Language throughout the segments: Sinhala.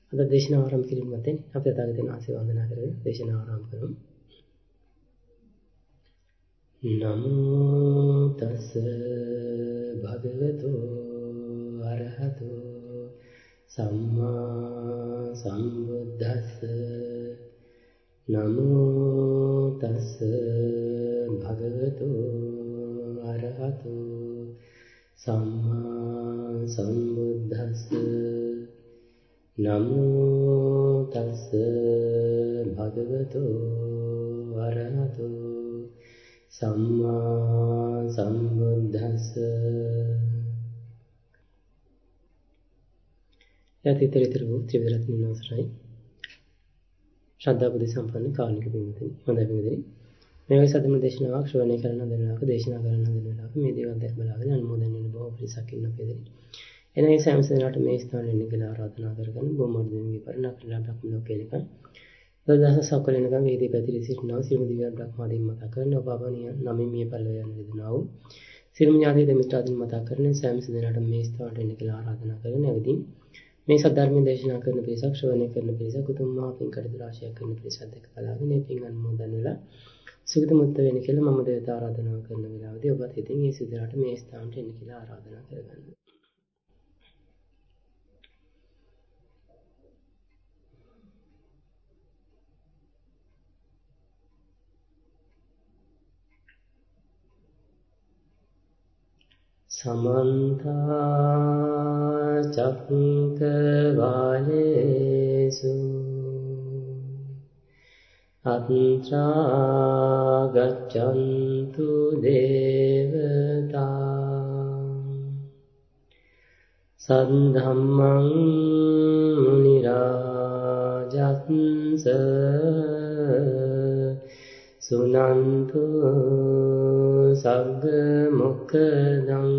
අද දේශනාව ආරම්භ කිරීම මතෙන් අපි තථාගතයන් වහන්සේ වන්දනා කරගෙන දේශනාව ආරම්භ කරමු. නමෝ තස් භගවතු අරහතු සම්මා සම්බුද්දස්ස නමෝ තස් භගවතු අරහතු සම්මා සම්බුද්දස්ස නමෝ තස් භගවතු අරහතු සම්මා සම්බුද්දස්ස. යතිතරිතර වූ ත්‍රිවිධ රත්නයන් අවසරයි. ශ්‍රද්ධා බුද්ධ සම්පන්න කාරුණික පින්වතුනි, හොඳයි පින්වතුනි. මේ වගේ සදම දේශනාවක් ශ්‍රවණය කරන දෙන්නාක දේශනා කරන දෙන්නාක මේ දේවල් දැක් බලාගෙන අනුමෝදන් වෙන බොහෝ පිරිසක් ඉන්න පෙදෙන. එනයි සෑමසෙනාට මේ ස්ථානයේ නිගලා ආරාධනා කරගන්න බොහොම දෙවියන්ගේ පරිණාමලා බ්‍රහ්ම ලෝකේලක දවදහස සක්වලෙනකම් වේදී පැතිරී සිටිනා සියලු දිව්‍ය බ්‍රහ්මාදීන් මතක් කරන ඔබ අපණිය නමින් මේ පරිලෝක යන දෙදෙනා වූ සියලු ඥාති දෙමිත්‍රාදීන් මතක් කරන සෑමසෙනාට මේ ස්ථානයේ නිගලා ආරාධනා කරගෙන ඇවිදින් මේ සද්ධර්ම දේශනා කරන පිරිසක් ශ්‍රවණය කරන පිරිසක් උතුම් මහ පින් කටයුතු රාශියක් කරන පිරිසක් දැක බලාගෙන මේ පින් අනුමෝදන් වෙලා සුගත මුත්ත වෙන කියලා මම දේවතා ආරාධනා කරන වෙලාවදී ඔබත් හිතින් මේ සිද්ධාට මේ ස්ථානට එන්න කියලා ආරාධනා කරගන්න. समन्त चक्रवालेषु अत्रा गच्छन्तु देवता सद्धम्मं मुनिराजन्स सुनन्तु सग्ग मुक्तदं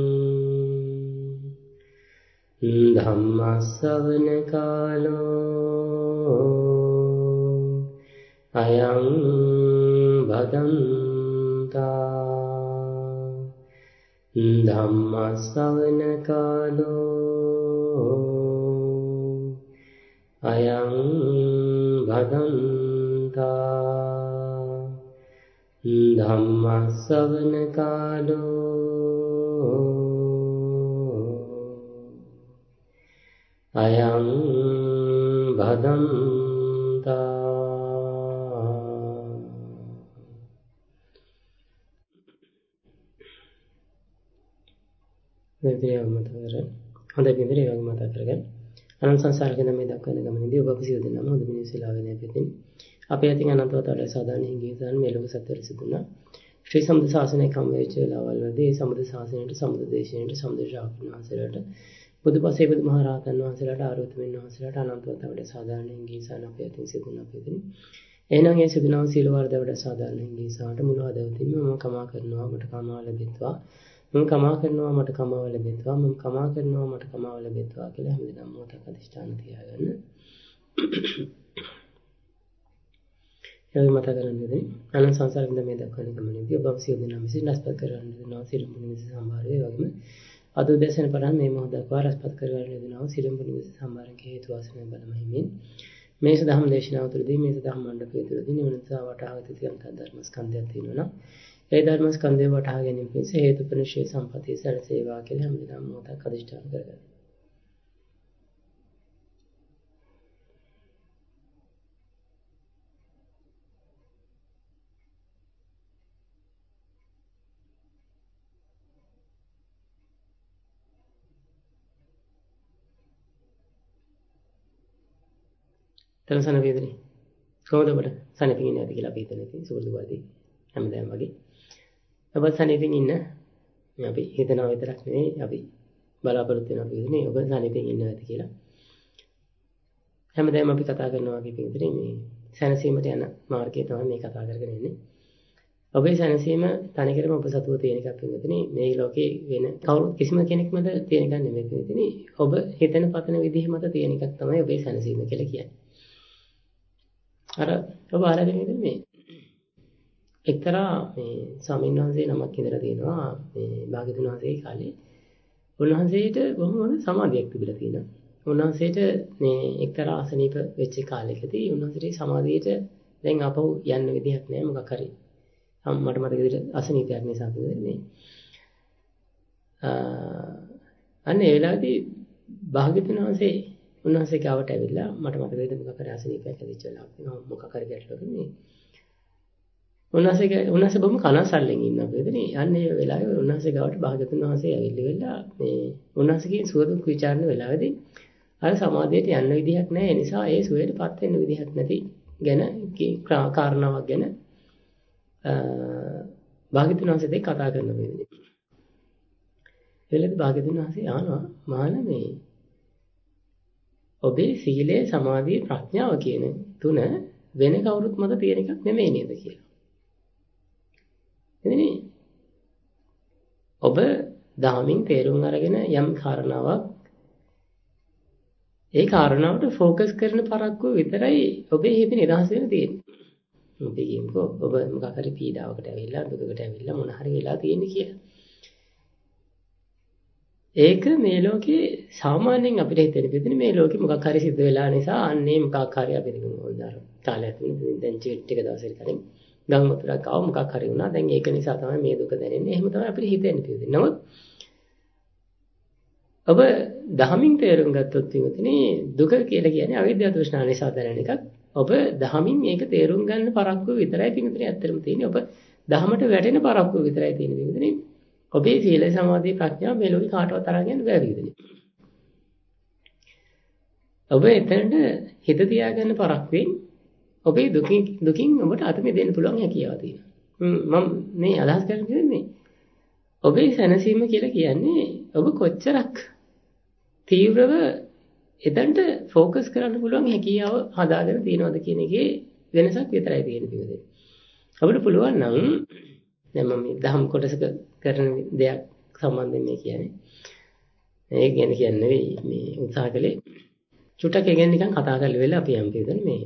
ධම්මස්සවන කාලෝ අයං භදන්තා ධම්මස්සවන කාලෝ අයං භදන්තා ධම්මස්සවන කාලෝ අයං භදන්තා. දෙවියන් මතකර හොඳ බින්දරේ වගේ මතක කරගන්න. අනන්ත සංසාරකෙන් මේ දක්වන ගමනේදී ඔබ සියලු දෙනාම හොඳ මිනිස්සුලා වෙන පිටින් අපේ අතින් අනන්තවතට සාධාරණ හිඟීසන් මේ ලෝක සත්‍යය සිදුනා ශ්‍රී සම්බුද්ධ ශාසනය කම් වෙච්ච වෙලාවවලදී සම්බුද්ධ ශාසනයට සම්බුද්ධ දේශනයට සම්බුද්ධ ශාසනයට වහන්සේලාට බුදුපසේ බුදුමහරහතන් වහන්සේලාට ආරෝතමින් වහන්සේලාට අනන්තවතට සාධාරණ හිඟීසන් අපේ අතින් සිදුනා පිටින් එහෙනම් ඒ සිදුනව සීල වර්ධවට සාධාරණ හිඟීසන්ට මුළු හදවතින්ම මම කමා කරනවා මට කමාව ලැබෙත්වා මම කමා කරනවා මට කමාව ලැබෙත්වා මම කමා කරනවා මට කමාව ලැබෙත්වා කියලා හැමදෙනාම මොහොතක් අධිෂ්ඨාන තියාගන්න. යෝගී මත කරන්නේ අනන්ත සංසාරෙන් මේ දක්වන ගමනේදී ඔබ සියලු දෙනා විසින් රැස්පත් කරගන්න දෙනවා සියලුම නිසි සම්භාර වේ වගේම අද උදෑසන පටන් මේ මොහොත දක්වා රැස්පත් කරගන්න දෙනවා සියලුම නිසි සම්භාරක හේතු වාසනා බලමහිමින් මේ සදහම් දේශනාව තුළදී මේ සදහම් මණ්ඩපය තුළදී නිවන නිසා වටහාගත යුතු යම් ධර්ම ස්කන්ධයක් තියෙනවා නම් ඒ ධර්ම ස්කන්ධය වටහා ගැනීම පිණිස හේතුපරිශේ සම්පතිය සැලසේවා කියලා හැමදෙනාම මොහොතක් අධිෂ්ඨාන කරගන්න. තනසන වේදනේ කොහොමද අපට සනපින් ඉන්නේ නැති කියලා අපි හිතන ඉතින් සුබුදු වලදී හැමදාම වගේ ඔබ සනපින් ඉන්න අපි හිතනවා විතරක් නෙවෙයි අපි බලාපොරොත්තු වෙනවා වේදනේ ඔබ සනපින් ඉන්න නැති කියලා හැමදාම අපි කතා කරනවා වගේ පිටුනේ මේ සනසීමට යන මාර්ගය තමයි මේ කතා කරගෙන ඉන්නේ ඔබේ සනසීම තනිකරම ඔබ සතුව තියෙන එකක් පිටුනේ මේ ලෝකේ වෙන කවුරුත් කිසිම කෙනෙක් මත තියෙන එකක් නෙමෙයි පිටුනේ ඔබ හිතන පතන විදිහ මත තියෙන එකක් තමයි ඔබේ සනසීම කියලා කියන්නේ අර ඔබ ආරගෙන මේ එක්තරා මේ ස්වාමීන් වහන්සේ නමක් ඉඳලා තියෙනවා මේ භාග්‍යතුන් වහන්සේගේ කාලේ උන්වහන්සේට බොහොම හොඳ සමාධියක් තිබිලා තියෙනවා උන්වහන්සේට මේ එක්තරා අසනීප වෙච්ච කාලෙකදී උන්වහන්සේට සමාධියට දැන් ආපහු යන්න විදිහක් නැහැ මොකක් හරි. මට මතක විදිහට අසනීපයක් නිසා මේ අන්න ඒ වෙලාවේදී භාග්‍යවතුන් වහන්සේ උන්වහන්සේ ගාවට ඇවිල්ලා මට මතක විදිහට මොකක් හරි අසනීපයක් ඇතිවෙච්ච වෙලාවක් වෙනවා මොකක් හරි ගැටලුවක් මේ උන්වහන්සේ බොහොම කනස්සල්ලෙන් ඉන්නවා වේදනේ. අන්න ඒ වෙලාවේ උන්වහන්සේ ගාවට භාග්‍යවතුන් වහන්සේ ඇවිල්ලා මේ උන්වහන්සේගේ සුවදුක් විචාරණ වෙලාවේදී අර සමාධියට යන්න විදිහක් නැහැ. ඒ නිසා ඒ සුවයටපත් වෙන්න විදිහක් නැති ගැන කාරණාවක් ගැන භාග්‍යවතුන් වහන්සේ දෙක කතා කරන වේදනේ. එළද භාග්‍යවතුන් වහන්සේ ආනවා මහාන මේ ඔබේ සීලය සමාධිය ප්‍රඥාව කියන තුන වෙන කවුරුත් මත තියෙන එකක් නෙමෙයි නේද කියලා. එදිනේ ඔබ ධාමින් තේරුම් අරගෙන යම් කාරණාවක් ඒ කාරණාවට ફોකස් කරන පරක්කුව විතරයි ඔබේ හිත නිදහස් වෙන්න තියෙන්නේ. අපි කියමුකෝ ඔබ මොකක් හරි පීඩාවකට ඇවිල්ලා දුකකට ඇවිල්ලා මොන හරි වෙලා තියෙන්නේ කියලා. ඒක මේ ලෝකේ සාමාන්‍යයෙන් අපිට හිතෙන විදිහට මේ ලෝකේ මොකක් හරි සිද්ධ වෙලා නිසා අන්නේ මොකක් හරි අපිට මොනවාර කාලයක් දැන් චීට් එක දවසකට කලින් ගම් වතුරක් ආව මොකක් හරි වුණා. දැන් ඒක නිසා තමයි මේ දුක දැනෙන්නේ. එහෙම තමයි අපිට හිතෙන්න තියෙන්නේ. නමුත් ඔබ දහමින් තේරුම් ගත්තොත් විතරනේ දුක කියලා කියන්නේ අවිද්‍යාව තෘෂ්ණාව නිසා දැනෙන එකක්. ඔබ දහමින් මේක තේරුම් ගන්න පරක්කුව විතරයි පිටුනේ ඇත්තටම තියෙන්නේ. ඔබ දහමට වැටෙන පරක්කුව විතරයි තියෙන්නේ විතරනේ. ඔබේ සීල සමාධි ප්‍රඥාව මේ ලෝකේ කාටවත් අරන් යන්න බෑ විදිහට. ඔබ එතනට හිත තියාගන්න පරක්කුවෙන් ඔබේ දුකින් ඔබට අත මෙදෙන්න පුළුවන් හැකියාව තියෙනවා. මම මේ අදහස් කරන්නේ ඔබේ සැනසීම කියලා කියන්නේ ඔබ කොච්චරක් තීව්‍රව එතනට ફોકસ කරන්න පුළුවන් හැකියාව හදාගෙන තියනවද කියන එකේ වෙනසක් විතරයි තියෙන්නේ. අපිට පුළුවන් නම් දැන් මම මේ දහම් කොටසක කරන දෙයක් සම්බන්ධයෙන් මේ කියන්නේ. ඒ කියන්නේ නෙවෙයි මේ උත්සාහ කළේ චුට්ටක් ඒ ගැන නිකන් කතා කරලා වෙලා අපි යම් කියදන්නේ මේ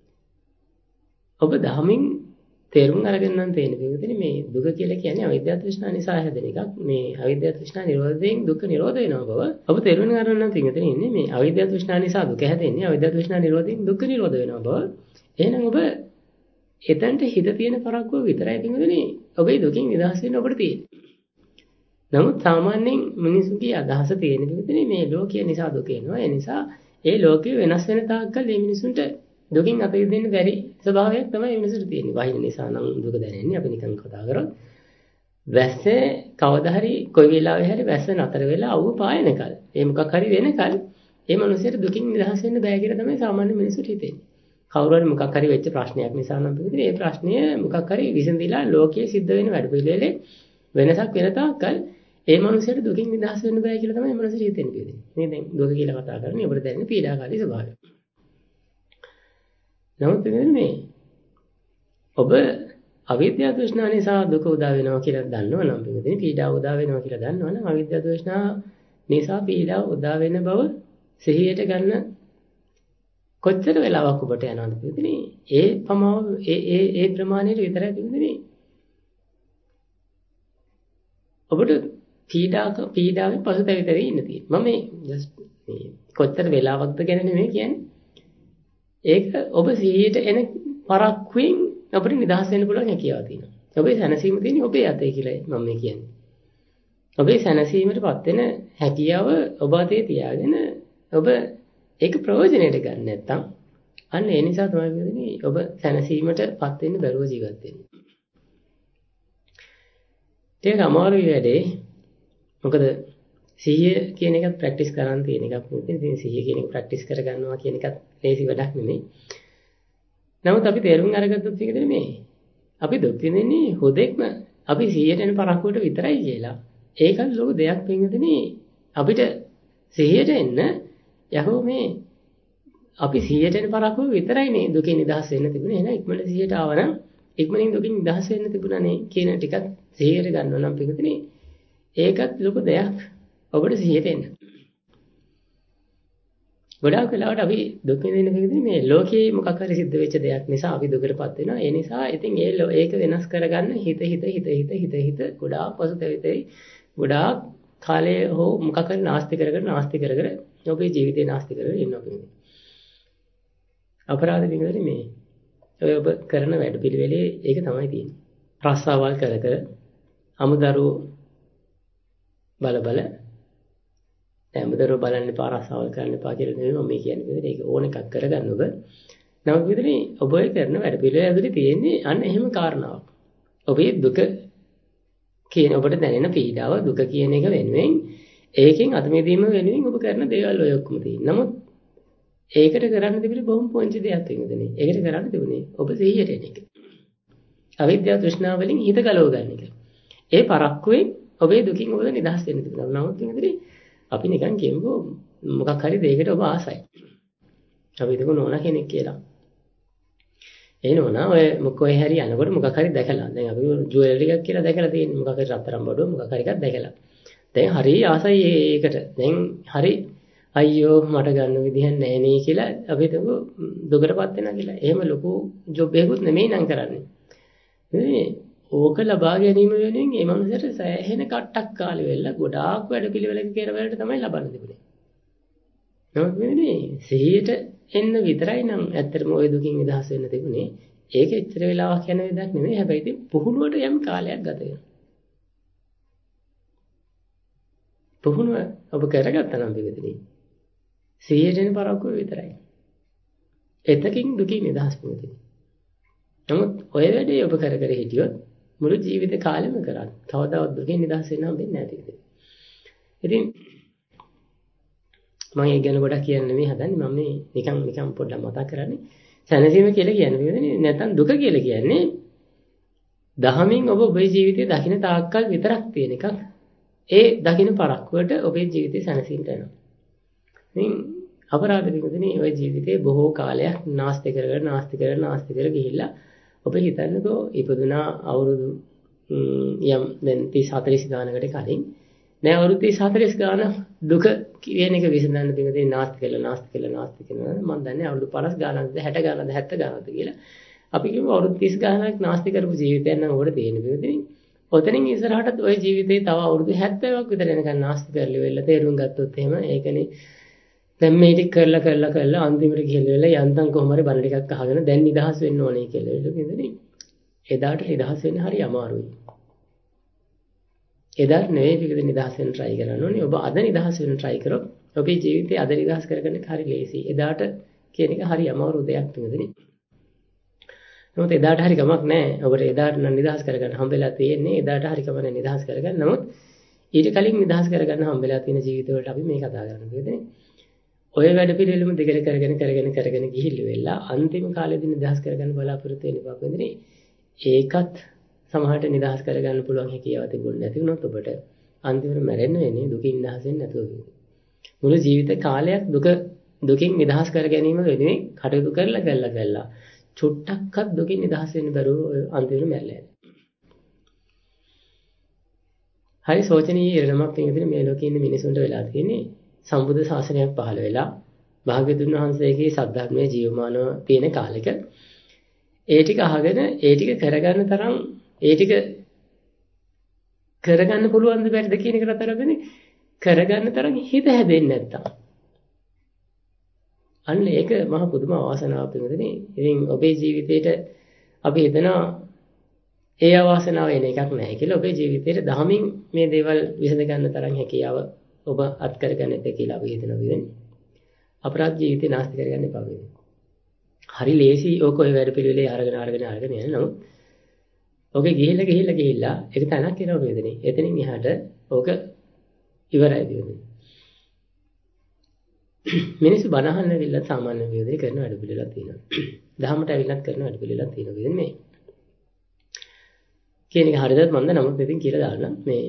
ඔබ දහමින් තේරුම් අරගෙන නම් තේින විදිහට මේ දුක කියලා කියන්නේ අවිද්‍යාව තෘෂ්ණා නිසා හැදෙන එකක්. මේ අවිද්‍යාව තෘෂ්ණා නිරෝධයෙන් දුක නිරෝධ වෙනවා බව. ඔබ තේරුම් ගන්න නම් තියෙන ඉන්නේ මේ අවිද්‍යාව තෘෂ්ණා නිසා දුක හැදෙන්නේ අවිද්‍යාව තෘෂ්ණා නිරෝධයෙන් දුක නිරෝධ වෙනවා බව. එහෙනම් ඔබ එතනට හිත තියෙන පරක්කුව විතරයි තියෙන්නේ ඔබේ දුකින් නිදහස් වෙන්න ඔබට තියෙන්නේ. නමුත් සාමාන්‍යයෙන් මිනිසුන්ගේ අදහස තියෙන විදිහට මේ ලෝකය නිසා දුක එනවා. ඒ නිසා ඒ ලෝකය වෙනස් වෙන තාක්කල් මේ මිනිසුන්ට දුකින් අත දෙන්න බැරි ස්වභාවයක් තමයි මිනිසුන්ට තියෙන්නේ. වහින නිසා නම් දුක දැනෙන්නේ. අපි නිකන් කතා කරොත් වැස්ස කවදා හරි කොයි වෙලාවෙ හරි වැස්ස නතර වෙලා අවුව පායනකල් ඒ මොකක් හරි වෙනකල් ඒ මිනිසෙට දුකින් නිදහස් වෙන්න බෑ කියලා තමයි සාමාන්‍ය මිනිසුන්ට හිතෙන්නේ. කවුරු හරි මොකක් හරි වෙච්ච ප්‍රශ්නයක් නිසා නම් පිළිතුරු ඒ ප්‍රශ්නය මොකක් හරි විසඳිලා ලෝකයේ සිද්ධ වෙන වැඩ පිළිවෙලේ වෙනසක් වෙන තාක්කල් ඒ මිනිසෙට දුකින් නිදහස් වෙන්න බෑ කියලා තමයි මිනිසුන්ට හිතෙන්නේ. මේ දැන් දුක කියලා කතා කරන්නේ ඔබට දැනෙන පීඩාකාරී ස්වභාවය. නමුත් මේ ඔබ අවිද්‍යාව තෘෂ්ණා නිසා දුක උදා වෙනවා කියලා දන්නවනම් පිළිදෙන පීඩාව උදා වෙනවා කියලා දන්නවනම් අවිද්‍යාව තෘෂ්ණා නිසා පීඩාව උදා වෙන බව සිහියට ගන්න කොච්චර වෙලාවක් ඔබට යනවද පිළිදෙන ඒ පමාව ඒ ප්‍රමාණයට විතරයි පිළිදෙන ඔබට පීඩාවෙන් පසුතැවිතරේ ඉන්න තියෙන්නේ. මම මේ ජස්ට් මේ කොච්චර වෙලාවක්ද ගැන නෙමෙයි කියන්නේ. ඒක ඔබ සිහියට එන පරක්කුවෙන් අපිට නිදහස් වෙන්න පුළුවන් හැකියාව තියෙනවා. ඔබේ සැනසීම තියෙන්නේ ඔබේ අතේ කියලා මම මේ කියන්නේ. ඔබේ සැනසීමටපත් වෙන හැකියාව ඔබ අතේ තියාගෙන ඔබ ඒක ප්‍රයෝජනෙට ගන්න නැත්නම් අන්න ඒ නිසා තමයි කියන්නේ ඔබ සැනසීමටපත් වෙන්න බැරුව ජීවත් වෙන්නේ. ඒක අමාරුයි වැඩේ. මොකද සිහිය කියන එකත් ප්‍රැක්ටිස් කරන් තියෙන එකක් නෙවෙයි. ඉතින් සිහිය කියන එක ප්‍රැක්ටිස් කරගන්නවා කියන එකත් ලේසි වැඩක් නෙමෙයි. නමුත් අපි තේරුම් අරගත්තොත් මේකද මේ අපි දුක් විඳින්නේ හොදෙක්ම අපි සිහියට එන පරක්කුවට විතරයි කියලා. ඒකත් ලොකු දෙයක් වෙනදනේ අපිට සිහියට එන්න යහෝ මේ අපි සිහියට එන පරක්කුව විතරයි මේ දුකින් නිදහස් වෙන්න තිබුණේ. එහෙනම් ඉක්මනට සිහියට ආවනම් ඉක්මනින් දුකින් නිදහස් වෙන්න තිබුණානේ කියන ටිකත් සිහියට ගන්නවා නම් පිටුනේ ඒකත් ලොකු දෙයක් ඔබට සිහියට එන්න. ගොඩාක් වෙලාවට අපි දුක් විඳින කෙනෙක් මේ ලෝකේ මොකක් හරි සිද්ධ වෙච්ච දෙයක් නිසා අපි දුකටපත් වෙනවා. ඒ නිසා ඉතින් ඒක වෙනස් කරගන්න හිත ගොඩාක් පසුතැවිතයි. ගොඩාක් කාලය හෝ මොකක් හරි නාස්ති කර ඔබේ ජීවිතේ නාස්ති කරගෙන ඉන්නවා පින්වතුනි. අපරාධ පින්වතුනි මේ ඔය ඔබ කරන වැඩපිළිවෙලේ ඒක තමයි තියෙන්නේ. රස්සාවල් කර කර අමුදරුවෝ බල බල දැන් අමුදරුවෝ බලන්න එපා රස්සාවල් කරන්න එපා කියලා නෙමෙයි මම මේ කියන්නේ. ඒක ඕන එකක් කරගන්න ඔබ. නමුත් පින්වතුනි ඔබ ඔය කරන වැඩපිළිවෙල ඇතුලේ තියෙන්නේ අන්න එහෙම කාරණාවක්. ඔබේ දුක කියන ඔබට දැනෙන පීඩාව දුක කියන එක වෙනුවෙන් ඒකෙන් අත මිදීම වෙනුවෙන් ඔබ කරන දේවල් ඔය ඔක්කොම තියෙනවා. නමුත් ඒකට කරන්න තිබුණේ බොහොම පොන්චි දෙයක් වෙනදනේ. ඒකට කරන්න තිබුණේ ඔබ සිහියට එන එක. අවිද්‍යාව තෘෂ්ණාව වලින් හිත ගලව ගන්න එක. ඒ පරක්කුවේ ඔබේ දුකින් ඔබ නිදහස් වෙන්න තිබුණා. නමුත් වෙනදනේ අපි නිකන් කියමුකෝ මොකක් හරි දෙයකට ඔබ ආසයි. අපි හිතමු නෝනා කෙනෙක් කියලා. ඒ නෝනා ඔය මොකෝ හරි යනකොට මොකක් හරි දැකලා. දැන් අපි ජුවලරි එකක් කියලා දැකලා තියෙන්නේ. මොකක් හරි රත්තරන් බඩුව මොකක් හරි එකක් දැකලා. දැන් හරි ආසයි ඒකට. දැන් හරි අයියෝ මට ගන්න විදිහක් නැහැ නේ කියලා අපි හිතමු දුකටපත් වෙනවා කියලා. එහෙම ලොකු ජොබ් එකකුත් නෙමෙයි නම් කරන්නේ. මේ ඕක ලබා ගැනීම වෙනුවෙන් මේ මනුස්සයට සෑහෙන කට්ටක් කාලෙ වෙලා ගොඩාක් වැඩ පිළිවෙලක කෙරවලට තමයි ලබන්න තිබුණේ. නමුත් මේ සිහියට එන්න විතරයි නම් ඇත්තටම ওই දුකින් නිදහස් වෙන්න තිබුණේ. ඒක එච්චර වෙලාවක් යන විදිහක් නෙමෙයි. හැබැයි ඉතින් පුහුණුවට යම් කාලයක් ගත වෙනවා. පුහුණුව ඔබ කරගත්තා නම් පිළිදෙන්නේ. සිහියට එන පරක්කුව විතරයි. එතකින් දුකින් නිදහස් වෙන්නේ. නමුත් ඔය වැඩේ ඔබ කර කර හිටියොත් මුළු ජීවිත කාලෙම කරන්නේ. කවදාවත් දුකින් නිදහස් වෙන්න හම්බෙන්නේ නැහැ පිළිදෙන්නේ. ඉතින් මම ඒ ගැන ගොඩක් කියන්න නෙමෙයි හදන්නේ. මම මේ නිකන් පොඩ්ඩක් මතක් කරන්නේ. සැනසීම කියලා කියන්නේ වෙන්නේ නැත්නම් දුක කියලා කියන්නේ දහමින් ඔබ ඔබේ ජීවිතයේ දකින්න තාක්කල් විතරක් තියෙන එකක්. ඒ දකින්න පරක්කුවට ඔබේ ජීවිතේ සැනසීමට එනවා. ඉතින් අපරාධ විකෘතිනේ ඔය ජීවිතේ බොහෝ කාලයක් නාස්ති කර ගිහිල්ලා ඔබ හිතන්නකෝ ඉපදුනා අවුරුදු යම් දැන් 30 40 ගානකට කලින් දැන් අවුරුදු 30 40 ගාන දුක කියන එක විසඳන්න පිටේ නාස්ති කළා මම දන්නේ අවුරුදු 50 ගානක්ද 60 ගානක්ද 70 ගානක්ද කියලා අපි කියමු අවුරුදු 30 ගානක් නාස්ති කරපු ජීවිතයක් නම් ඔබට තියෙන පිටේ ඔතනින් ඉස්සරහට ඔය ජීවිතේ තව අවුරුදු 70ක් විතර යනකම් නාස්ති කරලා වෙලා තේරුම් ගත්තොත් එහෙම ඒකනේ දැන් මේ ටික කරලා අන්තිමට ගිහිල්ලා යන්තම් කොහොම හරි බණ ටිකක් අහගෙන දැන් නිදහස් වෙන්න ඕනේ කියලා ඉතින් එදාට නිදහස් වෙන්න හරි අමාරුයි. එදාට නෙවෙයි පිළිද නිදහස් වෙන්න try කරන්න ඕනේ. ඔබ අද නිදහස් වෙන්න try කරොත් ඔබේ ජීවිතේ අද නිදහස් කරගන්න හරි ලේසි. එදාට කියන එක හරි අමාරු දෙයක් නෙවෙයි. නමුත් එදාට හරි කමක් නැහැ. ඔබට එදාට නම් නිදහස් කරගන්න හම්බෙලා තියෙන්නේ. එදාට හරි කම නැහැ නිදහස් කරගන්න. නමුත් ඊට කලින් නිදහස් කරගන්න හම්බෙලා තියෙන ජීවිත වලට අපි මේ කතා කරන්නේ. ඔය වැඩ පිළිවෙලම දිගට කරගෙන ගිහිල්ල වෙලා අන්තිම කාලෙදී නිදහස් කරගන්න බලාපොරොත්තු වෙන බව වෙනදී ඒකත් සමහරට නිදහස් කරගන්න පුළුවන් හැකියාව තිබුණේ නැති වුණොත් ඔබට අන්තිමට මැරෙන්න වෙන්නේ දුකින් නිදහස් වෙන්න නැතුව. මුළු ජීවිත කාලයක් දුකින් නිදහස් කර ගැනීම වෙනුවෙන් කටයුතු කරලා චුට්ටක්වත් දුකින් නිදහස් වෙන්න බැරුව අන්තිමට මැරලා යනවා. හරි සෝචනීය ඉරණමක් තියෙන මේ ලෝකේ ඉන්න මිනිසුන්ට වෙලා තියෙන්නේ සම්බුද්ධ ශාසනයක් පහළ වෙලා භාග්‍යවතුන් වහන්සේගේ සද්ධර්මයේ ජීවමානව තියෙන කාලෙක ඒ ටික අහගෙන ඒ ටික කරගන්න තරම් ඒ ටික කරගන්න පුළුවන් ද බැරිද කියන එකට අතරගෙන කරගන්න තරම් හිත හැදෙන්නේ නැත්තම් අන්න ඒක මහ පුදුම අවාසනාවක් වෙනදනේ. ඉතින් ඔබේ ජීවිතේට අපි හිතනවා ඒ අවාසනාව එන එකක් නැහැ කියලා. ඔබේ ජීවිතේට දහමින් මේ දේවල් විසඳ ගන්න තරම් හැකියාව ඔබ අත් කරගන්න එපා කියලා අපි හිතනවා වෙන්නේ. අපරාධ ජීවිතේ නාස්ති කරගන්න එපා වෙන්නේ. හරි ලේසි ඕක ඔය වැඩ පිළිවෙලේ අරගෙන යන නමුත් ඔගේ ගිහිල්ලා ඒක තනක් එනවා වේදනේ. එතනින් එහාට ඕක ඉවරයි වෙන්නේ. මිනිස්සු බනහන්න ඇවිල්ලා සාමාන්‍ය වේදනේ කරන වැඩ පිළිවෙලක් තියෙනවා. දහමට ඇවිල්ලාත් කරන වැඩ පිළිවෙලක් තියෙනවා වේදනේ මේ. කියන එක හරියටම මන්ද නමුත් ඉතින් කියලා දාන්න මේ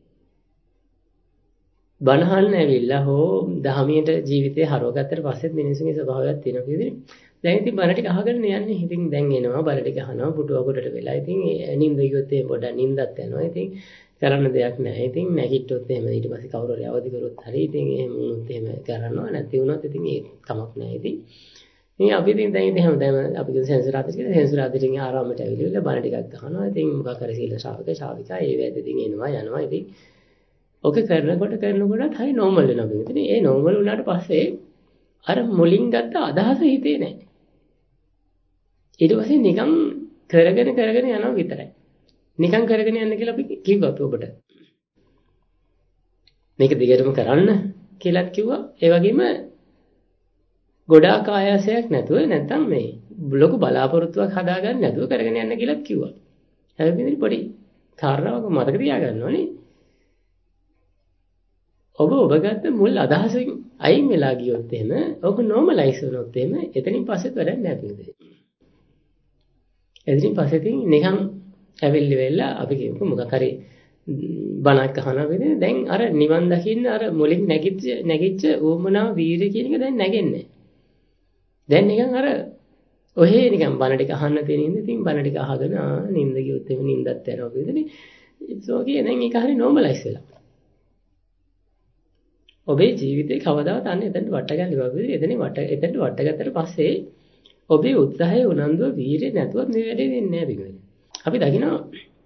බනහන්න ඇවිල්ලා හෝ දහමියට ජීවිතේ හරවගත්තට පස්සෙත් මිනිස්සුන්ගේ ස්වභාවයක් තියෙනවා කියන්නේ. දැන් ඉතින් බන ටික අහගෙන යන්නේ. ඉතින් දැන් එනවා බල ටික අහනවා පුටුව කොටට වෙලා. ඉතින් නිින්ද ගියොත් එහෙම පොඩ්ඩක් නිින්දත් යනවා. ඉතින් කරන්න දෙයක් නැහැ. ඉතින් නැගිට්ටොත් එහෙම ඊට පස්සේ කවුරු හරි අවදි කරොත් හරි ඉතින් එහෙම වුණොත් එහෙම කරනවා. නැති වුණොත් ඉතින් ඒක කමක් නැහැ. ඉතින් මේ අපි ඉතින් දැන් හැමදාම අපි කියන සෙන්සුරාදට කියලා සෙන්සුරාදටින් ආරාමයට ඇවිල්ලා බන ටිකක් අහනවා. ඉතින් මොකක් හරි සීල ශ්‍රාවක ශ්‍රාවිකා ඒ වේද ඉතින් එනවා යනවා. ඉතින් ඔක කරනකොටත් හරි නෝමල් වෙනවා පින්විතනේ. ඒ නෝමල් වුණාට පස්සේ අර මුලින් ගත්ත අදහස හිතේ නැහැ. ඊට පස්සේ නිකන් කරගෙන යනවා විතරයි. නිකන් කරගෙන යන්න කියලා අපි කිව්වත් ඔබට. මේක දිගටම කරන්න කියලාත් කිව්වා. ඒ වගේම ගොඩාක් ආයාසයක් නැතුව නැත්තම් මේ ලොකු බලාපොරොත්තුවක් හදාගන්න නැතුව කරගෙන යන්න කියලාත් කිව්වා. හැබැයි පොඩි කාරණාවක් මතක තියාගන්න ඕනේ. ඔබ ගත්ත මුල් අදහසින් අයින් වෙලා ගියොත් එහෙම ඔක නෝමලයිස් වුණොත් එහෙම එතනින් පස්සෙත් වැඩක් නැහැ පිළිදේ. එතනින් පස්සේ තින් නිකන් ඇවිල්ලි වෙලා අපි කියමු මොකක් හරි බණක් අහනවා වගේ දැන් අර නිවන් දකින්න අර මුලින් නැගිච්ච ඌමනා වීරිය කියන එක දැන් නැගෙන්නේ. දැන් නිකන් අර ඔහේ නිකන් බණ ටික අහන්න තියෙන ඉඳ ඉතින් බණ ටික අහගෙන නිින්ද ගියොත් එහෙම නිින්දත් යනවා වගේනේ. ඒකෝගේ දැන් ඒක හරි නෝමලයිස් වෙලා. ඔබේ ජීවිතේ කවදාවත් අන්න එතනට වට ගන්න බෑ. එතනට වට ගත්තට පස්සේ ඔබේ උත්සාහය උනන්දුව වීරිය නැතුව මේ වැඩේ වෙන්නේ නැහැ පිළිගන්න. අපි දකිනවා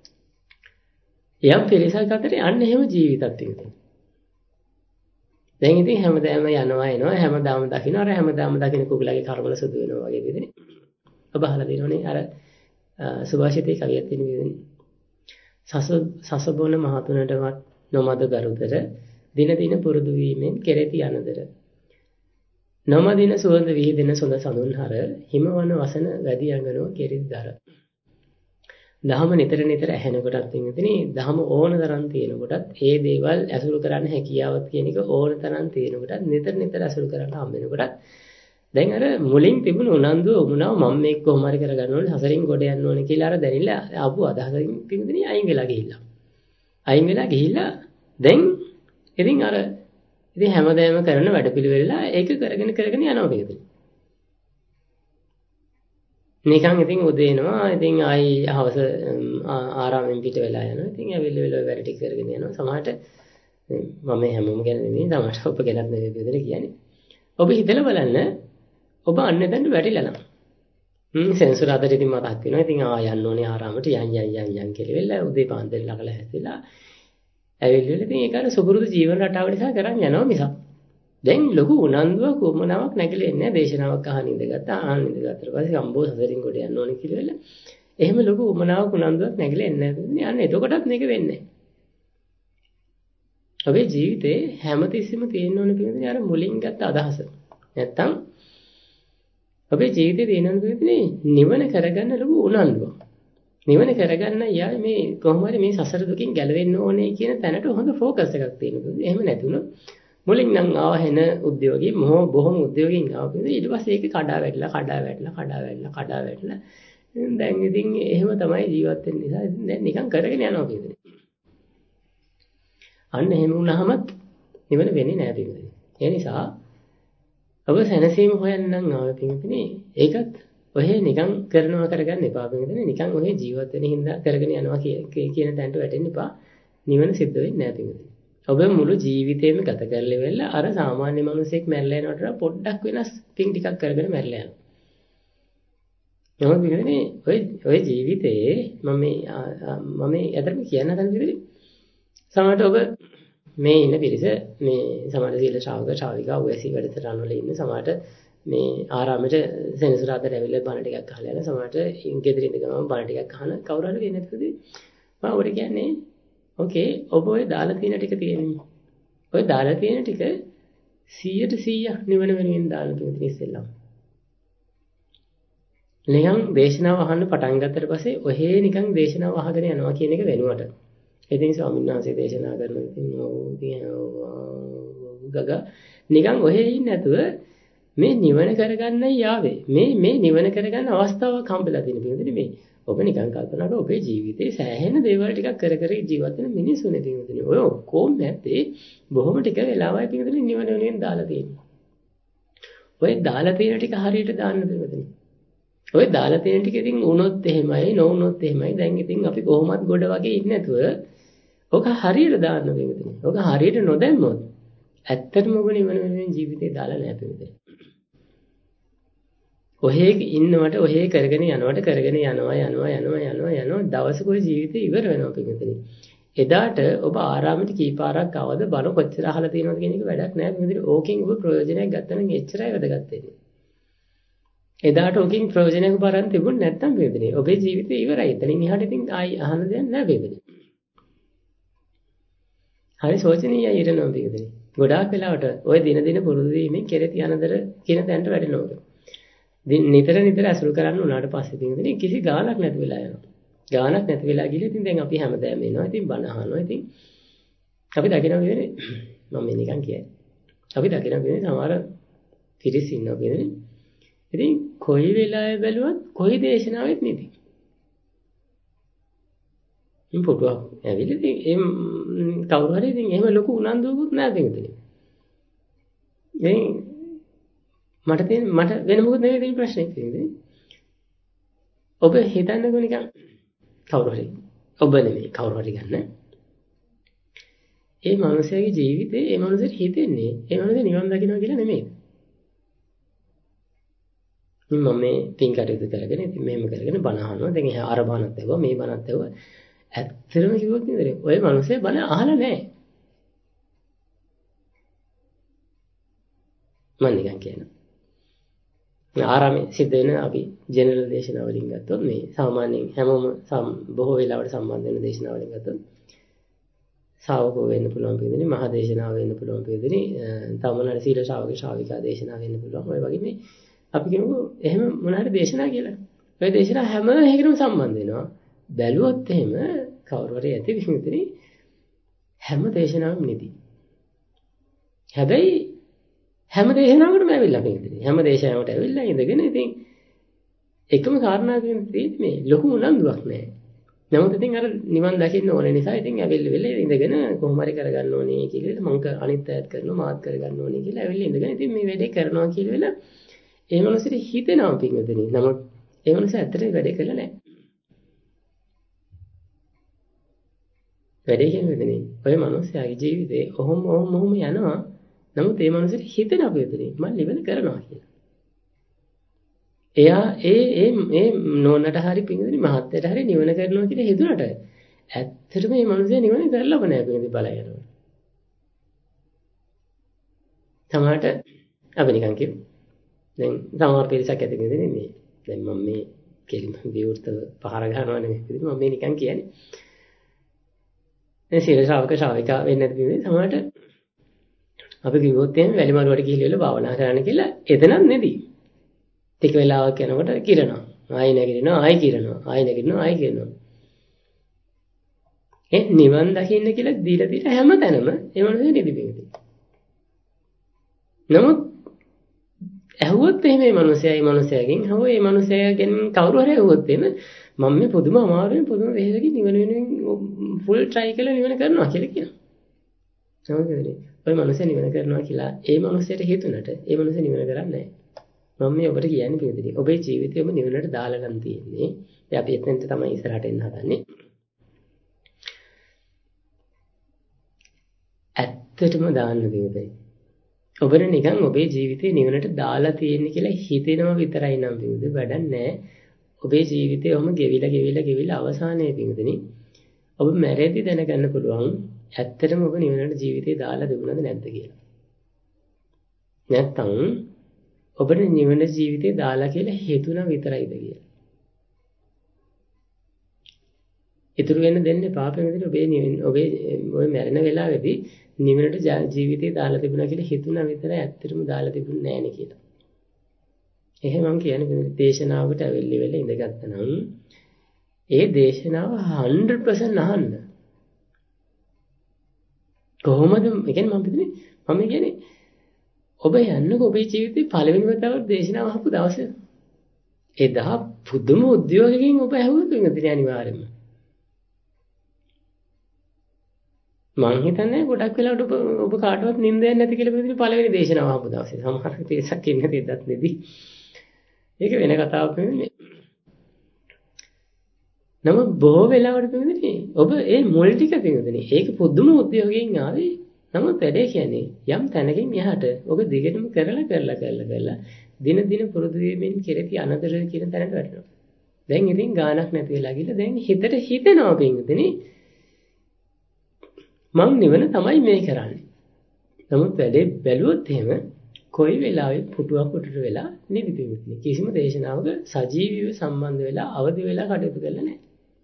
යම් පිරිසක් අතරේ අන්න එහෙම ජීවිතයක් තියෙනවා. දැන් ඉතින් හැමදාම යනවා එනවා හැමදාම දකින්න අර හැමදාම දකින්න කුකුලගේ කර්මවල සුදු වෙනවා වගේ විදිහනේ. ඔබ අහලා තියෙනවනේ අර සුභාෂිතේ කවියක් තියෙන විදිහනේ. සසබොන මහතුනටවත් නොමද ගරුතර දින දින පුරුදු වීමෙන් කෙරෙති අනදර. නොමදින සුවඳ විහිදෙන සොඳ සඳුන්හර හිමවන වසන වැඩි යඟනෝ කෙරිද්දර. දහම නිතර ඇහෙන කොටත් ඉතිනේ දහම ඕන තරම් තියෙන කොටත් ඒ දේවල් ඇසුරු කරන්න හැකියාවක් කියන එක ඕන තරම් තියෙන කොටත් නිතර ඇසුරු කරන්න හම්බ වෙන කොටත් දැන් අර මුලින් තිබුණු උනන්දුව වුණා මම මේක කොහොම හරි කරගන්න ඕනේ හසරින් ගොඩ යන්න ඕනේ කියලා අර දැනෙලා ආපු අදහසින් පිටින් අයින් වෙලා ගිහිල්ලා දැන් ඉතින් අර ඉතින් හැමදාම කරන වැඩපිළිවෙලලා ඒක කරගෙන යනවා පිටින්. නිකන් ඉතින් උදේනවා ඉතින් ආයි හවස ආරාමෙන් පිට වෙලා යනවා. ඉතින් ඇවිල්ලා වැඩ ටික කරගෙන යනවා. සමහරට මම හැමෝම ගැන නෙමෙයි සමහරට ඔබ ගැනත් නෙමෙයි බෙදලා කියන්නේ. ඔබ හිතලා බලන්න ඔබ අන්න එතනට වැටිලා නම්. සෙන්සුරාදට ඉතින් මතක් වෙනවා. ඉතින් යන්න ඕනේ ආරාමයට යන් කියලා වෙලා උදේ පාන්දර ලකලා හැදෙලා ඇවිල්ලා ඉතින් ඒක අර සුපුරුදු ජීවන රටාව නිසා කරන් යනවා මිසක්. දැන් ලොකු උනන්දුවක් කොමනාවක් නැගිලා ඉන්නේ දේශනාවක් අහන්න ඉඳගත්තා. ඉඳගත්තට පස්සේ සම්බෝ සසරින් කොට යන්න ඕනේ කියලා වෙලා. එහෙම ලොකු උමනාවක් උනන්දුවක් නැගිලා එන්නේ නැහැ. අන්න එතකොටත් මේක වෙන්නේ නැහැ. ඔබේ ජීවිතේ හැමතිස්සෙම තියෙන්න ඕන පිළිදෙන අර මුලින් ගත්ත අදහස. නැත්තම් ඔබේ ජීවිතේ තියෙන්න ඕන පිළිදෙන නිවන කරගන්න ලොකු උනන්දුවක්. නිවන කරගන්න යා මේ කොහොම හරි මේ සසර දුකින් ගැලවෙන්න ඕනේ කියන තැනට හොඳ ફોකස් එකක් තියෙනවා. එහෙම නැතුණොත් මුලින් නම් ආවහෙන උද්‍යෝගී බොහොම උද්‍යෝගින් ආවද ඊට පස්සේ ඒක කඩා වැටලා දැන් ඉතින් එහෙම තමයි ජීවත් වෙන්න නිසා දැන් නිකන් කරගෙන යනවා කියන්නේ. අන්න එහෙම වුණාම නිවන වෙන්නේ නැහැ පිටුනේ. ඒ නිසා ඔබ සැනසීම හොයන්නම් ආව පිටුනේ ඒකත් ඔහෙ නිකන් කරනවා කරගන්න එපා පිටුනේ නිකන් ඔහෙ ජීවත් වෙන හින්දා කරගෙන යනවා කියන තැනට වැටෙන්න එපා. නිවන සිද්ධ වෙන්නේ නැහැ පිටුනේ. ඔබ මුළු ජීවිතේම ගත කරලා ඉවරලා අර සාමාන්‍ය මිනිසෙක් මැරලා යනකොට පොඩ්ඩක් වෙනස් පින් ටිකක් කරගෙන මැරලා යනවා. නමුත් පිටුනේ ඔය ජීවිතේ මම ඇත්තටම කියන්න හදන විදිහට සමහරට ඔබ මේ ඉන්න පිරිස මේ සමාජ සීල ශ්‍රාවක ශ්‍රාවිකා ඔයසි වැඩසටහන් වල ඉන්න සමහරට මේ ආරාමයට සෙනසුරාදාට ඇවිල්ලා බණ ටිකක් අහලා යන සමහරට ගෙදර ඉඳ ගමන් බණ ටිකක් අහන කවුරු හරි වෙන්නේ නැතිද මම ඔබට කියන්නේ ඕකේ ඔබ ඔය දාලා තියෙන ටික තියෙන්නේ ඔය දාලා තියෙන ටික 100% නිවන වෙනුවෙන් දාලා තියෙන ඉස්සෙල්ලා නිකන් දේශනාව අහන්න පටන් ගත්තට පස්සේ ඔහේ නිකන් දේශනාව අහගෙන යනවා කියන එක වෙනුවට ඉතින් ස්වාමීන් වහන්සේ දේශනා කරනවා ඉතින් ගග නිකන් ඔහෙ ඉන්නේ නැතුව මේ නිවන කරගන්නයි යාවේ මේ නිවන කරගන්න අවස්ථාවක් හම්බෙලා තියෙන පිළිදෙන්නේ මේ ඔබ නිකන් කල්පනා කරලා ඔබේ ජීවිතේ සෑහෙන දේවල් ටිකක් කර ජීවත් වෙන මිනිස්සුනේ පිළිදෙන්නේ ඔය ඔක්කොම නැත්තේ බොහොම ටික වෙලාවයි පිළිදෙන්නේ නිවන වෙනුවෙන් දාලා තියෙනවා ඔය දාලා තියෙන ටික හරියට දාන්න පිළිදෙන්නේ ඔය දාලා තියෙන ටික ඉතින් වුණොත් එහෙමයි නොවුණොත් එහෙමයි දැන් ඉතින් අපි කොහොමත් ගොඩ වගේ ඉන්නේ නැතුව ඔක හරියට දාන්න වෙන්නේ. ඔක හරියට නොදැම්මොත් ඇත්තටම ඔබ නිවන වෙනුවෙන් ජීවිතේ දාලා නැහැ පිළිදෙන්නේ. ඔහේ ඉන්නවට ඔහේ කරගෙන යනවා දවසක ඔය ජීවිතේ ඉවර වෙනවා පිළිදෙන්නේ. එදාට ඔබ ආරාමයට කීපාරක් ආවද බණ කොච්චර අහලා තියෙනවද කියන එක වැඩක් නෑ. මොකද ඕකෙන් ඔබ ප්‍රයෝජනයක් ගත්තා නම් එච්චරයි වැදගත් වෙන්නේ. එදාට ඕකෙන් ප්‍රයෝජනයක් බරන් තිබුණ නැත්නම් වේදනේ. ඔබේ ජීවිතේ ඉවරයි. එතනින් එහාට ඉතින් ආයි අහන්න දෙයක් නෑ වේදනේ. හරි සෝචනීයයි ඊටනම් වේදනේ. ගොඩාක් වෙලාවට ওই දින පුරුදු වීමෙන් කෙරෙති අනදර කියන තැනට වැටෙනවා. නිතර අසුරු කරන්න උනාට පස්සේ තියෙන්නේ කිසි ගාණක් නැති වෙලා යනවා. ගාණක් නැති වෙලා ගිහලා ඉතින් දැන් අපි හැමදාම එනවා. ඉතින් බණ අහනවා. ඉතින් අපි දකිනවා කියන්නේ මම මේ නිකන් කියයි. අපි දකිනවා කියන්නේ සමහර පිරිස් ඉන්නවා කියන්නේ. ඉතින් කොයි වෙලාවෙ බැලුවත් කොයි දේශනාවෙත් නෙති. ඉතින් පොඩුවක් ඇවිල්ලා ඉතින් එම් කවුරු හරි ඉතින් එහෙම ලොකු උනන්දුවකුත් නැහැ දෙන්නේ. දැන් මට වෙන මොකද නෙවෙයි තියෙන ප්‍රශ්නේ තියෙන්නේ. ඔබ හිතන්නකෝ නිකන් කවුරු හරි ඔබ නෙමෙයි කවුරු හරි ගන්න. ඒ මනුස්සයාගේ ජීවිතේ ඒ මනුස්සයාට හිතෙන්නේ ඒ මනුස්සයා නිවන් දකින්නවා කියලා නෙමෙයි. මම මේ පින් කටයුතු කරගෙන ඉතින් මෙහෙම කරගෙන බණ අහනවා. දැන් එහා අර බණත් ඇහුවා මේ බණත් ඇහුවා. ඇත්තටම කිව්වොත් නේද? ඔය මනුස්සයා බණ අහලා නැහැ. මම නිකන් කියනවා. ආරාමේ සිද්ධ වෙන අපි ජෙනරල් දේශනා වලින් ගත්තොත් මේ සාමාන්‍යයෙන් හැමෝම බොහෝ වෙලාවට සම්බන්ධ වෙන දේශනා වලින් ගත්තොත් ශාවකෝ වෙන්න පුළුවන් පිළිදෙනේ මහා දේශනාව වෙන්න පුළුවන් පිළිදෙනේ තමන්ගේ සීල ශාවක ශාවිකා දේශනාව වෙන්න පුළුවන්. ඔය වගේ මේ අපි කියමු එහෙම මොන හරි දේශනා කියලා. ඔය දේශනා හැම එකකටම සම්බන්ධ වෙනවා. බැලුවොත් එහෙම කවුරු හරි ඇති විශ්ිතනේ හැම දේශනාවක්ම නෙති. හැබැයි හැම දේශනාවකටම ඇවිල්ලා පිළිදෙනේ. හැම දේශනාවකට ඇවිල්ලා ඉඳගෙන ඉතින් එකම කාරණාවක් තියෙන්නේ මේ ලොකු උනන්දුවක් නැහැ. නමුත් ඉතින් අර නිවන් දකින්න ඕන නිසා ඉතින් ඇවිල්ලා ඉඳගෙන කොහොම හරි කරගන්න ඕනේ කියලා මම අනිත් අයත් කරනවා මාත් කරගන්න ඕනේ කියලා ඇවිල්ලා ඉඳගෙන ඉතින් මේ වැඩේ කරනවා කියලා වෙලා ඒ මනසට හිතෙනවා පින්වතුනි. නමුත් ඒ මනස ඇත්තටම වැඩේ කරලා නැහැ. වැඩේ කියන්නේ ඔය මනුස්සයාගේ ජීවිතේ ඔහොම යනවා. නමුත් ඒ මනසට හිතෙන අපේතුනේ මම නිවන කරනවා කියලා. එයා ඒ නෝනට හරි පින්වතුනි මහත්තයට හරි නිවන කරනවා කියලා හිතුණට ඇත්තටම මේ මනුස්සයා නිවන කරලව නැහැ පින්වතුනි බලයනවා. තමාට අපි නිකන් කියමු. දැන් සමහර පිරිසක් ඇති වෙන්නේ මේ. දැන් මම මේ කෙලිම විවෘතව පහර ගන්නවා නෙමෙයි. මම මේ නිකන් කියන්නේ. මේ සීල ශ්‍රාවක ශ්‍රාවිකා වෙන්නේ නැති වෙන්නේ සමහරට අපි කිව්වොත් එහෙනම් වැලිමරුවට ගිහිල්ලා භාවනා කරන්න කියලා එතනක් නෙදී. ටික වෙලාවක් යනකොට කිරනවා. ආයෙ නැගිටිනවා, ආයෙ කිරනවා, ආයෙ නැගිටිනවා, ආයෙ කිරනවා. ඒ නිවන් දකින්න කියලා දීලා හැමතැනම ඒ මොනවද නිදිපෙන්නේ. නමුත් ඇහුවොත් එහෙම මේ මනුස්සයාගෙන් හව ඒ මනුස්සයාගෙන් කවුරු හරි ඇහුවොත් එහෙම මම මේ පුදුම අමාරුවෙන් පුදුම වෙහෙසකින් නිවන වෙනුවෙන් ෆුල් try කරලා නිවන කරනවා කියලා කියනවා. සමහරවිට ඔය මනුස්සයා නිවන කරනවා කියලා ඒ මනුස්සයාට හිතුණට ඒ මනුස්සයා නිවන කරන්නේ නැහැ. මම මේ ඔබට කියන්නේ පිළිදෙලි. ඔබේ ජීවිතේම නිවනට දාලා නම් තියෙන්නේ. දැන් අපි එතනට තමයි ඉස්සරහට එන්න හදන්නේ. ඇත්තටම දාන්න පිළිදෙලි. ඔබට නිකන් ඔබේ ජීවිතේ නිවනට දාලා තියෙන්නේ කියලා හිතෙනවා විතරයි නම් පිළිදෙලි. වැඩක් නැහැ. ඔබේ ජීවිතේ ඔහම ගෙවිලා අවසානයේ පිළිදෙලි. ඔබ මැරෙද්දි දැනගන්න පුළුවන් ඇත්තටම ඔබ නිවනට ජීවිතේ දාලා තිබුණද නැද්ද කියලා. නැත්තම් ඔබට නිවන ජීවිතේ දාලා කියලා හේතුණා විතරයිද කියලා. ඉතුරු වෙන දෙන්නේ පාපෙ විදිහට ඔබේ ඔය මැරෙන වෙලාවේදී නිවනට ජීවිතේ දාලා තිබුණා කියලා හිතුණා විතරයි ඇත්තටම දාලා තිබුණේ නෑනේ කියලා. එහෙනම් මම කියන්නේ දේශනාවකට ඇවිල්ලි ඉඳගත්තනම් ඒ දේශනාව 100% අහන්න. කොහොමද? ඒ කියන්නේ මම කියන්නේ ඔබ යන්නකො ඔබේ ජීවිතේ පළවෙනි වතාවට දේශනාව අහපු දවසේ එදා පුදුම උද්‍යෝගයෙන් ඔබ ඇහුවොත් වෙනදී අනිවාර්යයෙන්ම මං හිතන්නේ ගොඩක් වෙලාවට ඔබ කාටවත් නිින්දයක් නැති කියලා පිළිදෙන පළවෙනි දේශනාව අහපු දවසේ සමහර පිරිසක් ඉන්නේ දෙදත් නෙදී ඒක වෙන කතාවක් නෙමෙයි. නමුත් බොහෝ වෙලාවට පිළිදෙන ඔබ ඒ මුල් ටික පිළිදෙන ඒක පුදුම උද්‍යෝගයෙන් ආවේ. නමුත් වැඩේ කියන්නේ යම් තැනකින් එහාට ඔබ දිගටම කරලා දින පුරුදු වීමෙන් කෙරෙති අනදර කියන තැනට වැටෙනවා. දැන් ඉතින් ගානක් නැති වෙලා ගිහලා දැන් හිතට හිතෙනවා පින්විතනේ මං නිවන තමයි මේ කරන්නේ. නමුත් වැඩේ බැලුවොත් එහෙම කොයි වෙලාවෙ පුටුවක් උඩට වෙලා නිදි පිවිතුනේ. කිසිම දේශනාවක සජීවීව සම්බන්ධ වෙලා අවදි වෙලා කටයුතු කරලා නැහැ.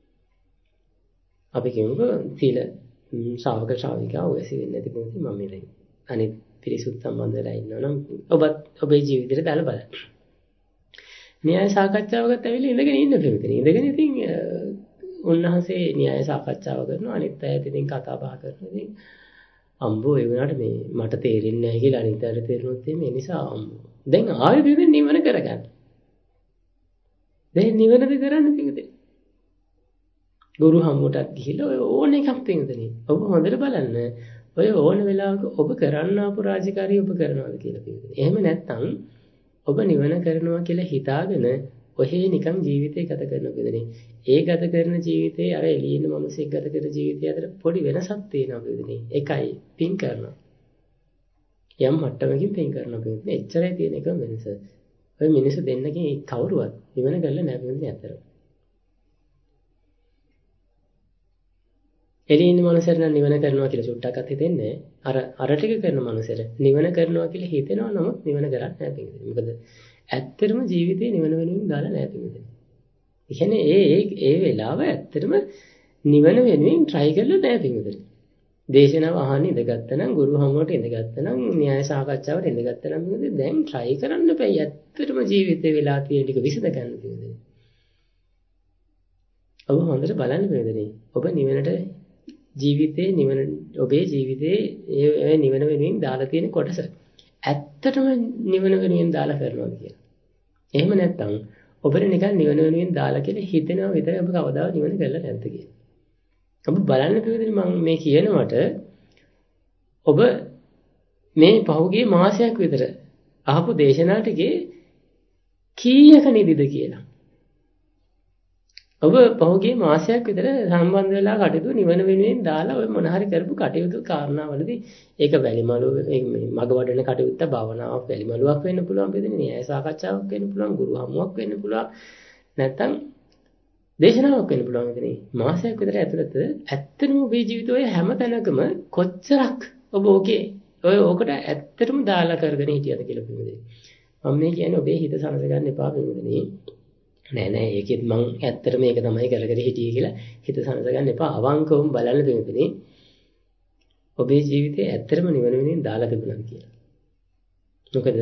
අපි කියමුකෝ සීල ශ්‍රාවක ශ්‍රාවිකා ඔයසි වෙන්නේ නැති කෙනෙක් මම මෙතන. අනිත් පිරිසුත් සම්බන්ධ වෙලා ඉන්නවා නම් ඔබේ ජීවිතේට දාලා බලන්න. න්‍යාය සාකච්ඡාවකට ඇවිල්ලා ඉඳගෙන ඉන්න පිළිතුරේ. ඉඳගෙන ඉතින් උන්වහන්සේ න්‍යාය සාකච්ඡාව කරනවා අනිත් අයත් ඉතින් කතා බහ කරනවා. ඉතින් අම්බෝ ඒ වුණාට මේ මට තේරෙන්නේ නැහැ කියලා අනිත් අයට තේරුනොත් මේ නිසා අම්බෝ. දැන් ආයෙත් ඉතින් නිවන කරගන්න. දැන් නිවනද කරන්න පිළිතුරේ. ගුරු හමුවටත් ගිහිල්ලා ඔය ඕන එකක් පිළිතුරේ. ඔබ හොඳට බලන්න. ඔය ඕන වෙලාවක ඔබ කරන්න ආපු රාජකාරිය ඔබ කරනවාද කියලා පිළිතුරේ. එහෙම නැත්නම් ඔබ නිවන කරනවා කියලා හිතාගෙන ඔහේ නිකන් ජීවිතේ ගත කරන බෙදනේ. ඒ ගත කරන ජීවිතේ අර එළියේ ඉන්න මිනිස්සෙක් ගත කරන ජීවිතය අතර පොඩි වෙනසක් තියෙනවා බෙදනේ. එකයි පින් කරනවා. යම් මට්ටමකින් පින් කරනවා බෙදනේ. එච්චරයි තියෙන එක වෙනස. ඔය මිනිස්සු දෙන්නකින් කවුරුවත් නිවන කරලා නැහැ බෙදනේ අතර. එළියේ ඉන්න මිනිස්සුන්ට නිවන කරනවා කියලා සුට්ටක්වත් හිතෙන්නේ අර ටික කරන මිනිස්සුන්ට නිවන කරනවා කියලා හිතෙනවා නමුත් නිවන කරන්නේ නැහැ බෙදනේ. මොකද ඇත්තටම ජීවිතේ නිවන වෙනුවෙන් දාලා නැහැ බෙදනේ. ඒ කියන්නේ ඒ වෙලාව ඇත්තටම නිවන වෙනුවෙන් try කරලා නැහැ පිටුදේ. දේශනාව අහන්න ඉඳගත්තා නම් ගුරු හමුවට ඉඳගත්තා නම් න්‍යාය සාකච්ඡාවට ඉඳගත්තා නම් මොකද දැන් try කරන්න බෑ. ඇත්තටම ජීවිතේ වෙලා තියෙන ටික විසඳ ගන්න පිටුදේ. ඔබ හොඳට බලන්න පිටුදේ. ඔබ නිවනට ජීවිතේ නිවන ඔබේ ජීවිතේ ඒ නිවන වෙනුවෙන් දාලා තියෙන කොටස ඇත්තටම නිවන වෙනුවෙන් දාලා කරනවාද කියලා. එහෙම නැත්නම් ඔබට නිකන් නිවන වෙනුවෙන් දාලා කියලා හිතෙනවා විතරයි ඔබ කවදාවත් නිවන කරලා නැද්ද කියලා. ඔබ බලන්න පිළිදෙන මම මේ කියනවට ඔබ මේ පහුගිය මාසයක් විතර අහපු දේශනා ටිකේ කීයක නිදිද කියලා. ඔබ පහුගිය මාසයක් විතර සම්බන්ධ වෙලා කටයුතු නිවන වෙනුවෙන් දාලා ඔය මොන හරි කරපු කටයුතු කාරණාවලදී ඒක වැලිමලුව මේ මග වඩන කටයුත්ත භාවනාවක් වැලිමලුවක් වෙන්න පුළුවන් බෙදෙන්නේ න්‍යාය සාකච්ඡාවක් වෙන්න පුළුවන් ගුරු හමුවක් වෙන්න පුළුවන් නැත්නම් දේශනාවක් වෙන්න පුළුවන් ඉතින් මාසයක් විතර ඇතුළත ඇත්තටම ඔබේ ජීවිතයේ හැම තැනකම කොච්චරක් ඔබ ඔය ඕකට ඇත්තටම දාලා කරගෙන හිටියද කියලා පිළිදෙන්නේ මම මේ කියන්නේ ඔබේ හිත සනස ගන්න එපා පිළිදෙන්නේ නෑ ඒකෙත් මං ඇත්තටම මේක තමයි කර හිටියේ කියලා හිත සනස ගන්න එපා අවංකවම බලන්න පිළිදෙන්නේ ඔබේ ජීවිතේ ඇත්තටම නිවන වෙනින් දාලා තිබුණාද කියලා මොකද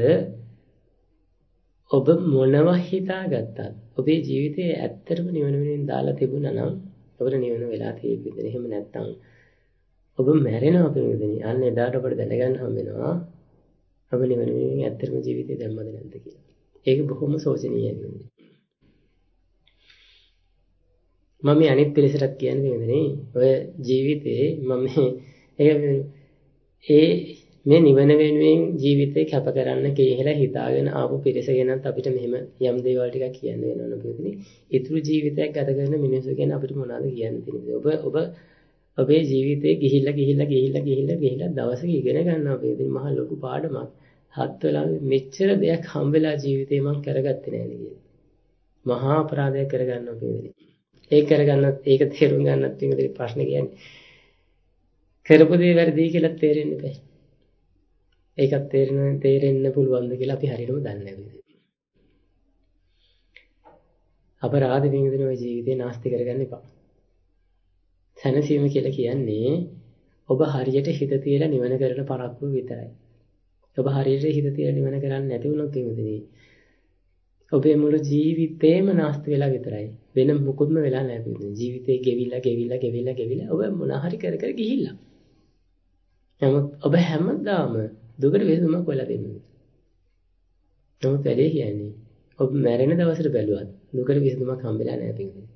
ඔබ මොනවා හිතාගත්තත් ඔබේ ජීවිතේ ඇත්තටම නිවන වෙනින් දාලා තිබුණා නම් ඔබට නිවන වෙලා තියෙන්නේ එහෙම නැත්නම් ඔබ මැරෙනවා පිළිදෙන්නේ අන්න එදාට ඔබට දැනගන්න හම් වෙනවා ඔබ නිවන වෙනින් ඇත්තටම ජීවිතේ දැම්මද නැද්ද කියලා ඒක බොහොම සෝචනීයයි වෙන්නේ මම මේ අනිත් පිළිසරක් කියන්නේ නෙවෙයි ඔය ජීවිතේ මම මේ නිවන වෙනුවෙන් ජීවිතේ කැප කරන්න කියලා හිතාගෙන ආපු පිරිස ගැනත් අපිට මෙහෙම යම් දේවල් ටිකක් කියන්න වෙනවා නේද? ඊතුරු ජීවිතයක් ගත කරන මිනිස්සු ගැන අපිට මොනවද කියන්න තියෙන්නේ? ඔබේ ජීවිතේ ගිහිල්ලා දවසක ඉගෙන ගන්නවා වේදින් මහ ලොකු පාඩමක්. හත් වෙලාවෙ මෙච්චර දෙයක් හම්බෙලා ජීවිතේ මම කරගත්තේ නැහැ නේද? මහා අපරාධයක් කරගන්නවා වේදින්. ඒක කරගන්නත් ඒක තේරුම් ගන්නත් තියෙන ප්‍රශ්නේ කියන්නේ. කරපු දේ වැරදි කියලා තේරෙන්නේ නැහැ. ඒකත් තේරෙන්න පුළුවන්ද කියලා අපි හරියටම දන්නේ නැහැ. අපරාධ විඳින ඔය ජීවිතේ නාස්ති කරගන්න එපා. සැනසීම කියලා කියන්නේ ඔබ හරියට හිත තියලා නිවන කරන පරක්කුව විතරයි. ඔබ හරියට හිත තියලා නිවන කරන්නේ නැති වුණොත් එමුදේ. ඔබේ මුළු ජීවිතේම නාස්ති වෙලා විතරයි. වෙන මොකුත්ම වෙලා නැහැ පිටින්. ජීවිතේ ගෙවිලා ඔබ මොන හරි කර ගිහිල්ලා. නමුත් ඔබ හැමදාම දුකට විසඳුමක් වෙලා දෙන්නේ. නමුත් වැඩේ කියන්නේ ඔබ මැරෙන දවසට බැලුවත් දුකට විසඳුමක් හම්බෙලා නැහැ පිටින්.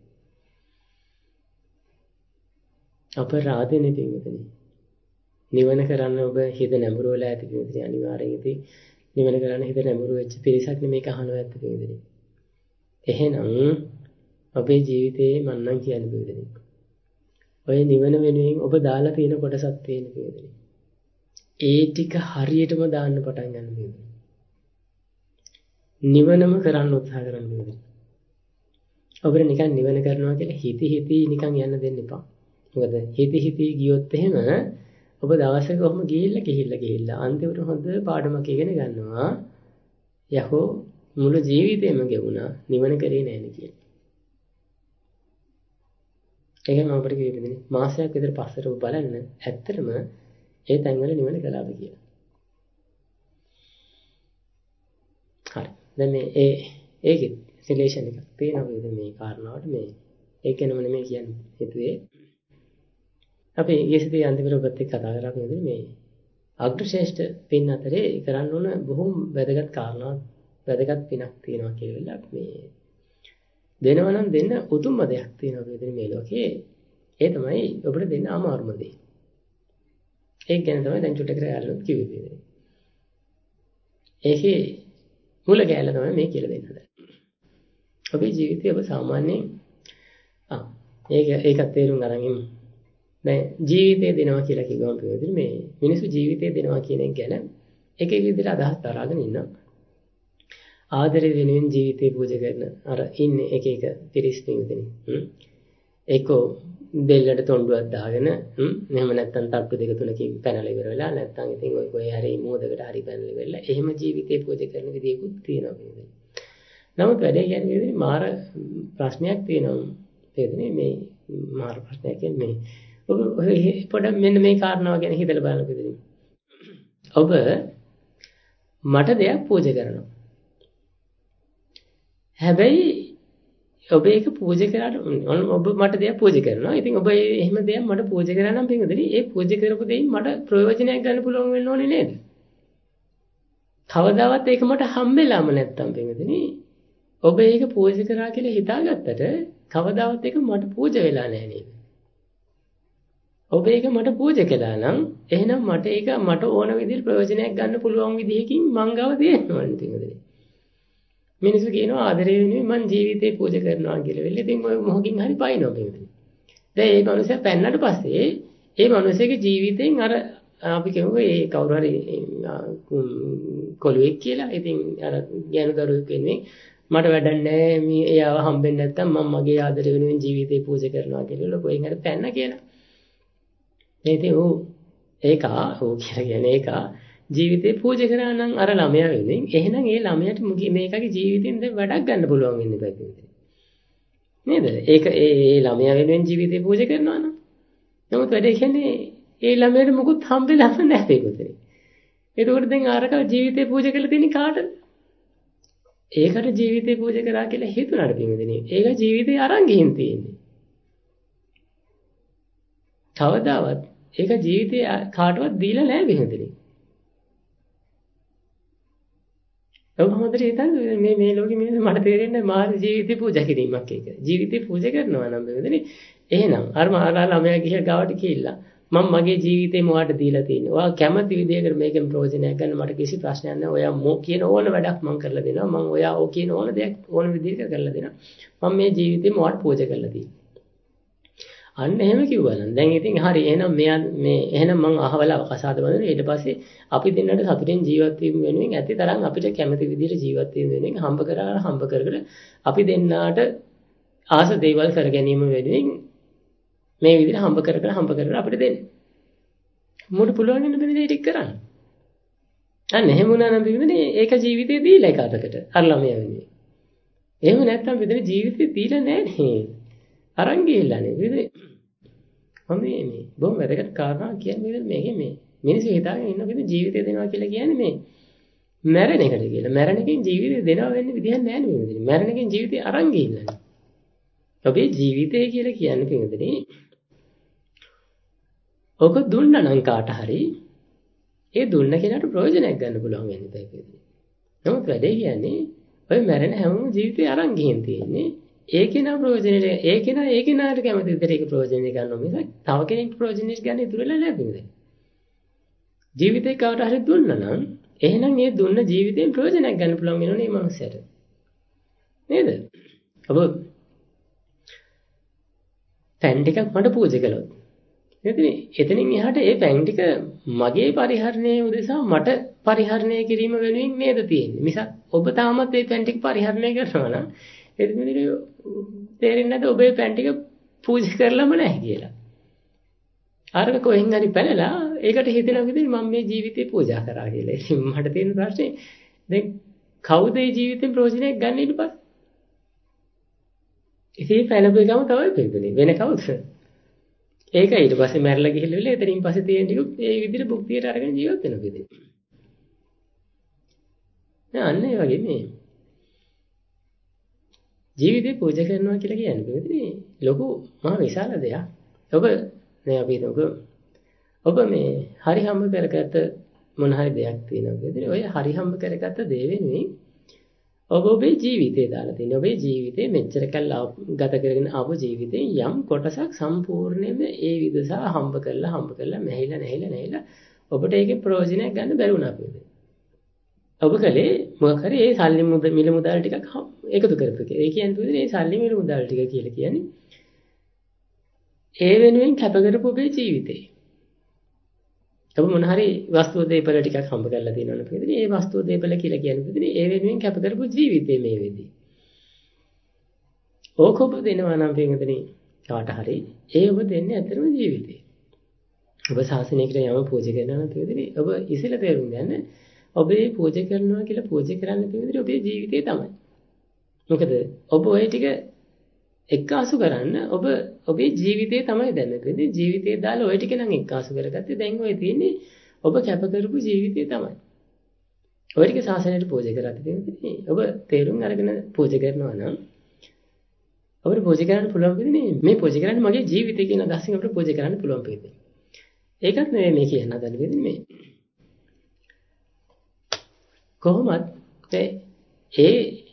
අපරාධනේ පිටින්. නිවන කරන්න ඔබ හිත නැඹුරු වෙලා ඇති පිටින් අනිවාර්යෙන් ඉතින් නිවන කරන්න හිත නැඹුරු වෙච්ච පිරිසක් නෙමේක අහනවා ඇත්ත පිටින්. එහෙනම් ඔබේ ජීවිතේ මන්නම් කියන්නේ පිටින්. ඔය නිවන වෙනුවෙන් ඔබ දාලා තියෙන කොටසක් තියෙන පිටින්. ඒ ටික හරියටම දාන්න පටන් ගන්න ඕනේ. නිවනම කරන්න උත්සාහ කරන්න ඕනේ. ඔබට නිකන් නිවන කරනවා කියලා හිති නිකන් යන්න දෙන්න එපා. මොකද හිති ගියොත් එහෙම ඔබ දවසක කොහොම ගිහිල්ලා අන්තිමට හොඳ පාඩමක් ඉගෙන ගන්නවා. යහෝ මුළු ජීවිතේම ගෙවුණා නිවන කරේ නැහැ නේ කියලා. ඒකම අපිට කියවෙන්නේ මාසයක් විතර පස්සට ඔබ බලන්න ඇත්තටම ඒ තැන්වල නිවන කළාද කියලා. හරි. දැන් මේ ඒකේ රිලේෂන් එකක් තියෙනවා මේ කාරණාවට මේ ඒක නම නෙමෙයි කියන්නේ හිතුවේ. අපි ඊයේදී අන්තිමට ඔබත් එක්ක කතා කරා කොහොමද මේ අග්‍රශ්‍රේෂ්ඨ පින් අතරේ කරන්න ඕන බොහොම වැදගත් කාරණාවක් වැදගත් පිනක් තියෙනවා කියලා මේ දෙනවා නම් දෙන්න උතුම්ම දෙයක් තියෙනවා මෙතන මේ ලෝකේ. ඒ තමයි ඔබට දෙන්න අමාරුම දේ. ඒක ගැන තමයි දැන් චුට්ටක් කරලා කිව්වේ. ඒකේ මුල ගැල තමයි මේ කියලා දෙන්නේ. ඔබේ ජීවිතය ඔබ සාමාන්‍යයෙන් ඒකත් තේරුම් ගන්න ඉමු. දැන් ජීවිතය දෙනවා කියලා කිව්වම පිළිවෙල මේ මිනිස්සු ජීවිතය දෙනවා කියන එක ගැන එක එක විදිහට අදහස් දරාගෙන ඉන්නවා. ආදරේ වෙනුවෙන් ජීවිතේ පූජා කරන අර ඉන්නේ එක පිරිස් පිටුනේ. ඒකෝ දෙල්ලට තොණ්ඩුවක් දාගෙන එහෙම නැත්නම් තට්ටු දෙක තුනකින් පැනලා ඉවර වෙලා නැත්නම් ඉතින් ඔය කොහේ හරි මෝදකට හරි පැනලා ඉවරලා එහෙම ජීවිතේ පූජා කරන විදියකුත් තියෙනවා නේද? නමුත් වැඩේ කියන්නේ මාර ප්‍රශ්නයක් තියෙනවා. තේරෙන්නේ මේ මාර ප්‍රශ්නයක් කියන්නේ ඔබ පොඩ්ඩක් මෙන්න මේ කාරණාව ගැන හිතලා බලන්න. ඔබ මට දෙයක් පූජා කරනවා. හැබැයි ඔබ ඒක පූජා කරාට ඔබ මට දෙයක් පූජා කරනවා. ඉතින් ඔබ එහෙම දෙයක් මට පූජා කරා නම් පින්වතුනි ඒ පූජා කරපු දෙයින් මට ප්‍රයෝජනයක් ගන්න පුළුවන් වෙන්න ඕනේ නේද? කවදාවත් ඒක මට හම්බෙලාම නැත්තම් පින්වතුනි ඔබ ඒක පූජා කරා කියලා හිතාගත්තට කවදාවත් ඒක මට පූජා වෙලා නැහැ නේද? ඔබ ඒක මට පූජා කළා නම් එහෙනම් මට ඒක මට ඕන විදිහට ප්‍රයෝජනයක් ගන්න පුළුවන් විදිහකින් මං ගාව තියෙනවා නේද? මිනිස්සු කියනවා ආදරේ වෙනුවෙන් මං ජීවිතේ පූජා කරනවා කියලා. වෙලෙ ඉතින් ඔය මොහොකින් හරි පයින්නවා පිටුනේ. දැන් මේ මනුස්සයා පැන්නට පස්සේ ඒ මනුස්සයාගේ ජීවිතෙන් අර අපි කියමුකෝ ඒ කවුරු හරි කොළුවෙක් කියලා. ඉතින් අර ගෑනු දරුවෙක් වෙනුවෙන් මට වැඩක් නැහැ මේ එයාව හම්බෙන්නේ නැත්තම් මම මගේ ආදරේ වෙනුවෙන් ජීවිතේ පූජා කරනවා කියලා ලොකෝයින් හරි පැන්න කියලා. ඉතින් ඒක කියන්නේ ඒක ජීවිතේ පූජා කරා නම් අර ළමයා වෙනුවෙන් එහෙනම් ඒ ළමයාට මේකගේ ජීවිතෙන් දැන් වැඩක් ගන්න පුළුවන් වෙන්නේ බෑ නේද? ඒක ඒ ළමයා වෙනුවෙන් ජීවිතේ පූජා කරනවා නම්. නමුත් වැඩේ කියන්නේ ඒ ළමයාට මොකුත් හම්බෙලාම නැහැ ඒකතේ. ඒකෝට දැන් ආරක ජීවිතේ පූජා කරලා තියෙන්නේ කාටද? ඒකට ජීවිතේ පූජා කරා කියලා හිතුණාට පින්වදිනේ. ඒක ජීවිතේ අරන් ගිහින් තියෙන්නේ. කවදාවත් ඒක ජීවිතේ කාටවත් දීලා නැහැ පින්වදිනේ. ඔබ හොඳට හිතන්න මේ ලෝකෙ මිනිස්සු මට තේරෙන්නේ මාර ජීවිතේ පූජා කිරීමක් ඒක. ජීවිතේ පූජා කරනවා නම් බෙදෙන්නේ. එහෙනම් අර මාලා ළමයා ගිහ ගාවට කියලා මම මගේ ජීවිතේ මොකට දීලා තියෙන්නේ. ඔයා කැමති විදියකට මේකෙන් ප්‍රයෝජනයක් ගන්න මට කිසි ප්‍රශ්නයක් නැහැ. ඔයා මො කියන ඕන වැඩක් මම කරලා දෙනවා. මම ඔයා ඔය කියන ඕන දෙයක් ඕන විදියකට කරලා දෙනවා. මම මේ ජීවිතේ මොකට පූජා කරලා තියෙන්නේ. අන්න එහෙම කිව්වා නම් දැන් ඉතින් හරි එහෙනම් මේ එහෙනම් මං අහවලා කසාද බඳින ඊට පස්සේ අපි දෙන්නට සතුටින් ජීවත් වීම වෙනුවෙන් ඇති තරම් අපිට කැමති විදිහට ජීවත් වීම වෙනුවෙන් හම්බ කර අපි දෙන්නාට ආස දේවල් කර ගැනීම වෙනුවෙන් මේ විදිහට හම්බ කර අපිට දෙන්න. මොකට පුළුවන් වෙන බෙදෙන ටික කරන්න. අන්න එහෙම වුණා නම් බෙදෙන්නේ ඒක ජීවිතේ දීලා එකකට අර ළමයා වෙන්නේ. එහෙම නැත්නම් බෙදෙන ජීවිතේ දීලා නැහැ නේ. අරන් ගිහිල්ලා නේ බෙදෙන්නේ. මේ බොහොම වැදගත් කාරණා කියන්නේ මේකේ මේ මිනිස්සු හිතාගෙන ඉන්නකෙද ජීවිතය දෙනවා කියලා කියන්නේ මේ මැරෙන එකට කියලා. මැරෙන එකෙන් ජීවිතය දෙනවා වෙන්නේ විදිහක් නැහැ නේ මේ. මැරෙන එකෙන් ජීවිතය අරන් ගිහිල්ලා. ඔබේ ජීවිතය කියලා කියන්නේ පිටුදේ. ඔක දුන්නා නම් කාට හරි ඒ දුන්න කෙනාට ප්‍රයෝජනයක් ගන්න පුළුවන් වෙන්නේ පිටුදේ. නමුත් වැඩේ කියන්නේ ඔය මැරෙන හැමෝම ජීවිතය අරන් ගිහින් තියෙන්නේ. ඒකේනා ප්‍රයෝජනෙට ඒකේනාට කැමති විදිහට ඒක ප්‍රයෝජනෙ ගන්නවා මිසක් තව කෙනෙක්ට ප්‍රයෝජනෙට ගන්න ඉතුරු වෙලා නැහැ පිළිදේ. ජීවිතේ කවට හරි දුන්නා නම් එහෙනම් ඒ දුන්න ජීවිතයෙන් ප්‍රයෝජනයක් ගන්න පුළුවන් වෙනෝනේ මේ මනුස්සයාට. නේද? ඔබ පැන් ටිකක් මට පූජා කළොත්. නේදනේ? එතනින් එහාට ඒ පැන් ටික මගේ පරිහරණයේ උදෙසා මට පරිහරණය කිරීම වෙනුවෙන් නේද තියෙන්නේ. මිසක් ඔබ තාමත් ඒ පැන් ටික පරිහරණය කරනවා නම් එතනදී තේරෙන්නේ නැද්ද ඔබේ පැන් ටික පූජා කරලම නැහැ කියලා. අරක කොහෙන් හරි පැනලා ඒකට හිතෙනවා විදිහට මම මේ ජීවිතේ පූජා කරා කියලා. ඉතින් මට තියෙන ප්‍රශ්නේ දැන් කවුද මේ ජීවිතේ ප්‍රයෝජනයක් ගන්න ඊට පස්සේ? ඉතින් පැනපු ගම තමයි පිළිදෙන්නේ. වෙන කවුද? ඒක ඊට පස්සේ මැරලා ගිහිල්ලා එතනින් පස්සේ තියෙන ටික ඒ විදිහට භුක්තියට අරගෙන ජීවත් වෙනවා පිළිදෙන්නේ. අන්න ඒ වගේ මේ ජීවිතේ පූජා කරනවා කියලා කියන්නේ පිළිදෙන්නේ ලොකු මහ විශාල දෙයක්. ඔබ මේ අපි ඔබ මේ හරි හම්බ කරගත්ත මොන හරි දෙයක් තියෙනවා පිළිදෙන්නේ ඔය හරි හම්බ කරගත්ත දේ වෙනුවෙන් ඔබ ඔබේ ජීවිතේ දාලා තියෙන ඔබේ ජීවිතේ මෙච්චර කල් ගත කරගෙන ආපු ජීවිතේ යම් කොටසක් සම්පූර්ණයෙන්ම ඒ විදසා හම්බ කරලා නැහිලා ඔබට ඒකේ ප්‍රයෝජනයක් ගන්න බැරි වුණා අපිට. ඔබ කලේ මොකක් හරි ඒ සල්ලි මිල මුදල් ටිකක් එකතු කරපු. ඒ කියන්නේ මේ සල්ලි මිල මුදල් ටික කියලා කියන්නේ ඒ වෙනුවෙන් කැප කරපු ඔබේ ජීවිතේ. ඔබ මොන හරි වස්තු දේපල ටිකක් හම්බ කරලා තියෙනවනේ පිටින් ඒ වස්තු දේපල කියලා කියන්නේ ඒ වෙනුවෙන් කැප කරපු ජීවිතේ මේ වෙදී. ඕක ඔබ දෙනවා නම් පිටින් කාට හරි ඒ ඔබ දෙන්නේ ඇත්තටම ජීවිතේ. ඔබ ශාසනයකට යම පූජා කරනවා නම් පිටින් ඔබ ඉසල තේරුම් ගන්න ඔබේ පූජා කරනවා කියලා පූජා කරන්න පිටින් ඔබේ ජීවිතේ තමයි. මොකද ඔබ ওই ටික එක්කාසු කරන්න ඔබේ ජීවිතේ තමයි දැන් මෙතනදී ජීවිතේ දාලා ওই ටික නම් එක්කාසු කරගත්තේ දැන් ඔය තියෙන්නේ ඔබ කැප කරපු ජීවිතේ තමයි. ඔය ටික සාසනයට පූජා කරලා තියෙන්නේ ඔබ තේරුම් අරගෙන පූජා කරනවා නම් අපිට පූජා කරන්න පුළුවන් වෙන්නේ මේ පූජා කරන්නේ මගේ ජීවිතේ කියන අදහසින් අපිට පූජා කරන්න පුළුවන් වෙන්නේ. ඒකත් නෙවෙයි මේ කියන්න හදන්නේ වෙන්නේ මේ. කොහොමද ඒ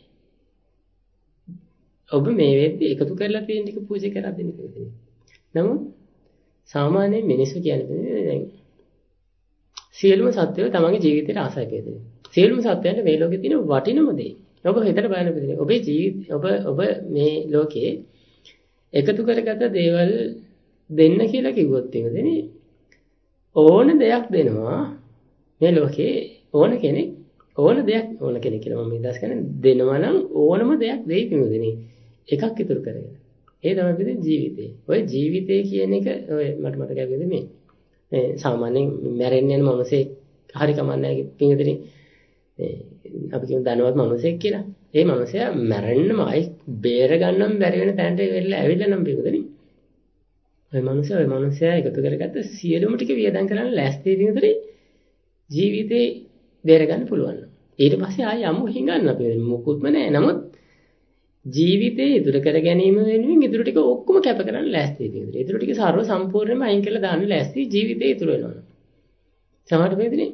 ඔබ මේ වෙද්දී එකතු කරලා තියෙන ටික පූජා කරලා දෙන්න කිව්වේ. නමුත් සාමාන්‍ය මිනිස්සු කියන්නේ දැන් සියලුම සත්වයෝ තමන්ගේ ජීවිතේට ආසයි පෙදෙන. සියලුම සත්වයන්ට මේ ලෝකේ තියෙන වටිනම දේ. ඔබ හිතට බලන්න පිළිදෙන. ඔබේ ජීවිත ඔබ මේ ලෝකේ එකතු කරගත දේවල් දෙන්න කියලා කිව්වොත් එimheදනේ ඕන දෙයක් දෙනවා. මේ ලෝකේ ඕන කෙනෙක් ඕන කෙනෙක් කියලා මම ඉදස් කියන්නේ දෙනවා නම් ඕනම දෙයක් දෙයි කිව්වදනේ. එකක් ඉතුරු කරගෙන. ඒ තමයි පිටින් ජීවිතේ. ඔය ජීවිතේ කියන එක ඔය මට මතකයි වෙන්නේ මේ සාමාන්‍යයෙන් මැරෙන්න යන මනුස්සයෙක් හරි කමන්නේ පිටින් අපි කියමු ධනවත් මනුස්සයෙක් කියලා. ඒ මනුස්සයා මැරෙන්නම අයි බේර ගන්නම් බැරි වෙන තැනට වෙලා ඇවිල්ලා නම් පිටින්. ඔය මනුස්සයා එකතු කරගත්ත සියලුම ටික වියදම් කරන්න ලෑස්ති විදිහට ජීවිතේ බේර ගන්න පුළුවන්. ඊට පස්සේ ආයෙ යමු හිඟන්න අපි මොකුත්ම නැහැ. නමුත් ජීවිතේ ඉතුරු කර ගැනීම වෙනුවෙන් ඉතුරු ටික ඔක්කොම කැප කරන්න ලෑස්ති විදිහට. ඉතුරු ටික සර්ව සම්පූර්ණයෙන්ම අයින් කරලා දාන්න ලෑස්ති ජීවිතේ ඉතුරු වෙනවා. සමහරට වෙන්නේ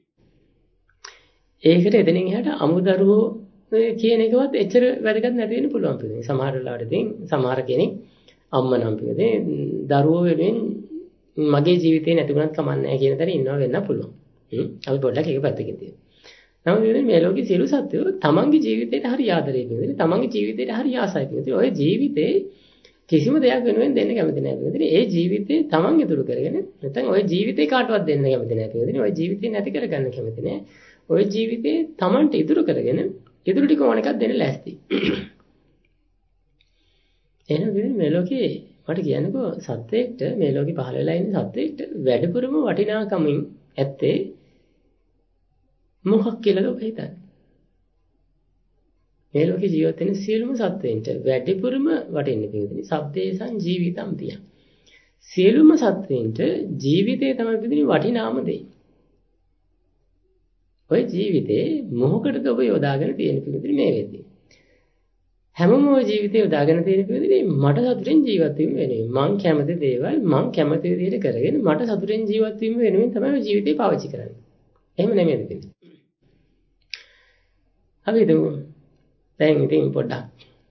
ඒකට එතනින් එහාට අමුදරුවෝ කියන එකවත් එච්චර වැදගත් නැති වෙන්න පුළුවන් පිළිදෙන. සමහර වෙලාවට ඉතින් සමහර කෙනෙක් අම්මා නම් පිළිදෙන දරුවෝ වෙනුවෙන් මගේ ජීවිතේ නැතිුණත් කමක් නැහැ කියන තැන ඉන්නවා වෙන්න පුළුවන්. අපි පොඩ්ඩක් ඒක පැත්තකින් තියමු. නමුත් මේ ලෝකේ සියලු සත්වෝ තමන්ගේ ජීවිතේට හරි ආදරේ පිළිදෙන. තමන්ගේ ජීවිතේට හරි ආසයි පිළිදෙන. ඔය ජීවිතේ කිසිම දෙයක් වෙනුවෙන් දෙන්න කැමති නැහැ පිළිදෙන. ඒ ජීවිතේ තමන් ඉතුරු කරගෙන නැත්නම් ඔය ජීවිතේ කාටවත් දෙන්න කැමති නැහැ පිළිදෙන. ඔය ජීවිතේ නැති කරගන්න කැමති නැහැ. ඔය ජීවිතේ තමන්ට ඉතුරු කරගෙන ඉතුරු ටික ඕන එකක් දෙන්න ලෑස්ති. එහෙනම් මේ ලෝකේ මට කියන්නකෝ සත්‍යයට මේ ලෝකේ පහළ වෙලා ඉන්න සත්‍යයට වැඩිපුරම වටිනාකමින් ඇත්තේ මොකක් කියලාද ඔබ හිතන්නේ? මේ ලෝකේ ජීවත් වෙන සියලුම සත්වයින්ට වැඩිපුරම වටින්නේ පිළිදෙන සබ්දේසං ජීවිතම් තිය. සියලුම සත්වයින්ට ජීවිතය තමයි පිළිදෙන වටිනාම දේ. ඔය ජීවිතේ මොහොකටද ඔබ යොදාගෙන තියෙන පිළිදෙන මේ වෙද්දී. හැමෝම ඔය ජීවිතේ යොදාගෙන තියෙන පිළිදෙන මට සතුටින් ජීවත් වීම වෙනුවෙන් මං කැමති දේවල් මං කැමති විදිහට කරගෙන මට සතුටින් ජීවත් වීම වෙනුවෙන් තමයි ඔය ජීවිතේ පාවිච්චි කරන්නේ. එහෙම නෙමෙයිද පිළිදෙන. අපි හිතමු දැන් ඉතින් පොඩ්ඩක්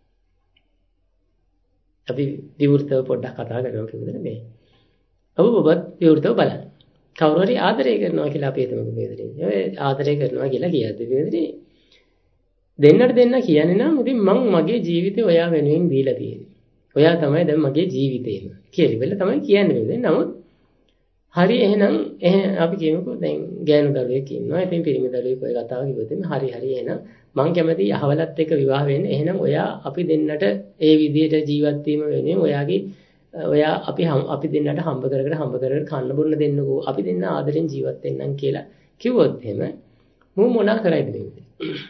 අපි විවෘතව පොඩ්ඩක් කතා කරමු කියලාද මේ. ඔබත් විවෘතව බලන්න. කවුරු හරි ආදරය කරනවා කියලා අපි හිතමු මේකදී. ඔය ආදරය කරනවා කියලා කියද්දි මේකදී දෙන්නට දෙන්න කියන්නේ නම් ඉතින් මං මගේ ජීවිතේ ඔයා වෙනුවෙන් දීලා තියෙන්නේ. ඔයා තමයි දැන් මගේ ජීවිතේම කියලා වෙල තමයි කියන්නේ මේකදී. නමුත් හරි එහෙනම් අපි කියමුකෝ දැන් ගෑනු දරුවෙක් ඉන්නවා. ඉතින් පිරිමි දරුවෙක් ඔය කතාව කිව්වොත් හරි එහෙනම් මං කැමති අහවලත් එක්ක විවාහ වෙන්න. එහෙනම් ඔයා අපි දෙන්නට ඒ විදිහට ජීවත් වීම වෙනුවෙන් ඔයාගේ ඔයා අපි දෙන්නට හම්බ කරගෙන කන්න බොන්න දෙන්නකෝ අපි දෙන්න ආදරෙන් ජීවත් වෙන්නම් කියලා කිව්වොත් එහෙම මම මොනා කරයිද මේ?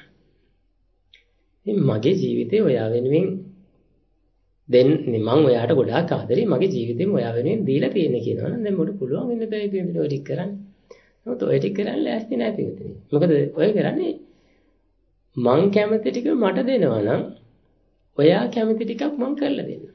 මගේ ජීවිතේ ඔයා වෙනුවෙන් දෙන්නේ මම ඔයාට ගොඩාක් ආදරේ මගේ ජීවිතේම ඔයා වෙනුවෙන් දීලා තියෙන කියනවා නම් දැන් මොකට පුළුවන් වෙන්න බෑ පිටින් ඔය ටික කරන්න. නමුත් ඔය ටික කරන්න ලෑස්ති නැහැ පිටින්. මොකද ඔය කරන්නේ මං කැමති ටික මට දෙනවා නම් ඔයා කැමති ටිකක් මං කරලා දෙන්න.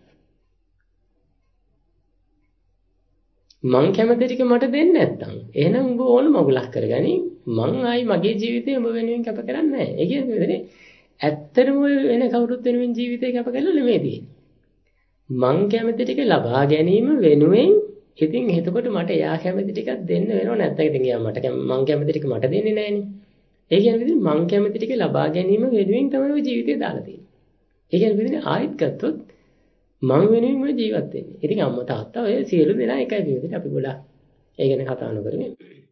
මං කැමති ටික මට දෙන්නේ නැත්තම් එහෙනම් උඹ ඕන මගුලක් කරගනි මං ආයි මගේ ජීවිතේ උඹ වෙනුවෙන් කැප කරන්නේ නැහැ. ඒ කියන්නේ ඇත්තටම වෙන කවුරුත් වෙනුවෙන් ජීවිතේ කැප කරලා නෙමෙයි තියෙන්නේ. මං කැමති ටික ලබා ගැනීම වෙනුවෙන් ඉතින් එතකොට මට එයා කැමති ටිකක් දෙන්න වෙනව නැත්නම් ඉතින් එයා මං කැමති ටික මට දෙන්නේ නැහනේ. ඒ කියන්නේ ඉතින් මං කැමති ටික ලබා ගැනීම වෙනුවෙන් තමයි ඔය ජීවිතය දාලා තියෙන්නේ. ඒ කියන්නේ ඉතින් ආයෙත් ගත්තොත් මං වෙනුවෙන් ඔය ජීවත් වෙන්නේ. ඉතින් අම්මා තාත්තා ඔය සියලු දෙනා එකයි විදිහට අපි ගොඩාක් ඒ ගැන කතා නොකරමු.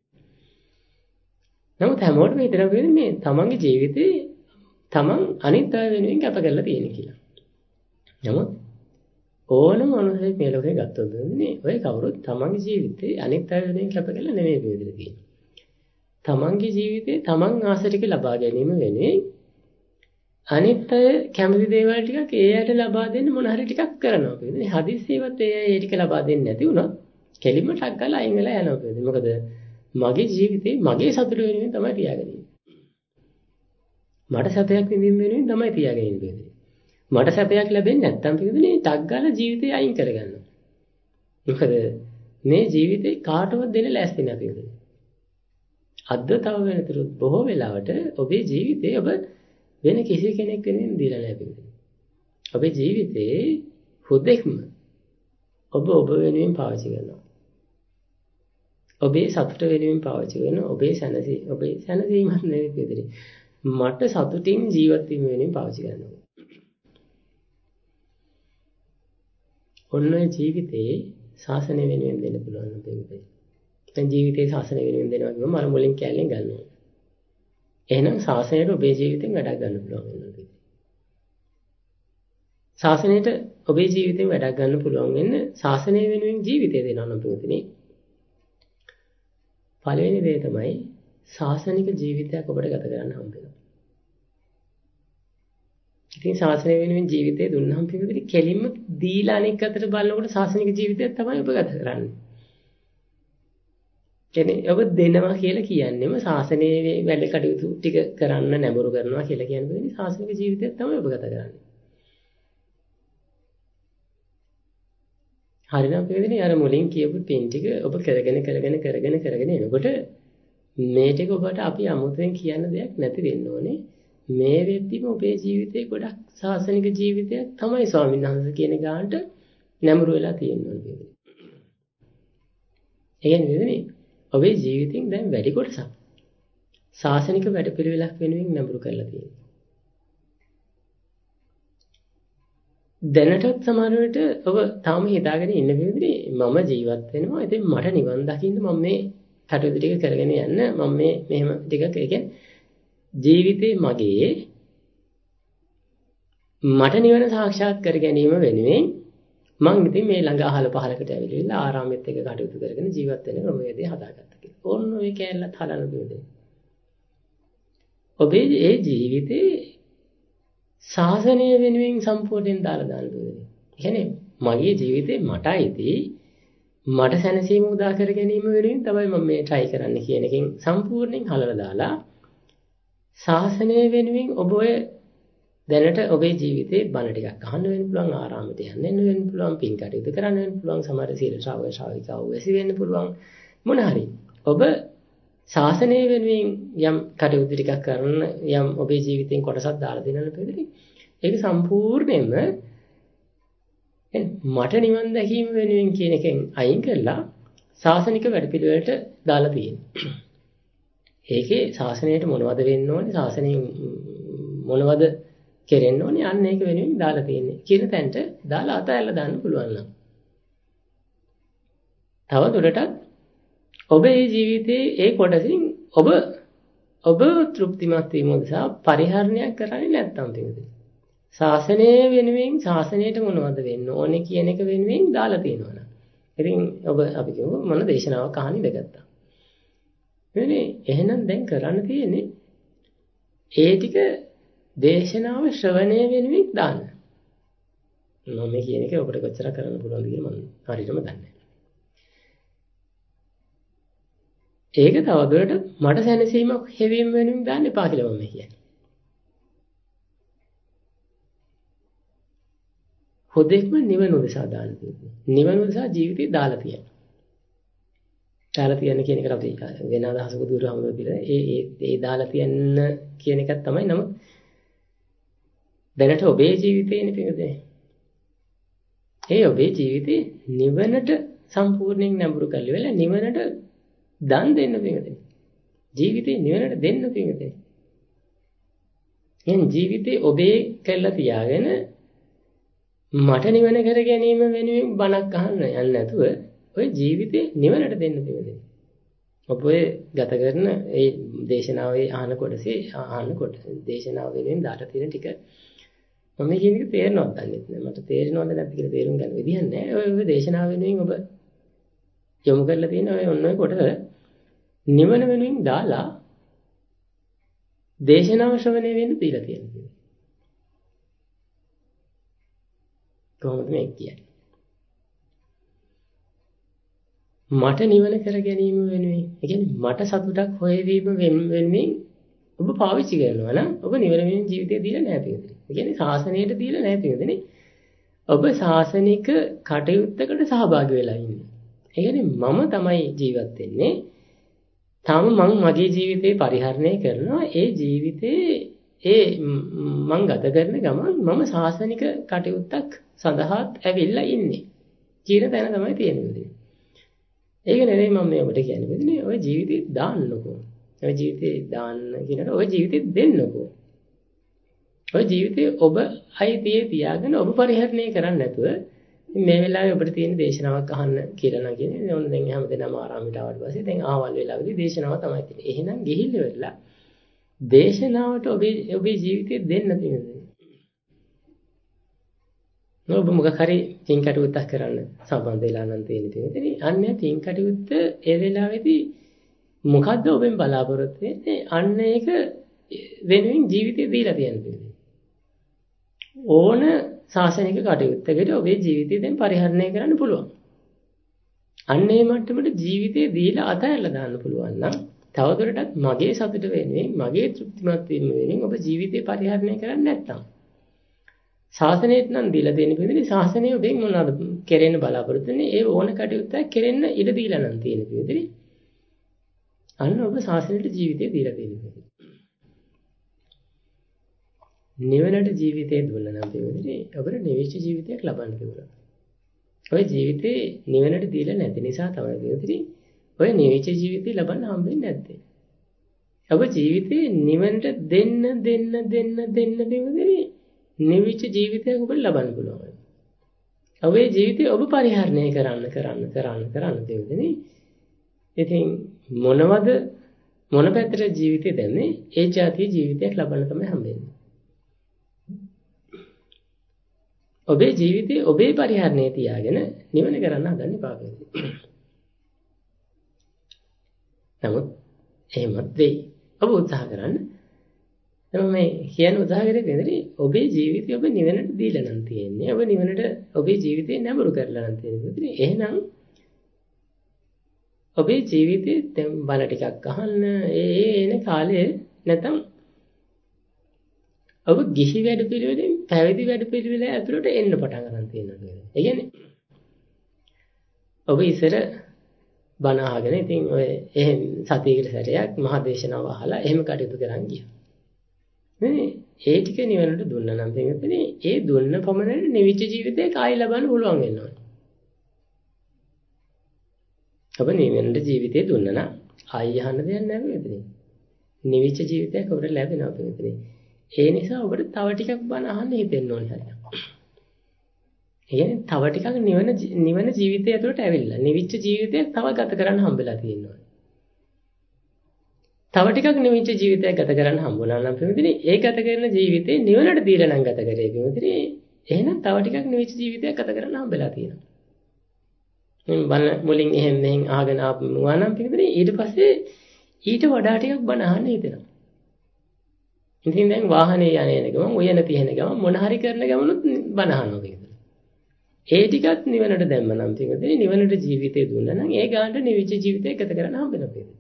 නමුත් හැමෝටම හිතනවා වෙන්නේ මේ තමන්ගේ ජීවිතේ තමන් අනිත් අය වෙනුවෙන් කැප කරලා තියෙන කියලා. නමුත් ඕනම මොනසෙක් මේ ලෝකේ ගත්තොත් වෙන්නේ ඔය කවුරුත් තමන්ගේ ජීවිතේ අනිත් අය වෙනුවෙන් කැප කරලා නෙමෙයි විදිහට තියෙන්නේ. තමන්ගේ ජීවිතේ තමන් ආස ටික ලබා ගැනීම වෙනුවෙන් අනිත් අය කැමති දේවල් ටිකක් ඒ අයට ලබා දෙන්න මොන හරි ටිකක් කරනවා කියන්නේ. හදිස්සියවත් ඒ ටික ලබා දෙන්නේ නැති වුණොත් කෙලින්ම ටක් ගාලා අයින් වෙලා යනවා කියන්නේ. මොකද මගේ ජීවිතේ මගේ සතුට වෙනුවෙන් තමයි තියාගෙන ඉන්නේ. මට සැපයක් විඳින්න වෙනුවෙන් තමයි තියාගෙන ඉන්නේ. මට සැපයක් ලැබෙන්නේ නැත්නම් පිළිදෙනේ ටක් ගාලා ජීවිතේ අයින් කරගන්නවා. මොකද මේ ජීවිතේ කාටවත් දෙන්න ලෑස්ති නැහැ පිළිදෙනේ. අද තව වෙනතුරුත් බොහෝ වෙලාවට ඔබේ ජීවිතේ ඔබ වෙන කිසි කෙනෙක් වෙනුවෙන් දීලා නැහැ පිළිදෙනේ. ඔබේ ජීවිතේ හුදෙක්ම ඔබ වෙනුවෙන් පාවිච්චි කරනවා. ඔබේ සතුට වෙනුවෙන් පාවිච්චි කරනවා. ඔබේ සැනසීමක් නෙවෙයි පිළිදෙනේ. මට සතුටින් ජීවත් වීම වෙනුවෙන් පාවිච්චි කරනවා. ඔන්න ඔය ජීවිතේ ශාසනය වෙනුවෙන් දෙන්න පුළුවන් අපේ. දැන් ජීවිතේ ශාසනය වෙනුවෙන් දෙනවා කියවම අර මුලින් කැලෙන් ගන්නවා. එහෙනම් ශාසනයට ඔබේ ජීවිතෙන් වැඩක් ගන්න පුළුවන් වෙනවා. ශාසනයට ඔබේ ජීවිතෙන් වැඩක් ගන්න පුළුවන් වෙන්න ශාසනය වෙනුවෙන් ජීවිතය දෙනවා නම් පුදුනේ. පළවෙනි දේ තමයි ශාසනික ජීවිතයක් ඔබට ගත කරන්න හම්බ වෙනවා. ඉතින් ශාසනය වෙනුවෙන් ජීවිතය දුන්නාම පිළිදෙලි කෙලින්ම දීලා අනෙක් අතට බලනකොට ශාසනික ජීවිතයක් තමයි ඔබ ගත කරන්නේ. කියන්නේ ඔබ දෙනවා කියලා කියන්නේම ශාසනයේ වැඩ කටයුතු ටික කරන්න නැඹුරු කරනවා කියලා කියන බෙදෙන ශාසනික ජීවිතයක් තමයි ඔබ ගත කරන්නේ. හරිනම් පිළිදෙලි අර මුලින් කියපු පින් ටික ඔබ කරගෙන එනකොට මේ ටික ඔබට අපි අමුතුවෙන් කියන්න දෙයක් නැති වෙන්න ඕනේ. මේ වෙද්දිම ඔබේ ජීවිතේ ගොඩක් ශාසනික ජීවිතයක් තමයි ස්වාමීන් වහන්සේ කියන ගානට නැඹුරු වෙලා තියෙනවා කියන්නේ. ඒ කියන්නේ ඔබේ ජීවිතෙන් දැන් වැඩි කොටසක් ශාසනික වැඩපිළිවෙලක් වෙනුවෙන් නැඹුරු කරලා තියෙනවා. දැනටත් සමහර විට ඔබ තාම හිතාගෙන ඉන්න විදිහේ මම ජීවත් වෙනවා. ඉතින් මට නිවන් දකින්න මම මේ කටයුතු ටික කරගෙන යන්න මම මෙහෙම ටිකක් ඒ කියන්නේ ජීවිතේ මගේ මට නිවන සාක්ෂාත් කර ගැනීම වෙනුවෙන් මම ඉතින් මේ ළඟ අහල පහලකට ඇවිල්ලා ආරාමෙත් එක කටයුතු කරගෙන ජීවත් වෙන ක්‍රමවේදය හදාගත්තා කියලා. ඕන්න ඔය කැලලත් හදන්න බෑ. ඔබේ ඒ ජීවිතේ ශාසනය වෙනුවෙන් සම්පූර්ණයෙන් දාලා දාන්න ඕනේ. ඒ කියන්නේ මගේ ජීවිතේ මටයිදී මට සැනසීම උදා කර ගැනීම වෙනුවෙන් තමයි මම මේ try කරන්න කියන එකෙන් සම්පූර්ණයෙන් හලලා දාලා ශාසනය වෙනුවෙන් ඔබ ඔය දැනට ඔබේ ජීවිතේ බණ ටිකක් අහන්න වෙන්න පුළුවන් ආරාමයට යන්න වෙන්න පුළුවන් පින් කටයුතු කරන්න වෙන්න පුළුවන් සමහර සීල ශ්‍රාවිකාව වෙසි වෙන්න පුළුවන් මොන හරි ඔබ ශාසනය වෙනුවෙන් යම් කටයුතු ටිකක් කරන යම් ඔබේ ජීවිතෙන් කොටසක් දාලා දෙන්න පිළිදෙලි ඒක සම්පූර්ණයෙන්ම මට නිවන් දැකීම වෙනුවෙන් කියන එකෙන් අයින් කරලා ශාසනික වැඩපිළිවෙලට දාලා තියෙනවා. ඒකේ ශාසනයට මොනවද වෙන්න ඕනේ ශාසනයෙන් මොනවද කෙරෙන්න ඕනේ අන්න ඒක වෙනුවෙන් දාලා තියෙන්නේ කියන තැනට දාලා අතහැරලා දාන්න පුළුවන් නම් තව දුරටත් ඔබේ ජීවිතයේ ඒ කොටසින් ඔබ තෘප්තිමත් වීම නිසා පරිහරණයක් කරන්නේ නැත්නම් තියෙන්නේ ශාසනය වෙනුවෙන් ශාසනයට මොනවද වෙන්න ඕනේ කියන එක වෙනුවෙන් දාලා තියෙනවා නම්. ඉතින් ඔබ අපි කියමු මොන දේශනාවක් අහන්න ඉඳගත්තා. එනේ එහෙනම් දැන් කරන්න තියෙන්නේ ඒ ටික දේශනාව ශ්‍රවණය වෙනුවෙන් දාන්න. මම කියන එක ඔබට කොච්චර කරන්න පුළුවන්ද කියලා මම හරියටම දන්නේ නැහැ. ඒක තවදුරට මට සැනසීමක් හැවීම වෙනුවෙන් දාන්න එපා කියලා මම කියන්නේ. හොදෙක්ම නිවන උදෙසා දාන්න තියෙනවා. නිවන උදෙසා ජීවිතේ දාලා තියෙනවා. දාලා තියන්න කියන එකට අපි වෙන අදහසක දුරවම කියලා ඒ දාලා තියන්න කියන එකක් තමයි. නමුත් දැනට ඔබේ ජීවිතේනේ පිටුදේ. ඒ ඔබේ ජීවිතේ නිවනට සම්පූර්ණයෙන් නැඹුරු කරලා නිවනට දන් දෙන්න පිටුදේ. ජීවිතේ නිවනට දෙන්න පිටුදේ. එහෙනම් ජීවිතේ ඔබේ කරලා තියාගෙන මට නිවන කර ගැනීම වෙනුවෙන් බණක් අහන්න යන්නේ නැතුව ඔය ජීවිතේ නිවනට දෙන්න පිළිදෙන. ඔබ ඔය ගත කරන ඒ දේශනාවේ අහනකොට දේශනාව වෙනුවෙන් දාලා තියෙන ටික මම කියන එක තේරෙනවද දන්නේ නැහැ. මට තේරෙනවද නැද්ද කියලා තේරුම් ගන්න විදිහක් නැහැ. ඔය දේශනාව වෙනුවෙන් ඔබ යොමු කරලා තියෙන ඔය කොටස නිවන වෙනුවෙන් දාලා දේශනාව ශ්‍රවණය වෙන්න දීලා තියෙනවා. කොහොමද මේ කියන්නේ? මට නිවන කර ගැනීම වෙනුවෙන්, ඒ කියන්නේ මට සතුටක් හොයවීම වෙනුවෙන් ඔබ පාවිච්චි කරනවා නම් ඔබ නිවන වෙනුවෙන් ජීවිතය දීලා නැහැ පිටුදේ. ඒ කියන්නේ ශාසනයට දීලා නැහැ පිටුදේ. ඔබ ශාසනික කටයුත්තකට සහභාගී වෙලා ඉන්නේ. ඒ කියන්නේ මම තමයි ජීවත් වෙන්නේ. මම මගේ ජීවිතේ පරිහරණය කරනවා. ඒ ජීවිතේ මම ගත කරන ගමන් මම ශාසනික කටයුත්තක් සඳහාත් ඇවිල්ලා ඉන්නේ. කියන තැන තමයි තියෙන්නේ. ඒක නෙවෙයි මම මේ ඔබට කියන්නේ. මෙතන ඔය ජීවිතේ දාන්නකෝ. ඔය ජීවිතේ දාන්න කියනකොට ඔය ජීවිතේ දෙන්නකෝ. ඔය ජීවිතේ ඔබ අයිතියේ තියාගෙන ඔබ පරිහරණය කරන්නේ නැතුව මේ වෙලාවේ ඔබට තියෙන දේශනාවක් අහන්න කියලා නම් කියන්නේ ඕන දැන් හැමදේම ආරාමයට ආවට පස්සේ දැන් ආවල් වෙලාවේදී දේශනාව තමයි තියෙන්නේ. එහෙනම් ගිහිල්ලා වෙලා දේශනාවට ඔබේ ජීවිතේ දෙන්න තියෙනවා. ඔබ මොකක් හරි තින් කටයුත්තක් කරන්න සම්බන්ධ වෙලා නම් තියෙන්නේ. අන්නේ තින් කටයුත්ත ඒ වෙලාවේදී මොකද්ද ඔබෙන් බලාපොරොත්තු වෙන්නේ? අන්න ඒක වෙනුවෙන් ජීවිතේ දීලා තියෙනවා. ඕන ශාසනික කටයුත්තකට ඔබේ ජීවිතය දැන් පරිහරණය කරන්න පුළුවන්. අන්න ඒ මට්ටමට ජීවිතේ දීලා අතහැරලා දාන්න පුළුවන් නම් තවදුරටත් මගේ සතුට වෙනුවෙන් මගේ තෘප්තිමත් වීම වෙනුවෙන් ඔබ ජීවිතේ පරිහරණය කරන්නේ නැත්තම් ශාසනයට නම් දීලා දෙන්න පිළිදෙන ශාසනය ඔබෙන් මොනවාද කෙරෙන්න බලාපොරොත්තු වෙන්නේ? ඒ ඕන කටයුත්තක් කෙරෙන්න ඉඩ දීලා නම් තියෙන පිළිදෙන. අන්න ඔබ ශාසනයට ජීවිතේ දීලා දෙන්නේ. නිවනට ජීවිතේ දුන්න නම් පිළිදෙන ඔබට නිවිච්ච ජීවිතයක් ලබන්න පුළුවන්. ඔය ජීවිතේ නිවනට දීලා නැති නිසා තමයි පිළිදෙන ඔය නිවිච්ච ජීවිතේ ලබන්න හම්බෙන්නේ නැත්තේ. ඔබ ජීවිතේ නිවනට දෙන්න පිළිදෙන නිවිච්ච ජීවිතයක් ඔබට ලබන්න පුළුවන්. ඔබේ ජීවිතේ ඔබ පරිහරණය කරන්න දෙන්නේ. ඉතින් මොන පැත්තට ජීවිතේ දැන්නේ? ඒ જાතිය ජීවිතයක් ලබන්න තමයි හම්බෙන්නේ. ඔබේ ජීවිතේ ඔබේ පරිහරණය තියාගෙන නිවන කරන්න හදන්නේ පාපෙන්නේ. නමුත් එහෙමත් වෙයි. ඔබ උත්සාහ කරන්න. මේ කියන උදාහ කරේ ඔබේ ජීවිතය ඔබ නිවනට දීලා නම් තියෙන්නේ. ඔබ නිවනට ඔබේ ජීවිතේ නැඹුරු කරලා නම් තියෙන්නේ. එහෙනම් ඔබේ ජීවිතේ දැන් බල ටිකක් අහන්න එන කාලේ නැතම් ඔබ ගිහි වැඩ පිළිවෙලෙන් පැවිදි වැඩ පිළිවෙල ඇතුළට එන්න පටන් ගන්න තියෙනවා. ඒ කියන්නේ ඔබ ඉස්සර බණ අහගෙන ඉතින් ඔය එහෙම සතියකට සැරයක් මහා දේශනාව අහලා එහෙම කටයුතු කරන් ගියා. ඒ ටික නිවනට දුන්නා නම් පින්වත්නි ඒ දුන්න පමණට නිවිච්ච ජීවිතයක් ආයි ලබන්න පුළුවන් වෙනවා. ඔබ නිවනට ජීවිතේ දුන්නා නම් ආයි අහන්න දෙයක් නැහැ මෙතන. නිවිච්ච ජීවිතයක් ඔබට ලැබෙනවා පින්වත්නි. ඒ නිසා ඔබට තව ටිකක් බණ අහන්න හිතෙන්න ඕනේ හරියට. ඒ කියන්නේ තව ටිකක් නිවන ජීවිතය ඇතුළට ඇවිල්ලා නිවිච්ච ජීවිතයක් තව ගත කරන්න හම්බෙලා තියෙනවා. තව ටිකක් නිවිච්ච ජීවිතයක් ගත කරන්න හම්බුණා නම් පින්විතනි ඒ ගත කරන ජීවිතේ නිවනට දීලා නම් ගත කරේ පින්විතනි එහෙනම් තව ටිකක් නිවිච්ච ජීවිතයක් ගත කරන්න හම්බෙලා තියෙනවා. මම බණ මුලින් එහෙන් මෙහෙන් අහගෙන ආපුවා නම් පින්විතනි ඊට පස්සේ ඊට වඩා ටිකක් බණ අහන්න හිතෙනවා. ඉතින් දැන් වාහනේ යන ගමන් උයන තියෙන ගමන් මොන හරි කරන ගමනොත් බණ අහනවා පින්විතනි. ඒ ටිකත් නිවනට දැම්ම නම් පින්විතනි නිවනට ජීවිතේ දුන්නා නම් ඒ ගානට නිවිච්ච ජීවිතයක් ගත කරන්න හම්බෙනවා පින්විතනි.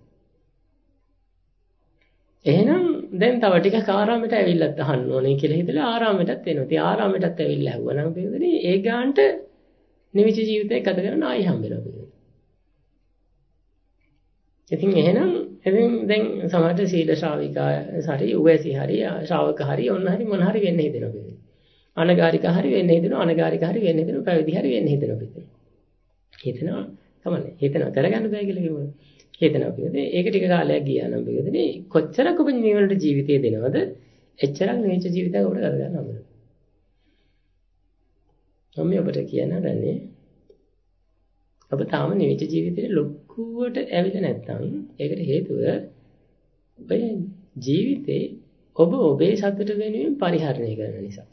එහෙනම් දැන් තව ටිකක් ආරාමයට ඇවිල්ලත් අහන්න ඕනේ කියලා හිතලා ආරාමයටත් එනවා. ඉතින් ආරාමයටත් ඇවිල්ලා ඇහුවා නම් පින්විතනි ඒ ගානට නිවිච්ච ජීවිතයක් ගත කරන්න ආයි හම්බෙනවා පින්විතනි. ඉතින් එහෙනම් දැන් සමහරට සීල ශ්‍රාවිකා හරි උවැසි හරි ශ්‍රාවක හරි ඔන්න හරි මොන හරි වෙන්න හිතෙනවා පින්විතනි. අනගාരിക හරි වෙන්න හිතෙනවා අනගාരിക හරි වෙන්න හිතෙනවා පැවිදි හරි වෙන්න හිතෙනවා පින්විතනි. හිතනවා කමන්නේ. හිතනවා කරගන්න බෑ කියලා කිව්වොත් හිතනවා පින්විතනි. ඒක ටික කාලයක් ගියා නම් පින්විතනි කොච්චරක් ඔබ නිවනට ජීවිතය දෙනවද? එච්චරක් නිවිච්ච ජීවිතයක් ඔබට ගත ගන්න හම්බ වෙනවා. මම ඔබට කියනදන්නේ ඔබ තාම නිවිච්ච ජීවිතේ ලොකුවට ඇවිල්ලා නැත්නම් ඒකට හේතුව ඔබ ජීවිතේ ඔබ ඔබේ සතුට වෙනුවෙන් පරිහරණය කරන නිසා.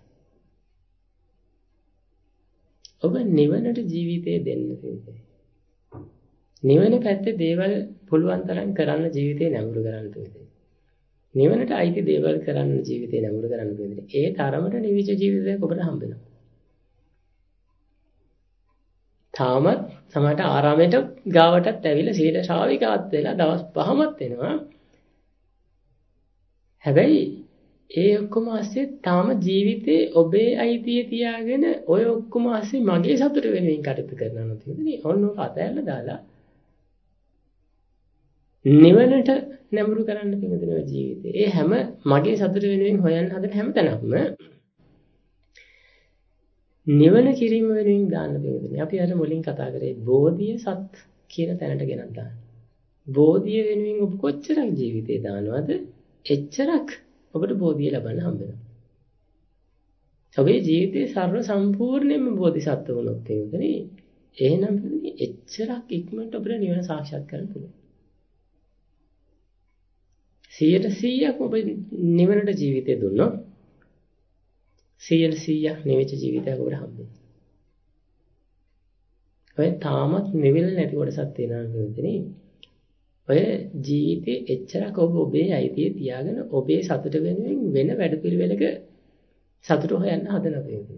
ඔබ නිවනට ජීවිතේ දෙන්න තියෙන්නේ. නිවන පැත්තේ දේවල් පුළුවන් තරම් කරන්න ජීවිතේ නැඹුරු කරන්න තියෙන්නේ. නිවනට අයිති දේවල් කරන්න ජීවිතේ නැඹුරු කරන්න තියෙන්නේ. ඒ තරමට නිවිච්ච ජීවිතයක් ඔබට හම්බ වෙනවා. තාමත් සමහරට ආරාමයට ගාවටත් ඇවිල්ලා සීල ශ්‍රාවිකාත් වෙලා දවස් 5මත් වෙනවා. හැබැයි ඒ ඔක්කොම ASCII තාම ජීවිතේ ඔබේ අයිතිය තියාගෙන ඔය ඔක්කොම ASCII මගේ සතුට වෙනුවෙන් කටයුතු කරනවා නේද? ඉතින් ඔන්න ඔක අතහැරලා දාලා නිවනට නැඹුරු කරන්න පිළිදෙන ජීවිතේ. ඒ හැම මගේ සතුට වෙනුවෙන් හොයන්න හදන හැම තැනක්ම නිවන කිරීම වෙනුවෙන් දාන්න පිළිදෙන. අපි අර මුලින් කතා කරේ බෝධිය සත් කියන තැනට ගෙනත් දාන්න. බෝධිය වෙනුවෙන් ඔබ කොච්චරක් ජීවිතේ දානවද? එච්චරක් ඔබට බෝධිය ලබන්න හම්බ වෙනවා. ඔබේ ජීවිතේ සර්ව සම්පූර්ණයෙන්ම බෝධිසත්ව වුණොත් එන්නේ. එහෙනම් එච්චරක් ඉක්මනට ඔබට නිවන සාක්ෂාත් කරගන්න පුළුවන්. 100% ඔබ නිවනට ජීවිතය දුන්නොත් 100% නිවෙච්ච ජීවිතයක් ඔබට හම්බෙනවා. ඔය තාමත් නිවිල නැති කොටසක් තියෙනවා නෙවෙයි. ඔය ජීවිතේ එච්චරක් ඔබ ඔබේ අයිතිය තියාගෙන ඔබේ සතුට වෙනුවෙන් වෙන වැඩපිළිවෙලක සතුට හොයන්න හදනවා කියන්නේ.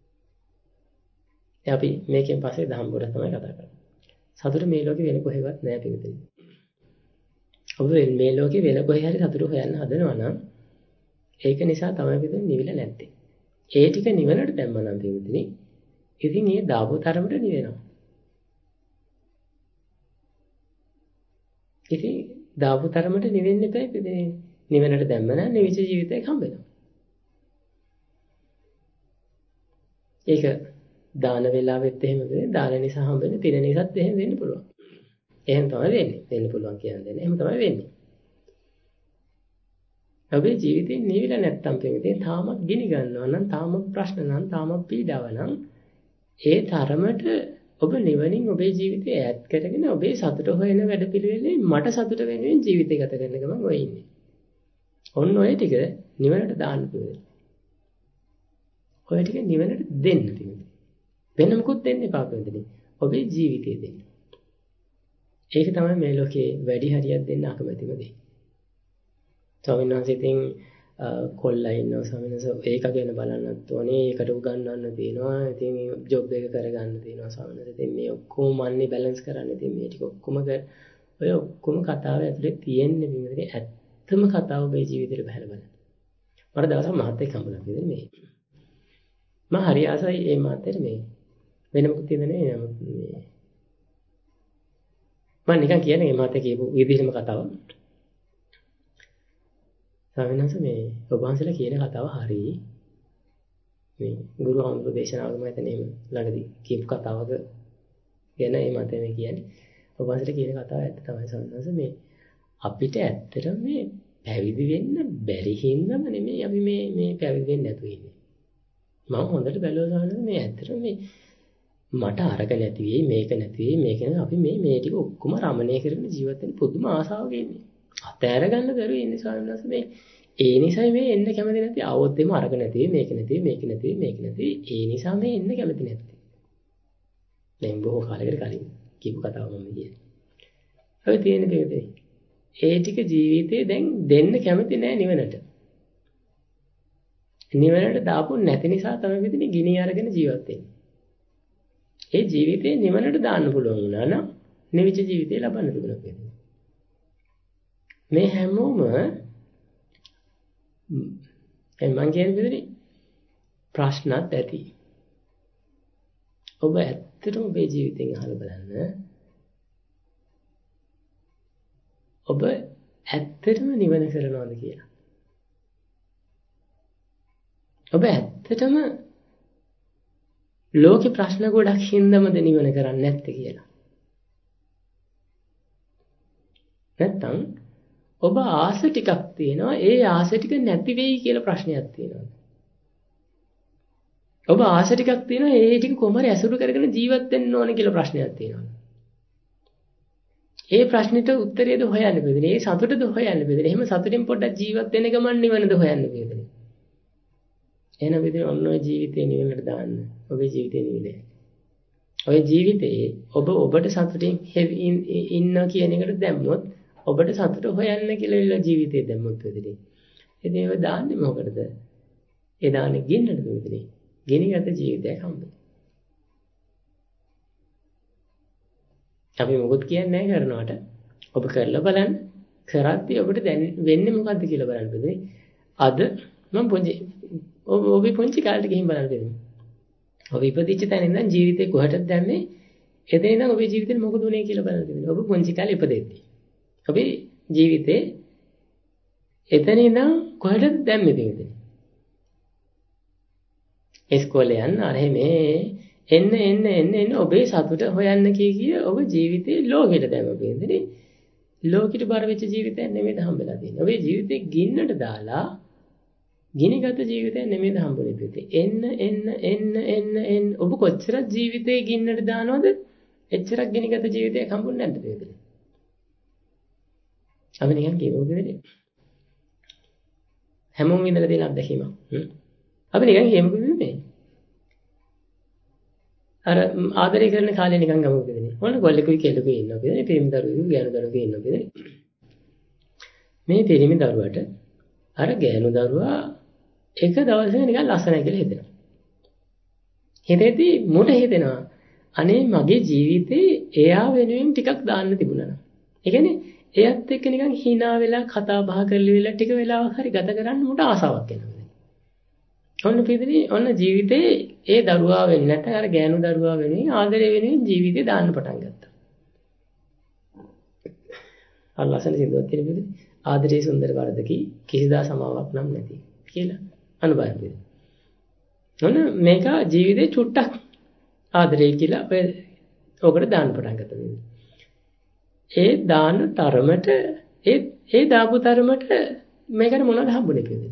අපි මේකෙන් පස්සේ දහම් කොට තමයි කතා කරන්නේ. සතුට මේ ලෝකේ වෙන කොහෙවත් නැහැ පිළිදෙන්නේ. ඔබ මේ ලෝකේ වෙන කොහේ හරි සතුට හොයන්න හදනවා නම් ඒක නිසා තමයි පිළිදෙන්නේ නිවිල නැත්තේ. ඒ ටික නිවනට දැම්ම නම් පිළිදෙන්නේ. ඉතින් ඒ දාපු තරමට නිවෙනවා. ඉතින් දාපු තරමට නිවෙන්න එපා පිළිදෙන්නේ. නිවනට දැම්ම නම් නිවිච්ච ජීවිතයක් හම්බ වෙනවා. ඒක දාන වෙලාවෙත් එහෙම වෙන්නේ. දාන නිසා හම්බෙන්නේ තින නිසාත් එහෙම වෙන්න පුළුවන්. එහෙම තමයි වෙන්නේ. වෙන්න පුළුවන් කියන්නේ. එහෙම තමයි වෙන්නේ. ඔබේ ජීවිතේ නිවිලා නැත්තම් පිටින් තාමත් ගිනි ගන්නවා නම් තාමත් ප්‍රශ්න නම් තාමත් පීඩාව නම් ඒ තරමට ඔබ නිවනින් ඔබේ ජීවිතය ඈත් කරගෙන ඔබේ සතුට හොයන වැඩපිළිවෙලේ මට සතුට වෙනුවෙන් ජීවිතය ගත කරන ගමන් ඔය ඉන්නේ. ඔන්න ඔය ටික නිවනට දාන්න පුළුවන්. ඔය ටික නිවනට දෙන්න තියෙනවා. වෙන මොකුත් දෙන්න එපා පිටින්. ඔබේ ජීවිතය දෙන්න. ඒක තමයි මේ ලෝකේ වැඩි හරියක් දෙන්න අකමැතිම දේ. ස්වාමීන් වහන්සේ ඉතින් කොල්ලා ඉන්නවා ස්වාමීන් වහන්සේ ඒක ගැන බලන්නත් ඕනේ ඒකට උගන්වන්න තියෙනවා ඉතින් ජොබ් එක කරගන්න තියෙනවා ස්වාමීන් වහන්සේ ඉතින් මේ ඔක්කොම මන්නේ බැලන්ස් කරන්න ඉතින් මේ ටික ඔක්කොම ඔය ඔක්කොම කතාව ඇතුලේ තියෙන්නේ මේ ඇත්තම කතාව ඔබේ ජීවිතේට බහලා බලන්න. මට දවසක් මහත්තයෙක් හම්බුණා කියන්නේ මේ. මම හරි ආසයි මේ මහත්තයට මේ වෙන මොකද තියෙන්නේ නෙමෙයි මේ මම නිකන් කියන්නේ මේ මහත්තයා කියපු විදිහම කතාවක්. ස්වාමීන් වහන්සේ මේ ඔබ වහන්සේලා කියන කතාව හරි මේ ගුරු හාමුදුරුවෝ දේශනාවක මම හිතන්නේ ළඟදී කියපු කතාවක ගැන මේ මතය මේ කියන්නේ ඔබ වහන්සේලා කියන කතාව ඇත්ත තමයි ස්වාමීන් වහන්සේ මේ අපිට ඇත්තටම මේ පැවිදි වෙන්න බැරි හින්දාම නෙමෙයි අපි මේ පැවිදි වෙන්නේ නැතුව ඉන්නේ මම හොඳට බැලුවා ස්වාමීන් වහන්සේ මේ ඇත්තටම මේ මට අරක නැති වෙයි මේක නැති වෙයි මේක නේ අපි මේ ටික ඔක්කොම රමණය කරගෙන ජීවත් වෙන්න පුදුම ආසාවක ඉන්නේ අතෑර ගන්න දරුවෝ ඉන්නේ ස්වාමීන් වහන්සේ මේ ඒ නිසා මේ එන්න කැමති නැති આવොත් එම අරක නැති මේක නැති මේක නැති මේක නැති ඒ නිසා මේ එන්න කැමති නැති. දැන් බොහෝ කාලයකට කලින් කියපු කතාව මම කියන්නේ. ඔය තියෙන දෙයක්. ඒ ටික ජීවිතේ දැන් දෙන්න කැමති නෑ නිවනට. නිවනට දාපු නැති නිසා තමයි මෙතන ගිනි අරගෙන ජීවත් වෙන්නේ. ඒ ජීවිතේ නිවනට දාන්න පුළුවන් වුණා නම් නිවිච්ච ජීවිතේ ලබන්න තිබුණා කියන්නේ. මේ හැමෝම මම කියන්නේ විදිහේ ප්‍රශ්නත් ඇති. ඔබ ඇත්තටම ඔබේ ජීවිතෙන් අහලා බලන්න. ඔබ ඇත්තටම නිවන කරනවද කියලා. ඔබ ඇත්තටම ලෝකේ ප්‍රශ්න ගොඩක් හින්දාමද නිවන කරන්නේ නැත්තේ කියලා. නැත්තම් ඔබ ආස ටිකක් තියෙනවා ඒ ආස ටික නැති වෙයි කියලා ප්‍රශ්නයක් තියෙනවා. ඔබ ආස ටිකක් තියෙනවා ඒ ටික කොහොමද ඇසුරු කරගෙන ජීවත් වෙන්න ඕන කියලා ප්‍රශ්නයක් තියෙනවා. ඒ ප්‍රශ්නෙට උත්තරයද හොයන්න බැහැ. ඒ සතුටද හොයන්න බැහැ. එහෙම සතුටින් පොඩ්ඩක් ජීවත් වෙන ගමන් නිවනද හොයන්න බැහැ. එහෙනම් විදිහ ඔන්න ඔය ජීවිතේ නිවනට දාන්න. ඔබේ ජීවිතේ නිවනේ. ඔය ජීවිතේ ඔබ ඔබට සතුටින් ඉන්න කියන එකට දැම්මොත් ඔබට සතුට හොයන්න කියලා ඉල්ල ජීවිතේ දැම්මොත් වෙදිනේ. ඉතින් ඒව දාන්නේ මොකටද? ඒ දාන්නේ ගින්නට වෙදිනේ. ගිනිගත ජීවිතයක් හම්බෙන්නේ. අපි මොකොත් කියන්නේ නැහැ කරනවට. ඔබ කරලා බලන්න. කරද්දී ඔබට දැන් වෙන්නේ මොකද්ද කියලා බලන්න වෙදිනේ. අද මම ඔබ පොන්චි කාලේ ගිහින් බලන්න වෙදිනේ. ඔබ ඉපදිච්ච තැන ඉඳන් ජීවිතේ කොහටද දැම්මේ? එතන ඉඳන් ඔබේ ජීවිතේ මොකද වුනේ කියලා බලන්න වෙදිනේ. ඔබ පොන්චි කාලේ ඉපදෙද්දී ඔබේ ජීවිතේ එතන ඉඳන් කොහෙටද දැම්මේ තියෙන්නේ? ඉස්කෝලේ යන්න අරහෙ මේ එන්න ඔබේ සතුට හොයන්න කිය ඔබ ජීවිතේ ලෝකෙට දැම්ම බෙන්දනේ. ලෝකෙට බර වෙච්ච ජීවිතයක් නෙමෙයිද හම්බෙලා තියෙන්නේ. ඔබේ ජීවිතේ ගින්නට දාලා ගිනිගත ජීවිතයක් නෙමෙයිද හම්බුනේ පිටේ. එන්න ඔබ කොච්චරක් ජීවිතේ ගින්නට දානවද? එච්චරක් ගිනිගත ජීවිතයක් හම්බුනේ නැද්ද පිටේ? අපි නිකන් කියමුද වෙන්නේ. හැමෝම ඉඳලා තියෙන අත්දැකීමක්. අපි නිකන් කියමුද මේ. අර ආදරය කරන කාලේ නිකන් ගමුද වෙන්නේ. ඕන ගොල්ලෙකුයි කෙල්ලෙකුයි ඉන්නවා කියන්නේ පිරිමි දරුවෙකු ගෑනු දරුවෙකු ඉන්නවා කියන්නේ. මේ පිරිමි දරුවට අර ගෑනු දරුවා එක දවසක නිකන් ලස්සනයි කියලා හිතෙනවා. හිතේදී මොට හිතෙනවා අනේ මගේ ජීවිතේ එයා වෙනුවෙන් ටිකක් දාන්න තිබුණා නම්. ඒ කියන්නේ එයත් එක්ක නිකන් hina වෙලා කතා බහ කරලා ටික වෙලාවක් හරි ගත කරන්න මට ආසාවක් එනවා. ඔන්න පිටිනේ ඔන්න ජීවිතේ ඒ දරුවා වෙන්නේ නැත්නම් අර ගෑනු දරුවා වෙනුවෙන් ආදරය වෙනුවෙන් ජීවිතේ දාන්න පටන් ගත්තා. අල්ලාසන සින්දුවක් කියන පිටිනේ ආදරේ සුන්දර වරදකි කිසිදා සමාවක් නම් නැති කියලා අනුබාර පිටිනේ. ඔන්න මේක ජීවිතේ චුට්ටක් ආදරේ කියලා ඔකට දාන්න පටන් ගත්තා. ඒ දාන තරමට ඒ දාපු තරමට මේකට මොනවද හම්බුනේ කියන්නේ.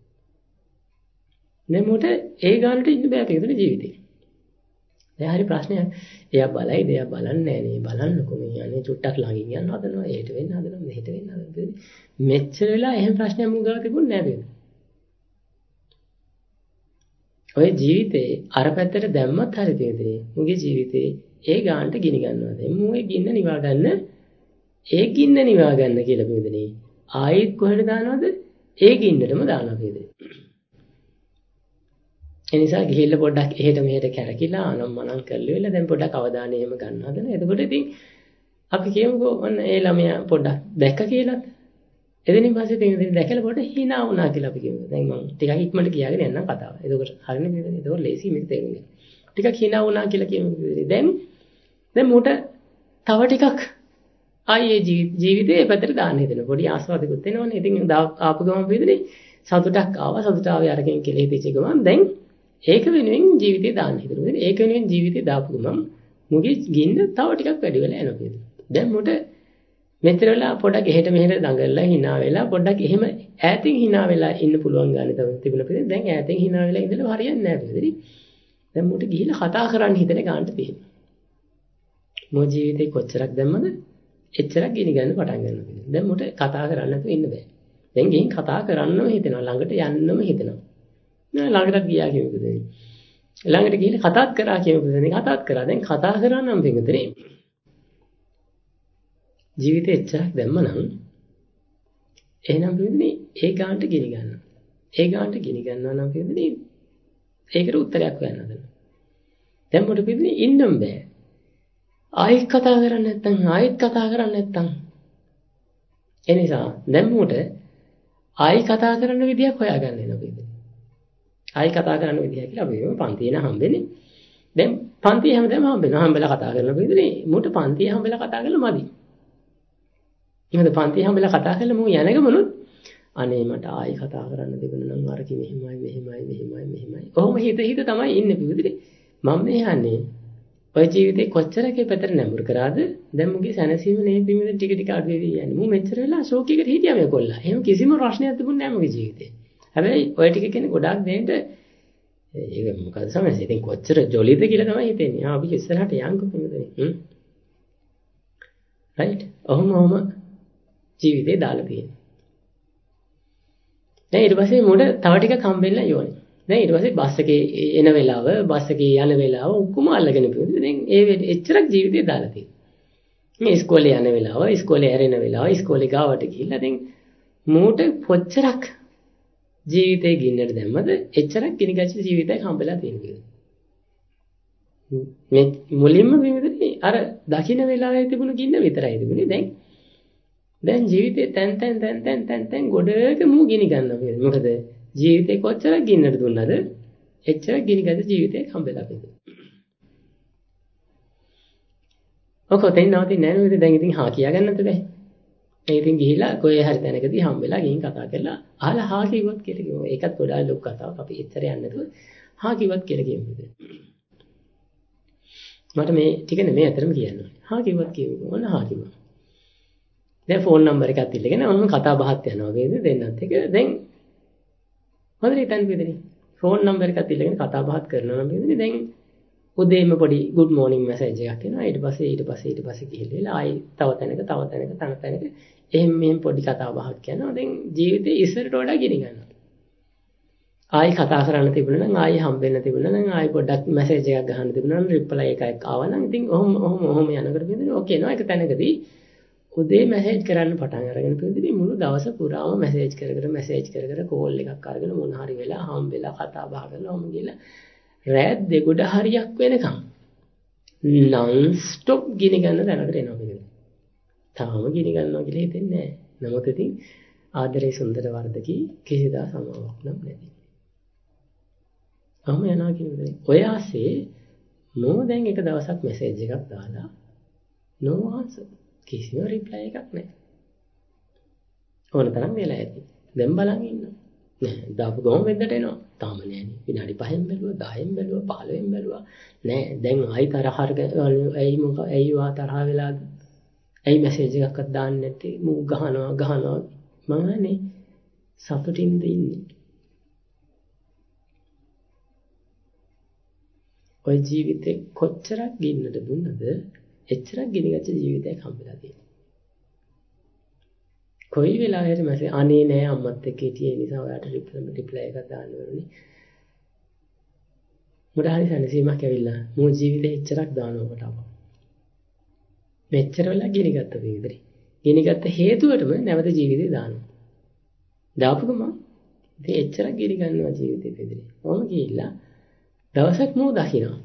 දැන් මොකට ඒ ගානට ඉන්න බෑ පිටුනේ ජීවිතේ. දැන් හරි ප්‍රශ්නයක්. එයා බලයිද එයා බලන්නේ නැහැ නේ. බලන්නකො මේ යන්නේ චුට්ටක් ළඟින් යන්න හදනවා. ඒට වෙන්න හදනවා. මෙහෙට වෙන්න හදනවා. මෙච්චර වෙලා එහෙම ප්‍රශ්නයක් මුගාව තිබුණේ නැහැ පිටු. ඔය ජීවිතේ අර පැත්තට දැම්මත් හරි පිටුනේ. මුගේ ජීවිතේ ඒ ගානට ගිනි ගන්නවා. දැන් මුගේ ගින්න නිවා ගන්න ඒ ගින්න නිවා ගන්න කියලා පිටුනේ. ආයෙත් කොහෙද දානවද? ඒ ගින්නටම දානවා පිටුනේ. ඒ නිසා ගිහිල්ලා පොඩ්ඩක් එහෙට මෙහෙට කැරකිලා අනම්මනම් කරලා වෙලා දැන් පොඩ්ඩක් අවධානය එහෙම ගන්න හදන. එතකොට ඉතින් අපි කියමුකෝ ඔන්න ඒ ළමයා පොඩ්ඩක් දැක්ක කියලාත්. එදිනින් පස්සේ ඉතින් දැකලා පොඩ්ඩක් hina වුණා කියලා අපි කියමු. දැන් මම ටිකක් ඉක්මනට කියාගෙන යන්නම් කතාව. එතකොට හරිනේ නේද? එතකොට ලේසි මේක තේරුම් ගන්න. ටිකක් hina වුණා කියලා කියමු. දැන් මොකට තව ටිකක් ආයේ ජීවිතේ පැත්තට දාන්න හිතෙනවා. පොඩි ආස්වාදයක්ත් එනවනේ. ඉතින් ආපු ගමන් පිළිදෙනේ සතුටක් ආවා. සතුට ආවේ අරගෙන කියලා හිතෙච්ච ගමන් දැන් ඒක වෙනුවෙන් ජීවිතේ දාන්න හිතනවා. ඒක වෙනුවෙන් ජීවිතේ දාපු ගමන් මුගේ ගින්න තව ටිකක් වැඩි වෙලා යනවා. දැන් මොකට මෙතන වෙලා පොඩ්ඩක් එහෙට මෙහෙට දඟලලා hina වෙලා පොඩ්ඩක් එහෙම ඈතින් hina වෙලා ඉන්න පුළුවන් ගානේ තමයි තිබුණා පිළිදෙන. දැන් ඈතින් hina වෙලා ඉඳලා හරියන්නේ නැහැ පිළිදෙන. දැන් මොකට ගිහිල්ලා කතා කරන්න හිතෙන ගානට තියෙනවා. මො ජීවිතේ කොච්චරක් දැම්මද? එච්චරක් ගිනි ගන්න පටන් ගන්නවා. දැන් මොකට කතා කරන්න නැතුව ඉන්න බෑ. දැන් ගිහින් කතා කරන්නම හිතෙනවා. ළඟට යන්නම හිතෙනවා. නෑ ළඟට ගියා කියමුකද? ළඟට ගිහින් කතාත් කරා කියමුකද? කතාත් කරා. දැන් කතා කරා නම් වෙනදනේ. ජීවිතේ එච්චරක් දැම්මනම් එහෙනම් වෙන්නේ ඒ ගානට ගිනි ගන්නවා. ඒ ගානට ගිනි ගන්නවා නම් වෙන්නේ ඒකට උත්තරයක් හොයන්න හදනවා. දැන් මොකද වෙන්නේ ඉන්නම් බෑ. ආයෙත් කතා කරන්නේ නැත්තම් ඒ නිසා දැන් මොකට ආයෙ කතා කරන්න විදියක් හොයාගන්න වෙනවා කියන්නේ. ආයෙ කතා කරන්න විදිය කියලා අපි පන්තියේ හම්බෙන්නේ. දැන් පන්තියේ හැමදාම හම්බෙනවා. හම්බෙලා කතා කරන විදිහනේ මොකට පන්තියේ හම්බෙලා කතා කරලා මදි. එහෙනම් පන්තියේ හම්බෙලා කතා කරලා මම යනගමනොත් අනේ මට ආයෙ කතා කරන්න දෙන්න නම් අරකි මෙහෙමයි. ඔහොම හිත තමයි ඉන්නේ පිළිවිදේ. මම මෙහන්නේ ඔය ජීවිතේ කොච්චරකේ පැතර නැඹුරු කරාද දැන් මුගේ සැනසීම නේ පිමිද ටික අඩු වෙවි යන්නේ. මම මෙච්චර වෙලා ශෝකයකට හිටියා මේ කොල්ලා. එහෙම කිසිම ප්‍රශ්නයක් තිබුණේ නැහැ මගේ ජීවිතේ. හැබැයි ඔය ටික කියන්නේ ගොඩාක් දෙන්නට ඒක මොකද සමහරවිට ඉතින් කොච්චර ජොලිද කියලා තමයි හිතෙන්නේ. අපි ඉස්සරහට යන්කෝ පිමිදනේ. රයිට්. ඔහොම ජීවිතේ දාලා තියෙනවා. දැන් ඊට පස්සේ මොඩ තව ටිකක් හම්බෙන්න යෝනේ. දැන් ඊට පස්සේ බස් එකේ එන වෙලාව, බස් එකේ යන වෙලාව ඔක්කොම අල්ලගෙන පියුනේ. දැන් ඒ එච්චරක් ජීවිතේ දාලා තියෙනවා. මේ ඉස්කෝලේ යන වෙලාව, ඉස්කෝලේ හැරෙන වෙලාව, ඉස්කෝලේ ගාවට ගිහිල්ලා දැන් මෝට කොච්චරක් ජීවිතේ ගින්නට දැම්මද? එච්චරක් ගිනිගච්ච ජීවිතයක් හම්බෙලා තියෙනවා. මේ මුලින්ම විවිධනේ අර දකින්න වෙලාවේ තිබුණු ගින්න විතරයි තිබුණේ. දැන් ජීවිතේ තැන් ගොඩක මූ ගිනි ගන්නවා. මොකද ජීවිතේ කොච්චර ගින්නට දුන්නද එච්චර ගිනිගත ජීවිතයක් හම්බෙලා තියෙනවා. ඔකතෙන් නවතින්නේ නැහැ නේද? දැන් ඉතින් හා කියා ගන්නත් බෑ. ඒ ඉතින් ගිහිලා කොහේ හරි තැනකදී හම්බෙලා ගිහින් කතා කරලා අහලා හා කිව්වත් කියලා කිව්වා. ඒකත් ගොඩාක් ලොකු කතාවක්. අපි එච්චර යන්නේ නැතුව හා කිව්වත් කියලා කියමු. මට මේ ටික නෙමෙයි අතරම කියන්න ඕනේ. හා කිව්වත් කියමු. ඕන හා කිව්වා. දැන් ෆෝන් නම්බර් එකක් ඉල්ලගෙන මම කතා බහත් යනවා වගේ දෙන්නත් එක. දැන් හොඳට හිතන්න පිළිදෙනේ. ෆෝන් නම්බර් එකක් ඉල්ලගෙන කතා බහත් කරනවා නම් පිළිදෙනේ. දැන් උදේම පොඩි good morning message එකක් එනවා. ඊට පස්සේ ගිහිල්ලා ආයි තව තැනක එහෙම පොඩි කතා බහක් කරනවා. දැන් ජීවිතේ ඉස්සරට වඩා ගිනි ගන්නවා. ආයි කතා කරන්න තිබුණා නම් ආයි හම්බෙන්න තිබුණා නම් ආයි පොඩ්ඩක් මැසේජ් එකක් ගහන්න තිබුණා නම් රිප්ලයි එකක් ආවා නම් ඉතින් ඔහොම යනකොට පිළිදෙනේ ඕකේ නෝ එක තැනකදී උදේ මැසේජ් කරන්න පටන් අරගෙන පිළිදෙනේ මුළු දවස පුරාම මැසේජ් කර කෝල් එකක් අරගෙන මොන හරි වෙලා හම්බෙලා කතා බහ කරලා ඔහොම ගිහලා රැත් දෙගොඩ හරියක් වෙනකම් non stop ගිනි ගන්න දැනකට එනවා පිළිදෙනේ. තාම ගිනි ගන්නවා කියලා හිතෙන්නේ නැහැ. නමුත් ඉතින් ආදරේ සුන්දර වර්ධකී කිසිදා සමාවක් නම් නැති. අහම යනවා කියන්නේ ඔය ආසේ නෝ දැන් එක දවසක් මැසේජ් එකක් දාලා no answer කිසිම රිප්ලයි එකක් නැහැ. ඕන තරම් වෙලා ඇති. දැන් බලන් ඉන්නවා. නෑ දාපු ගමන් වෙද්දට එනවා. තාම නෑනේ. විනාඩි 5න් බැලුවා, 10න් බැලුවා, 15න් බැලුවා. නෑ දැන් ආයි ඇයි වා තරහ වෙලාද? ඇයි මැසේජ් එකක්වත් දාන්නේ නැත්තේ? මූ ගහනවා. මමනේ සතුටින්ද ඉන්නේ. ඔය ජීවිතේ කොච්චරක් ගින්නට දුන්නද? එච්චරක් ගිනිගත්ත ජීවිතයක් හම්බෙලා තියෙනවා. කොයි වෙලාවෙ හරි මැසේජ් අනේ නෑ අම්මත් එක්ක හිටියේ නිසා ඔයාට රිප්ලයි එකක් දාන්න ඕනේ. මොඩ හරි සැනසීමක් ඇවිල්ලා මෝ ජීවිතේ එච්චරක් දානකොට අපා. මෙච්චර වෙලා ගිනිගත්ත විතරයි. ගිනිගත්ත හේතුවටම නැවත ජීවිතේ දානවා. දාපු ගමන් ඉතින් එච්චරක් ගිනි ගන්නවා ජීවිතේ විතරයි. ඔහොම ගිහිල්ලා දවසක් මෝ දකිනවා.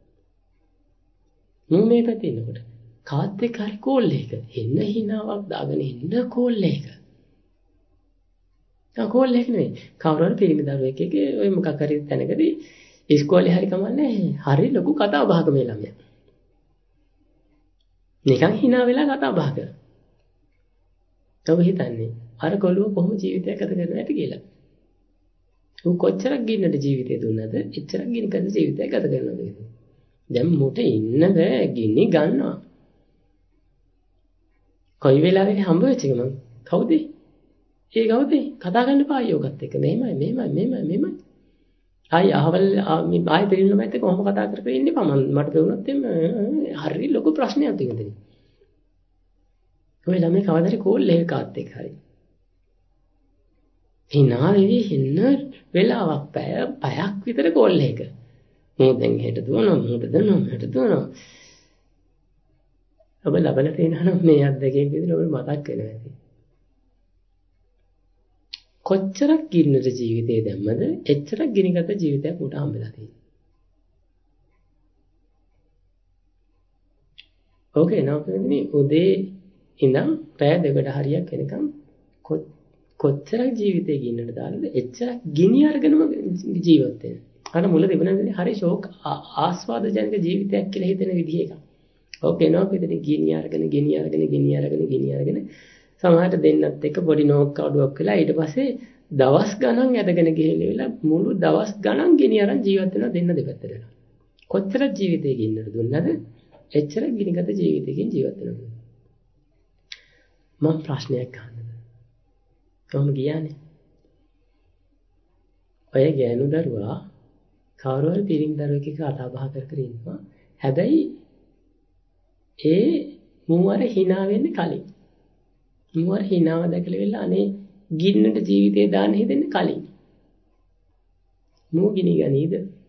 මම මේ පැත්තේ ඉන්නකොට කාත් එක්ක හරි කෝල් එක එන්න හිනාවක් දාගෙන ඉන්න කෝල් එක. කෝල් එක නෙවෙයි. කවුරු හරි පිරිමි දරුවෙක් එක්ක ඔය මොකක් හරි තැනකදී ඉස්කෝලේ හරි කමන්නේ හරි ලොකු කතා බහක මේ ළමයා. නිකන් hina වෙලා කතා බහ කරා. ඔබ හිතන්නේ අර කොළුව කොහොම ජීවිතයක් ගත කරනවද කියලා. ඌ කොච්චරක් ගින්නට ජීවිතේ දුන්නද එච්චරක් ගිනිකද ජීවිතයක් ගත කරනවද කියලා. දැන් මොට ඉන්න බෑ ගිනි ගන්නවා. කොයි වෙලාවෙක හම්බ වෙච්ච ගමන් කවුද? ඒ කවුද? කතා කරන්න එපා යෝගත් එක්ක. මෙහෙමයි. ආයි අහවල් ආයි පිළිම මැත් එක්ක කොහොම කතා කරගෙන ඉන්න එපා. මට පෙවුනොත් එන්න හරි ලොකු ප්‍රශ්නයක් තියෙනවා. ඔය ළමයි කවදාද කෝල් එක කාත් එක්ක හරි. hina වෙවි හින්න වෙලාවක් පැයක් විතර කෝල් එක. මම දැන් හෙට දුවනවා මට දන්නවා මට දුවනවා. ඔබ ලබලා තියෙනවා මේ අත්දැකීම් විදිහට ඔබට මතක් වෙනවා ඇති. කොච්චරක් ගින්නට ජීවිතේ දැම්මද එච්චරක් ගිනිගත ජීවිතයක් උට හම්බෙලා තියෙනවා. ඕකේ නෝකෙන්නේ උදේ ඉඳන් පැය දෙකට හරියක් වෙනකම් කොච්චරක් ජීවිතේ ගින්නට දාලාද එච්චරක් ගිනි අරගෙනම ජීවත් වෙන. අර මුල තිබුණනේ හරි ෂෝක් ආස්වාදජනක ජීවිතයක් කියලා හිතෙන විදිහ එකක්. ඕකේ නෝකෙදී ගිනි අරගෙන සමහරට දෙන්නත් එක්ක පොඩි නෝක් කවුඩුවක් වෙලා ඊට පස්සේ දවස් ගණන් ඇදගෙන ගිහිල්ලා මුළු දවස් ගණන් ගිනි අරන් ජීවත් වෙනවා දෙන්න දෙපැත්තට වෙනවා. කොච්චර ජීවිතේ ගින්නට දුන්නද එච්චර ගිනිගත ජීවිතයකින් ජීවත් වෙනවා. මම ප්‍රශ්නයක් අහන්නද? කොහොම ගියානේ? ඔය ගෑනු දරුවා කවුරු හරි පිරිමි දරුවෙක් එක්ක කතා බහ කර ඉන්නවා. හැබැයි ඒ මුවර hina වෙන්නේ කලින්. මුවර hinaව දැකලා වෙලා අනේ ගින්නට ජීවිතේ දාන්න හිතෙන්නේ කලින්. මෝ ගිනි ගනීද?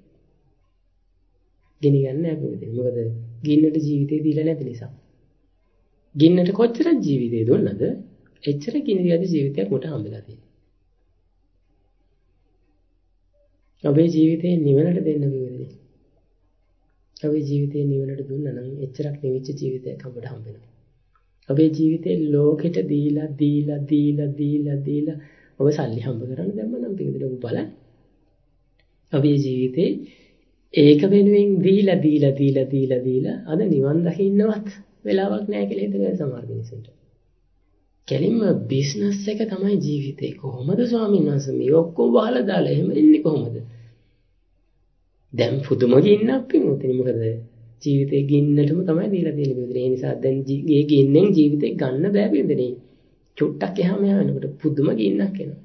ගිනි ගන්න නැහැ කොහෙද? මොකද ගින්නට ජීවිතේ දීලා නැති නිසා. ගින්නට කොච්චර ජීවිතේ දුන්නද? එච්චර ගිනිගත් ජීවිතයක් උට හම්බෙලා තියෙනවා. ඔබේ ජීවිතේ නිවනට දෙන්න විවරයි. ඔබේ ජීවිතේ නිවනට දුන්නා නම් එච්චරක් නිවිච්ච ජීවිතයක් අපට හම්බෙනවා. ඔබේ ජීවිතේ ලෝකෙට දීලා ඔබ සල්ලි හම්බ කරන්න දැම්ම නම් පිළිදෙල ඔබ බලන්න. ඔබේ ජීවිතේ ඒක වෙනුවෙන් දීලා අද නිවන් දකින්නවත් වෙලාවක් නැහැ කියලා හිතන සමහර මිනිස්සුන්ට. කෙලින්ම බිස්නස් එක තමයි ජීවිතේ. කොහොමද ස්වාමීන් වහන්සේ මේ ඔක්කොම වහලා දාලා එහෙම ඉන්නේ කොහොමද? දැන් පුදුම ගින්නක් පිටුනේ මොකද? ජීවිතේ ගින්නටම තමයි දීලා දෙන්නේ බින්දේ. ඒ නිසා දැන් මේ ගින්නෙන් ජීවිතේ ගන්න බෑ බින්දේ. චුට්ටක් එහාම යනකොට පුදුම ගින්නක් එනවා.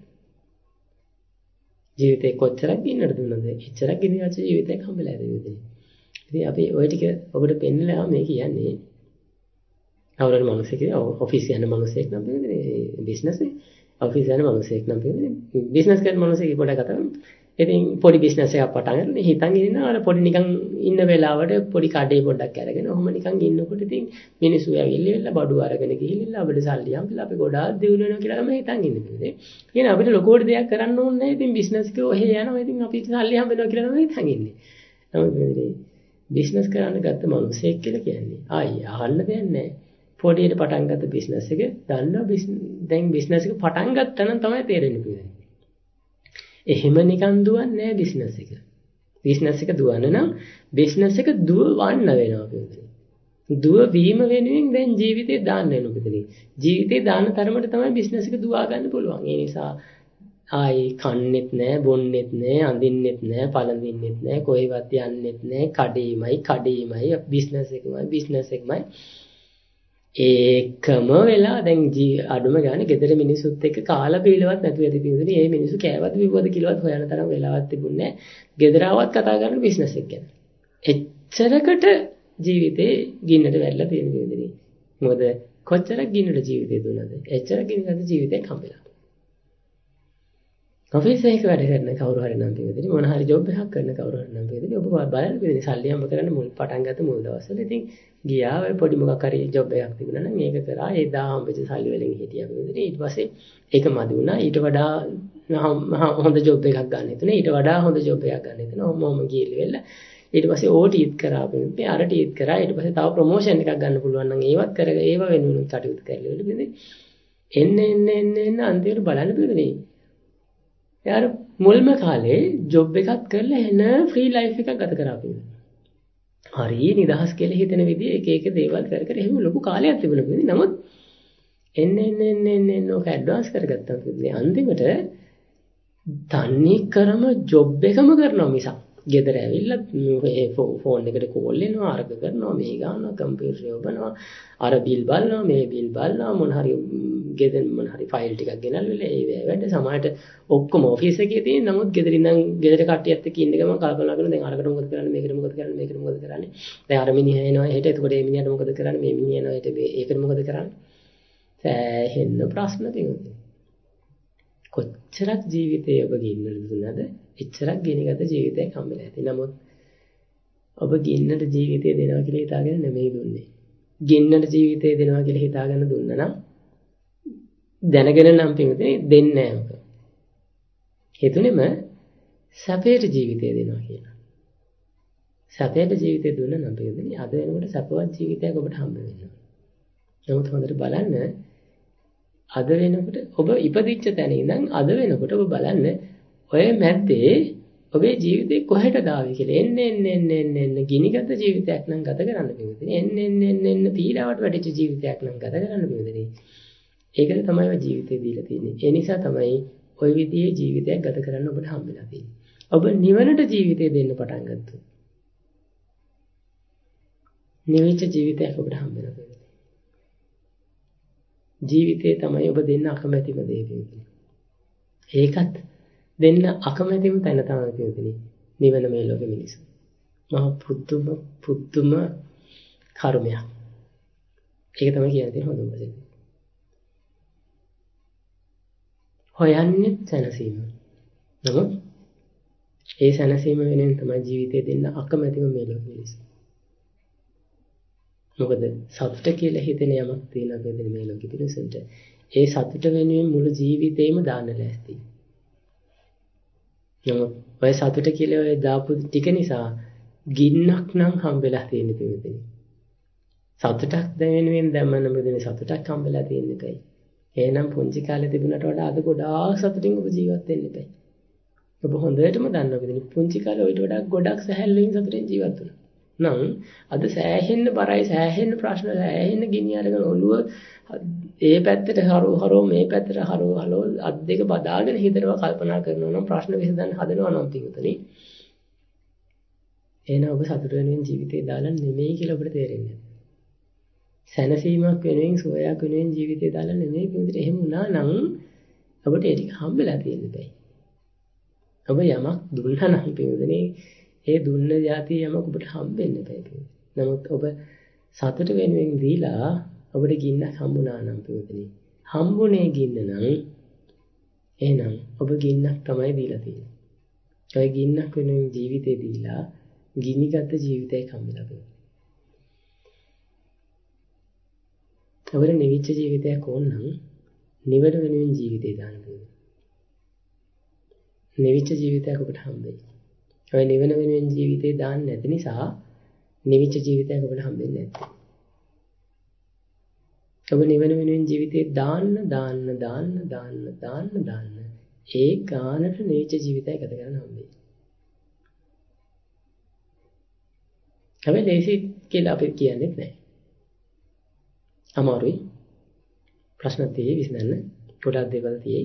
ජීවිතේ කොච්චරක් ගින්නට දුන්නද? එච්චරක් ගිනිගත් ජීවිතයක් හම්බෙලා ඇති බින්දේ. ඉතින් අපි ওই ටික ඔබට පෙන්නලා මේ කියන්නේ අවුරුදු මිනිස්සෙක් ඔෆිස් යන මිනිස්සෙක් නම් බින්දේ බිස්නස් නේ. ඔෆිස් යන මිනිස්සෙක් නම් බින්දේ බිස්නස් කරන මිනිස්සෙක් පොඩක් කතා කරමු. ඉතින් පොඩි බිස්නස් එකක් පටන් ගන්න හිතන් ඉන්නවා අර පොඩි නිකන් ඉන්න වෙලාවට පොඩි කඩේ පොඩ්ඩක් අරගෙන ඔහොම නිකන් ඉන්නකොට ඉතින් මිනිස්සු ඇවිල්ලා බඩු අරගෙන ගිහිල්ලා අපිට සල්ලි හම්බෙලා අපි ගොඩාක් දියුණු වෙනවා කියලා තමයි හිතන් ඉන්නේ. ඉතින් අපිට ලොකෝට දෙයක් කරන්න ඕනේ නැහැ. ඉතින් බිස්නස් එක ඔහෙ යනවා. ඉතින් අපිට සල්ලි හම්බෙනවා කියලා තමයි හිතන් ඉන්නේ. නමුත් මේ බිස්නස් කරන්න ගත්ත මිනිස්සෙක් කියලා කියන්නේ ආයි අහන්න දෙයක් නැහැ. පොඩියට පටන් ගත්ත බිස්නස් එක දන්නවා දැන් බිස්නස් එක පටන් ගත්තා නම් තමයි තේරෙන්නේ පිළිදෙන්නේ. එහෙම නිකන් දුවන්නේ නැහැ බිස්නස් එක. බිස්නස් එක දුවන්න නම් බිස්නස් එක දුවවන්න වෙනවා පිළිදෙන්නේ. දුව වීම වෙනුවෙන් දැන් ජීවිතේ දාන්න වෙනවා පිළිදෙන්නේ. ජීවිතේ දාන තරමට තමයි බිස්නස් එක දුවා ගන්න පුළුවන්. ඒ නිසා ආයි කන්නෙත් නැහැ, බොන්නෙත් නැහැ, අඳින්නෙත් නැහැ, පළඳින්නෙත් නැහැ, කොහෙවත් යන්නෙත් නැහැ, කඩේමයි බිස්නස් එකමයි ඒකම වෙලා දැන් අඩුම ගානේ ගෙදර මිනිස්සුත් එක්ක කාලා බීලවත් නැතුව ඇති පිටුනේ මේ මිනිස්සු කෑවත් බිව්වද කියලාවත් හොයන තරම් වෙලාවක් තිබුණේ නැහැ. ගෙදර ආවත් කතා කරන බිස්නස් එක ගැන. එච්චරකට ජීවිතේ ගින්නට වැටලා තියෙන පිටුනේ. මොකද කොච්චරක් ගින්නට ජීවිතේ දුන්නද? එච්චර ගින්නකට ජීවිතයක් හම්බෙලා. ඔෆිස් එකක වැඩ කරන කවුරු හරි නම් පිටුනේ මොන හරි ජොබ් එකක් කරන කවුරු හරි නම් පිටුනේ ඔබ බලන්න පිටුනේ සල්ලි හම්බ කරන්න මුල් පටන් ගත්ත මුල් දවස්වල ඉතින් ගියා ඔය පොඩි මොකක් හරි ජොබ් එකක් තිබුණා නම් ඒක කරා එදා හම්බෙච්ච සල්ලි වලින් හිටියා පිටුනේ ඊට පස්සේ ඒක මදි වුණා ඊට වඩා හොඳ ජොබ් එකක් ගන්න හිතුනේ ඊට වඩා හොඳ ජොබ් එකක් ගන්න හිතුනේ ඔහොම ගිහිල්ලා ඊට පස්සේ ඕටීත් කරා පිටුනේ අර ටීත් කරා ඊට පස්සේ තව ප්‍රොමෝෂන් එකක් ගන්න පුළුවන් නම් ඒවත් කරගෙන ඒව වෙනුවෙන් කටයුතු කරලා පිටුනේ එන්න අන්තිමට බලන්න පිටුනේ යාර මුල්ම කාලේ ජොබ් එකක් කරලා එන ෆ්‍රී ලයිෆ් එකක් ගත කරා පිටුනේ හරි නිදහස් කියලා හිතන විදිහ එක දේවල් කර එහෙම ලොකු කාලයක් තිබුණා පිළිදි. නමුත් එන්න ඔක ඇඩ්වාන්ස් කරගත්තා පිළිදි. අන්තිමට තන්නේ කරම ජොබ් එකම කරනවා මිසක්. ගෙදර ඇවිල්ලා මේ ෆෝන් එකට කෝල් එනවා අරක කරනවා මේ ගන්නවා කම්පියුටර් යොබනවා අර බිල් බලනවා මේ බිල් බලනවා මොන හරි ගෙදර මොන හරි ෆයිල් ටිකක් ගෙනල්ලා ඒ වැඩ සමහරට ඔක්කොම ඔෆිස් එකේ තියෙන නමුත් ගෙදර ඉඳන් ගෙදර කට්ටියත් එක්ක ඉන්න ගමන් කල්පනා කරනවා දැන් අරකට මොකද කරන්නේ මේකට මොකද කරන්නේ දැන් අර මිනිහා එනවා හෙට එතකොට මේ මිනිහට මොකද කරන්නේ මේ මිනිහා එනවා හෙට ඒකට මොකද කරන්නේ සෑහෙන්න ප්‍රශ්න තියෙනවා. කොච්චරක් ජීවිතේ ඔබ ගින්නට දුන්නද? එච්චරක් ගිනිගත ජීවිතයක් හම්බෙලා ඇති. නමුත් ඔබ ගින්නට ජීවිතේ දෙනවා කියලා හිතාගෙන නෙමෙයි දුන්නේ. ගින්නට ජීවිතේ දෙනවා කියලා හිතාගෙන දුන්නා නම් දැනගෙන නම් පිටුනේ දෙන්නේ නැහැ ඔබ. හේතුනේම සැපේට ජීවිතේ දෙනවා කියලා. සැපේට ජීවිතේ දුන්න නම් පිටුනේ අද වෙනකොට සැපවත් ජීවිතයක් ඔබට හම්බ වෙනවා. නමුත් හොඳට බලන්න අද වෙනකොට ඔබ ඉපදිච්ච තැන ඉඳන් අද වෙනකොට ඔබ බලන්න ඔය මැද්දේ ඔබේ ජීවිතේ කොහෙටද ආවේ කියලා එන්න ගිනිගත ජීවිතයක් නම් ගත කරන්න පිළිදෙන්නේ එන්න පීඩාවට වැටිච්ච ජීවිතයක් නම් ගත කරන්න පිළිදෙන්නේ ඒකට තමයි ඔය ජීවිතේ දීලා තියෙන්නේ ඒ නිසා තමයි ඔය විදිහේ ජීවිතයක් ගත කරන්න ඔබට හම්බෙලා තියෙන්නේ ඔබ නිවනට ජීවිතේ දෙන්න පටන් ගත්තොත් නිවිච්ච ජීවිතයක් ඔබට හම්බෙලා තියෙනවා ජීවිතේ තමයි ඔබ දෙන්න අකමැතිම දේ පිළිදෙන්නේ ඒකත් දෙන්න අකමැතිම තැන තමයි පිළිදෙන්නේ නිවන මේ ලෝකෙ මිනිස්සු මහා පුදුම කර්මයක් ඒක තමයි කියන්නේ හොඳම දේ හොයන්නේ සැනසීම නමුත් ඒ සැනසීම වෙනුවෙන් තමයි ජීවිතේ දෙන්න අකමැතිම මේ ලෝකෙ මිනිස්සු මොකද සතුට කියලා හිතෙන යමක් තියෙනවා බෙදෙන මේ ලෝකෙ පිළිසෙන්ට ඒ සතුට වෙනුවෙන් මුළු ජීවිතේම දාන්න ලෑස්ති. නමුත් ඔය සතුට කියලා ඔය දාපු ටික නිසා ගින්නක් නම් හම්බෙලා තියෙන පිළිදෙන. සතුටක් වෙනුවෙන් දැම්මම බෙදෙන සතුටක් හම්බෙලා තියෙන එකයි. එහෙනම් පුංචි කාලේ තිබුණට වඩා අද ගොඩාක් සතුටින් ඔබ ජීවත් වෙන්න එකයි. ඔබ හොඳටම දන්නවා බෙදෙන පුංචි කාලේ ඔයිට වඩා ගොඩක් සැහැල්ලුවෙන් සතුටින් ජීවත් වුණා. නම් අද සෑහෙන්න බරයි සෑහෙන්න ප්‍රශ්න සෑහෙන්න ගිනි අරගෙන ඔළුව ඒ පැත්තට හරෝ මේ පැත්තට හරෝ අත් දෙක බදාගෙන හිතනවා කල්පනා කරනවා නම් ප්‍රශ්න විසඳන්න හදනවා නම් පිටුතනේ එන ඔබ සතුට වෙනුවෙන් ජීවිතේ දාලා නෙමෙයි කියලා ඔබට තේරෙන්නේ සැනසීමක් වෙනුවෙන් සෝයක් වෙනුවෙන් ජීවිතේ දාලා නෙමෙයි පිටුතේ එහෙම වුණා නම් ඔබට ඒක හම්බෙලා තියෙන්න බෑ ඔබ යමක් දුන්නා නම් පිටුතනේ ඒ දුන්න જાති යමක් ඔබට හම්බෙන්න බෑ. නමුත් ඔබ සතුට වෙනුවෙන් දීලා ඔබට ගින්නක් හම්බුණා නම් පිටුනේ. හම්බුනේ ගින්න නම් එහෙනම් ඔබ ගින්නක් තමයි දීලා තියෙන්නේ. ඔය ගින්නක් වෙනුවෙන් ජීවිතේ දීලා ගිනිගත් ජීවිතයක් හම්බෙලා තියෙනවා. ඔබට නිවිච්ච ජීවිතයක් ඕන නම් නිවන වෙනුවෙන් ජීවිතේ දාන්න ඕනේ. නිවිච්ච ජීවිතයක් ඔබට හම්බෙයි. ඔය නිවන වෙනුවෙන් ජීවිතේ දාන්න නැති නිසා නිවිච්ච ජීවිතයක් ඔබට හම්බෙන්නේ නැත්තේ. ඔබ නිවන වෙනුවෙන් ජීවිතේ දාන්න ඒ ගානට නිවිච්ච ජීවිතයක් ගත කරන්න හම්බෙයි. හැබැයි ලේසි කියලා අපි කියන්නේ නැහැ. අමාරුයි. ප්‍රශ්න තියෙයි විසඳන්න. ගොඩක් දේවල් තියෙයි.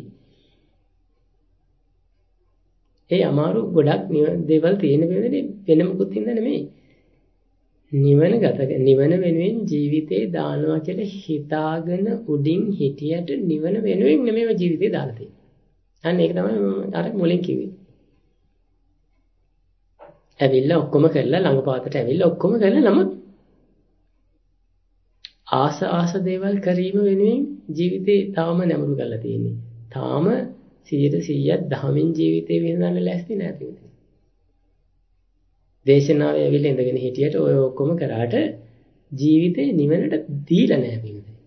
ඒ අමාරු ගොඩක් දේවල් තියෙන වෙන මොකුත් හින්දා නෙමෙයි. නිවන වෙනුවෙන් ජීවිතේ දානවා කියලා හිතාගෙන උඩින් හිටියට නිවන වෙනුවෙන් නෙමෙයි ජීවිතේ දාලා තියෙන්නේ. අන්න ඒක තමයි මම අර මුලින් කිව්වේ. ඇවිල්ලා ඔක්කොම කරලා ළඟපාතට ඇවිල්ලා ඔක්කොම කරලා නමුත් ආස දේවල් කිරීම වෙනුවෙන් ජීවිතේ තාම නැඹුරු කරලා තියෙන්නේ. තාම 100% දහමින් ජීවිතේ විඳින්න ලැස්ති නැහැ පිටින්. දේශනාවේ ඇවිල්ලා ඉඳගෙන හිටියට ඔය ඔක්කොම කරාට ජීවිතේ නිවනට දීලා නැහැ පිටින්.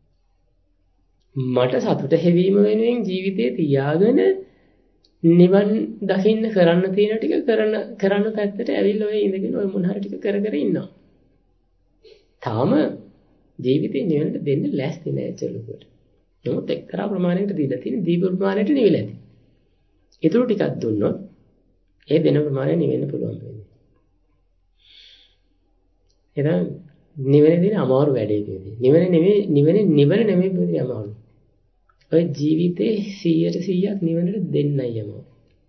මට සතුට හැවීම වෙනුවෙන් ජීවිතේ තියාගෙන නිවන් දකින්න කරන්න තියෙන ටික කරන පැත්තට ඇවිල්ලා ඔය ඉඳගෙන ඔය මොන හරි ටික කර ඉන්නවා. තාම ජීවිතේ නිවනට දෙන්න ලැස්ති නැහැ චලුකට. නමුත් එක්තරා ප්‍රමාණයකට දීලා තියෙන දීප ප්‍රමාණයට නිවිලා ඇති. ඊටු ටිකක් දුන්නොත් ඒ දෙන ප්‍රමාණය නිවෙන්න පුළුවන් වෙන්නේ. එහෙනම් නිවෙනදී අමාරු වැඩේ තියෙන්නේ. නිවන නෙමෙයි අමාරු. ඔය ජීවිතේ 100% නිවනට දෙන්නයි අමාරු.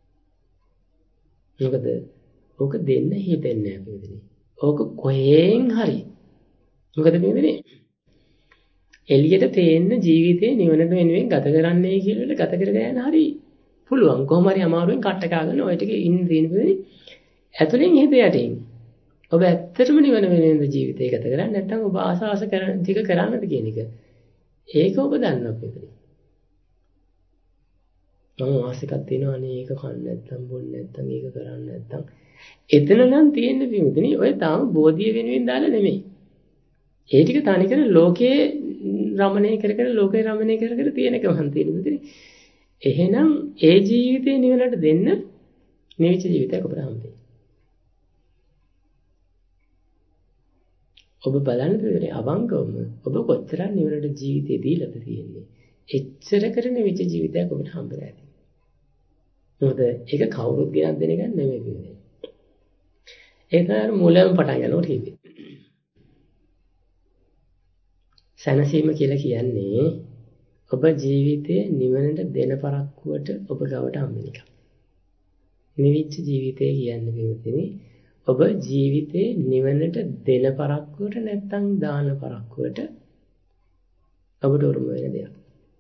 මොකද ඕක දෙන්න හිතෙන්නේ නැහැ පිටින්. ඕක කොහෙන් හරි. මොකද පිටින් එළියට තේන්න ජීවිතේ නිවනට වෙනුවෙන් ගත කරන්නයි කියලා ගත කරගෙන යන හරි පුළුවන්. කොහොම හරි අමාරුවෙන් කට්ට කාගෙන ඔය ටික ඉන්න තියෙනකදී ඇතුලෙන් හිත යටින්. ඔබ ඇත්තටම නිවන වෙනුවෙන් ජීවිතේ ගත කරන්නේ නැත්නම් ඔබ ආසාස කරන ටික කරන්නද කියන එක. ඒක ඔබ දන්නවා පිටුනේ. මම වාසිකක් තියෙනවා අනේ ඒක කන්න නැත්තම් බොන්න නැත්තම් ඒක කරන්න නැත්තම්. එතන නම් තියෙන්නේ පිටුනේ ඔය තාම බෝධිය වෙනුවෙන් දාලා නෙමෙයි. ඒ ටික තනිකර ලෝකේ රමණය කර ලෝකේ රමණය කර තියෙන එකම තියෙන්නේ පිටුනේ. එහෙනම් ඒ ජීවිතේ නිවනට දෙන්න නිවිච්ච ජීවිතයක් ඔබට හම්බෙයි. ඔබ බලන්න පිළිවෙලේ අවංකවම ඔබ කොච්චර නිවනට ජීවිතේ දීලාද තියෙන්නේ. එච්චර කරන විච ජීවිතයක් ඔබට හම්බෙලා ඇති. මොකද ඒක කවුරුත් ගෙනත් දෙන එක නෙමෙයි කියන්නේ. ඒක අර මූලයෙන් පටන් ගන්නවා කිව්වේ. සැනසීම කියලා කියන්නේ ඔබ ජීවිතයේ නිවනට දෙන පරක්කුවට ඔබ ගවට හම්බෙන එක. නිවිච්ච ජීවිතය කියන්නේ පිළිවෙතිනේ ඔබ ජීවිතේ නිවනට දෙන පරක්කුවට නැත්නම් දාන පරක්කුවට ඔබට උරුම වෙන දෙයක්.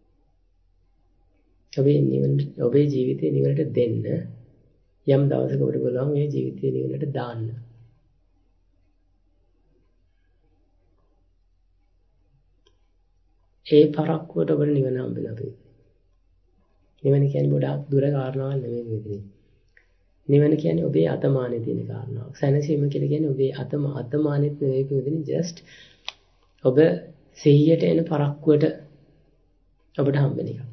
ඔබේ ජීවිතේ නිවනට දෙන්න යම් දවසක ඔබට බලවන් මේ ජීවිතේ නිවනට දාන්න. ඒ පරක්කුවට ඔබට නිවන හම්බෙලා තියෙනවා. නිවන කියන්නේ ගොඩාක් දුර කාරණාවක් නෙමෙයි මෙතන. නිවන කියන්නේ ඔබේ අතමානයේ තියෙන කාරණාවක්. සැනසීම කියලා කියන්නේ ඔබේ අතමානෙත් නෙවෙයි කියන්නේ just ඔබ 100ට එන පරක්කුවට ඔබට හම්බෙන එක.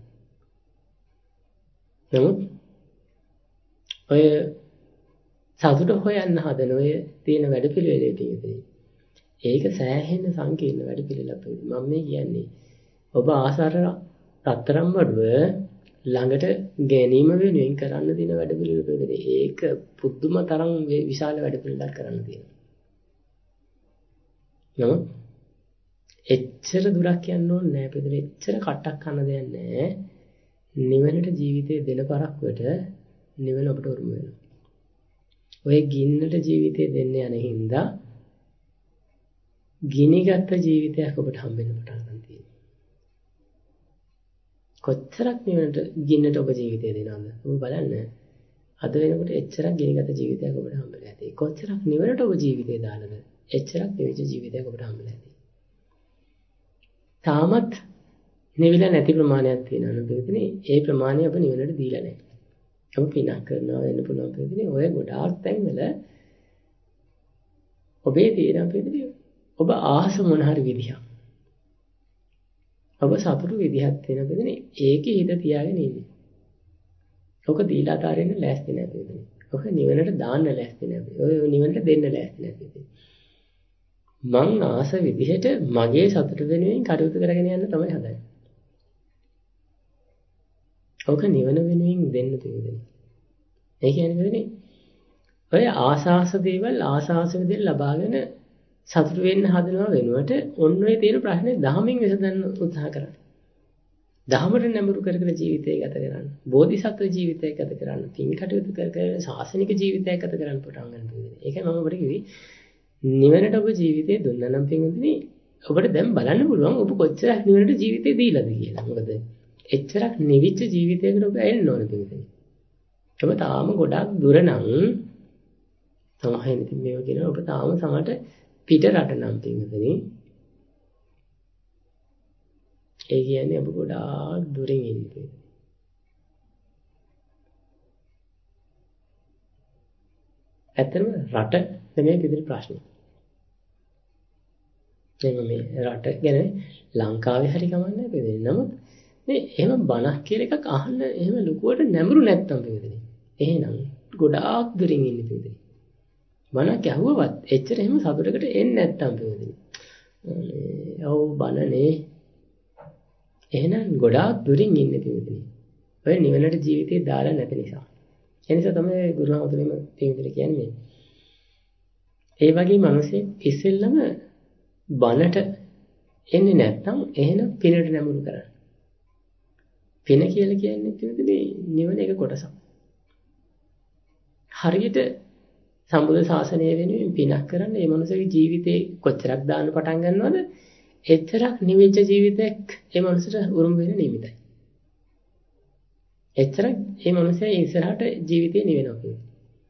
නමුත් ඔය සතුට හොයන්න හදන ඔය තියෙන වැඩපිළිවෙලේ තියෙන්නේ. ඒක සෑහෙන සංකීර්ණ වැඩපිළිවෙලක්. මම මේ කියන්නේ ඔබ ආසාර රත්තරන් බඩුව ළඟට ගැනීම වෙනුවෙන් කරන්න තියෙන වැඩ පිළිවෙල ඒක පුදුම තරම් විශාල වැඩ පිළිවෙලක් කරන්න තියෙනවා. නමුත් එච්චර දුරක් යන්න ඕනේ නැහැ පිළිවෙල. එච්චර කට්ටක් කන්න දෙයක් නැහැ. නිවනට ජීවිතේ දෙන පරක්වට නිවන ඔබට උරුම වෙනවා. ඔය ගින්නට ජීවිතේ දෙන්න යන හින්දා ගිනිගත් ජීවිතයක් ඔබට හම්බෙන්න පටන් ගන්න තියෙනවා. කොච්චරක් නිවනට ගින්නට ඔබ ජීවිතය දෙනවද? ඔබ බලන්න. අද වෙනකොට එච්චරක් ගිනිගත ජීවිතයක් ඔබට හම්බෙලා ඇති. කොච්චරක් නිවනට ඔබ ජීවිතය දානද? එච්චරක් නිවිච්ච ජීවිතයක් ඔබට හම්බෙලා ඇති. තාමත් නිවිලා නැති ප්‍රමාණයක් තියෙනවා නේද? ඒ ප්‍රමාණය ඔබ නිවනට දීලා නැහැ. ඔබ පිනක් කරනවා වෙන්න පුළුවන් පිළිදෙනේ. ඔය ගොඩාක් තැන්වල ඔබේ තියෙන පිළිදෙනේ ඔබ ආස මොන හරි විදිහක් ඔබ සතුටු විදිහක් තියෙන බෙදනේ ඒකේ හිත තියාගෙන ඉන්නේ. ඔක දීලා අතාරින්න ලෑස්ති නැහැ බෙදනේ. ඔක නිවනට දාන්න ලෑස්ති නැහැ. ඔය නිවනට දෙන්න ලෑස්ති නැහැ බෙදනේ. මං ආස විදිහට මගේ සතුට වෙනුවෙන් කටයුතු කරගෙන යන්න තමයි හදන්නේ. ඔක නිවන වෙනුවෙන් දෙන්න බෙදනේ. ඒ කියන්නේ බෙදනේ ඔය ආසාස දේවල් ආසාස විදිහට ලබාගෙන සතුට වෙන්න හදනවා වෙනුවට ඔන්න ඔය තියෙන ප්‍රශ්නේ දහමින් විසඳන්න උත්සාහ කරන්න. දහමට නැඹුරු කර ජීවිතය ගත කරන්න. බෝධිසත්ව ජීවිතයක් ගත කරන්න. පින් කටයුතු කර ශාසනික ජීවිතයක් ගත කරන්න පටන් ගන්න පුළුවන්. ඒකයි මම ඔබට කිව්වේ නිවනට ඔබ ජීවිතේ දුන්නා නම් පින්වතුනි ඔබට දැන් බලන්න පුළුවන් ඔබ කොච්චරක් නිවනට ජීවිතේ දීලාද කියලා. මොකද එච්චරක් නිවිච්ච ජීවිතයකට ඔබ එන්න ඕන පින්වතුනි. ඔබ තාම ගොඩක් දුර නම් සමහරවිට ඉතින් මේවා කියනවා ඔබ තාම සමහරට පිට රට නම් පින්වතුනි ඒ කියන්නේ ඔබ ගොඩාක් දුරින් ඉන්නේ. ඇත්තටම රට නෙමෙයි පිළිතුරු ප්‍රශ්නේ. දැන් මේ රට ගැන ලංකාවේ හරි කමන්නේ නැහැ. නමුත් මේ එහෙම බණක් කියලා එකක් අහන්න එහෙම ලොකුවට නැඹුරු නැත්තම් පිළිතුරේ. එහෙනම් ගොඩාක් දුරින් ඉන්නේ පිළිතුරේ. බණක් ඇහුවවත් එච්චර එහෙම සතුටකට එන්නේ නැත්තම් පිළිතුරේ. ඔව් බණනේ එහෙනම් ගොඩාක් දුරින් ඉන්නේ පිළිතුරේ. ඔය නිවනට ජීවිතේ දාලා නැති නිසා. ඒ නිසා තමයි ගුරුහාමුදුරේම පිළිතුර කියන්නේ. ඒ වගේ මිනිස්සෙක් ඉස්සෙල්ලම බනට එන්නේ නැත්නම් එහෙනම් පිනට නැඹුරු කරන්න. පින කියලා කියන්නේ පිළිතුරේ නිවන එක කොටසක්. හරියට සම්බුද්ධ ශාසනය වෙනුවෙන් පිනක් කරන්න මේ මිනිස්සගේ ජීවිතේ කොච්චරක් දාන්න පටන් ගන්නවද? එච්චරක් නිවෙච්ච ජීවිතයක් මේ මිනිසට උරුම වෙන නිමිතයි. එච්චරක් මේ මිනිසා ඉස්සරහට ජීවිතේ නිවෙනවා කියන්නේ.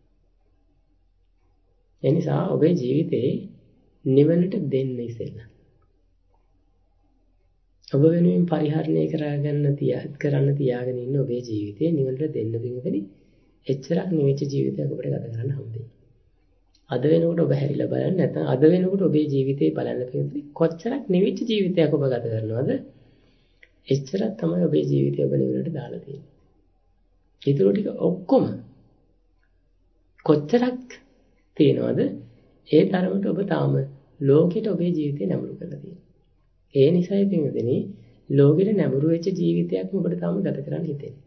ඒ නිසා ඔබේ ජීවිතේ නිවනට දෙන්න ඉස්සෙල්ලා. ඔබ වෙනුවෙන් පරිහරණය කරන්න තියාගෙන ඉන්න ඔබේ ජීවිතේ නිවනට දෙන්න පිඟුතුනි එච්චරක් නිවෙච්ච ජීවිතයක් ඔබට ගත කරන්න හම්බෙයි. අද වෙනකොට ඔබ හැරිලා බලන්න නැත්නම් අද වෙනකොට ඔබේ ජීවිතේ බලන්න පිඟුතුනි කොච්චරක් නිවෙච්ච ජීවිතයක් ඔබ ගත කරනවද? එච්චරක් තමයි ඔබේ ජීවිතය ඔබ නිවනට දාලා තියෙන්නේ. ඊටු ටික ඔක්කොම කොච්චරක් තියෙනවද? ඒ තරමට ඔබ තාම ලෝකෙට ඔබේ ජීවිතේ නැඹුරු කරලා තියෙනවා. ඒ නිසායි පින්වදිනේ ලෝකෙට නැඹුරු වෙච්ච ජීවිතයක් ඔබට තාම ගත කරන්න හිතෙන්නේ.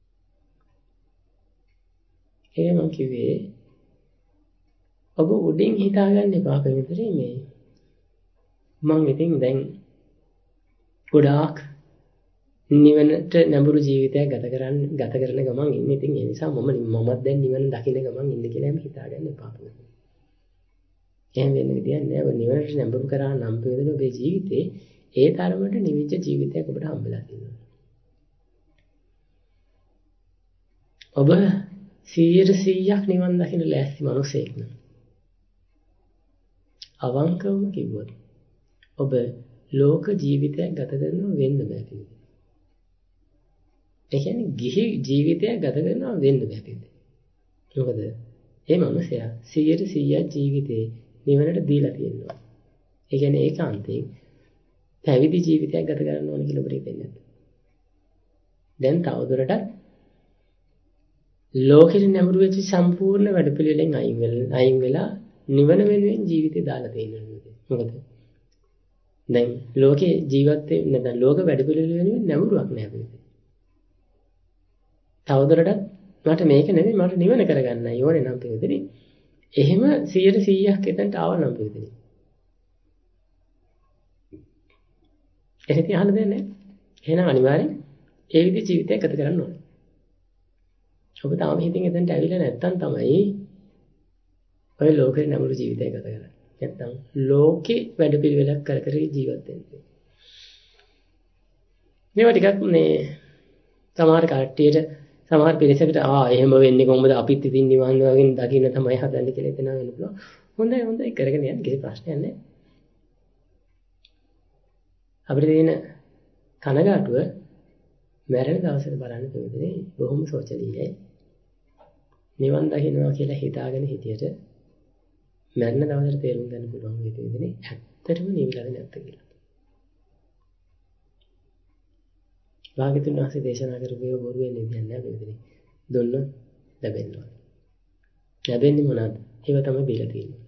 ඒ මම කිව්වේ ඔබ උඩින් හිතාගන්න එපා පින්වදිනේ මේ මම ඉතින් දැන් ගොඩාක් නිවනට නැඹුරු ජීවිතයක් ගත කරන ගමන් ඉන්නේ. ඉතින් ඒ නිසා මමත් දැන් නිවන දකින්න ගමන් ඉන්නේ කියලා එහෙම හිතාගන්න එපා. එහෙම වෙන විදියක් නෑ. ඔබ නිවනට නැඹුරු කරා නම් පිළිදෙන ඔබේ ජීවිතේ ඒ තරමට නිවිච්ච ජීවිතයක් ඔබට හම්බෙලා තියෙනවා. ඔබ 100%ක් නිවන් දකින්න ලෑස්ති මිනිසෙක් නම් අවංකවම කිව්වොත් ඔබ ලෝක ජීවිතයක් ගත කරනව වෙන්න බෑ පිළිදෙන. ඒ කියන්නේ ගිහි ජීවිතයක් ගත කරනවා වෙන්න බෑ පිළිදෙන. මොකද ඒ මිනිසයා 100% ජීවිතේ නිවනට දීලා තියෙනවා. ඒ කියන්නේ ඒකාන්තයෙන් පැවිදි ජීවිතයක් ගත කරන්න ඕන කියලා ඔබට හිතෙන්නේ නැද්ද? දැන් තවදුරටත් ලෝකෙට නැඹුරු වෙච්ච සම්පූර්ණ වැඩපිළිවෙලෙන් අයින් වෙලා නිවන වෙනුවෙන් ජීවිතේ දාලා තියෙනවා. මොකද දැන් ලෝකේ ජීවත් වෙන්නේ නැත්නම් ලෝක වැඩපිළිවෙල වෙනුවෙන් නැඹුරුවක් නැහැ. තවදුරටත් මට මේක නෙමෙයි මට නිවන කරගන්නයි ඕනේ නම් පිළිදෙන්නේ. එහෙම 100%ක් එතනට ආවනම් පිළිදෙන්නේ. එහෙනම් අහන්න දෙයක් නැහැ. එහෙනම් අනිවාර්යෙන් ඒ විදිහේ ජීවිතයක් ගත කරන්න ඕනේ. ඔබ තාම හිතින් එතනට ඇවිල්ලා නැත්තම් තමයි ඔය ලෝකේ නැඹුරු ජීවිතයක් ගත කරන්නේ. නැත්තම් ලෝකේ වැඩපිළිවෙලක් කර ජීවත් වෙන්නේ. මේවා ටිකක් මේ සමහර කට්ටියට සමහර පිරිසකට එහෙම වෙන්නේ කොහොමද අපිත් ඉතින් නිවන් වගේ දකින්න තමයි හදන්නේ කියලා හිතනවා වෙන්න පුළුවන්. හොඳයි කරගෙන යන්න කිසි ප්‍රශ්නයක් නැහැ. අපිට තියෙන කනගාටුව මැරෙන දවසට බලන්න පුළුවන්නේ බොහොම සෝචනීයයි. නිවන් දකින්නවා කියලා හිතාගෙන හිටියට මැරෙන දවසට තේරුම් ගන්න පුළුවන් විදිහේ ඇත්තටම නිවිලාද නැත්ද කියලා. භාග්‍යතුන් වහන්සේ දේශනා කරපු ඒවා බොරු වෙන්නේ නැහැ බෙදෙන්නේ. දුන්නොත් ලැබෙනවා. ලැබෙන්නේ මොනවාද? ඒව තමයි බීලා තියෙන්නේ.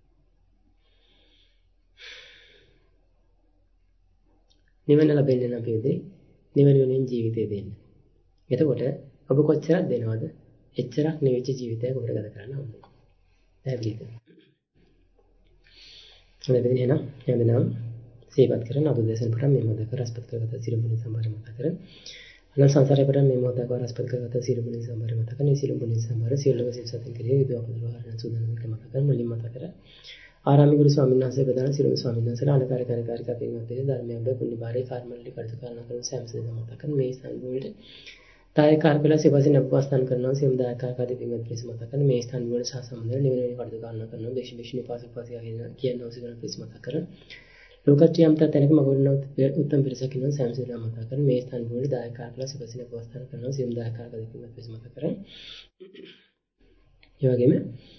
නිවන ලැබෙන්නේ නම් බෙදෙන්නේ නිවන වෙනින් ජීවිතය දෙන්න. එතකොට ඔබ කොච්චරක් දෙනවද? එච්චරක් නිවිච්ච ජීවිතයක් ඔබට ගත කරන්න ඕනේ. පැහැදිලිද? හොඳයි එහෙනම් යන්දනම් සේවත් කරන අද දේශන පුරා මේ මොහොත කරස්පත් කරගත සිරුමුනි සම්බර මත කරන අනන්ත සංසාරේ පුරා මේ මොහොත කරස්පත් කරගත සිරුමුනි සම්බර මත කරන සිරුමුනි සම්බර සියලුම සිතසතින් කෙරෙහි විදවා පුදුරහරණ සූදානම් කර මත කරන මුලින් මත කර ආරාමී ගුරු ස්වාමීන් වහන්සේ ප්‍රදාන සිරුමු ස්වාමීන් වහන්සේලා අනකාරකාරිකා පින්වත් ධර්මයේ ඔබ පුණ්‍ය භාරේ කර්මවලට කටයුතු කරන කරන සෑම සිදම මත කරන මේ සංගුණයට දායකාරකලා සිවසින් අපවස්ථාන කරනවා සියලු දායකාරකාදී පින්වත් පිරිස මත කරන මේ ස්ථාන වල සහ සම්බන්ධ නිවන කටයුතු කරනවා දේශිෂ්ණි පාසපාසියා කියන ඔසිගන පිරිස මත කරන ලෝකත්‍රියම් තැනක මගවන උත්තම පිරිසක් ඉන්නවා සෑම සිදම මත කරන මේ ස්ථාන වල දායකාරකලා සිවසින් අපවස්ථාන කරනවා සියලු දායකාරකාදී පින්වත් පිරිස මත කරන ඒ වගේම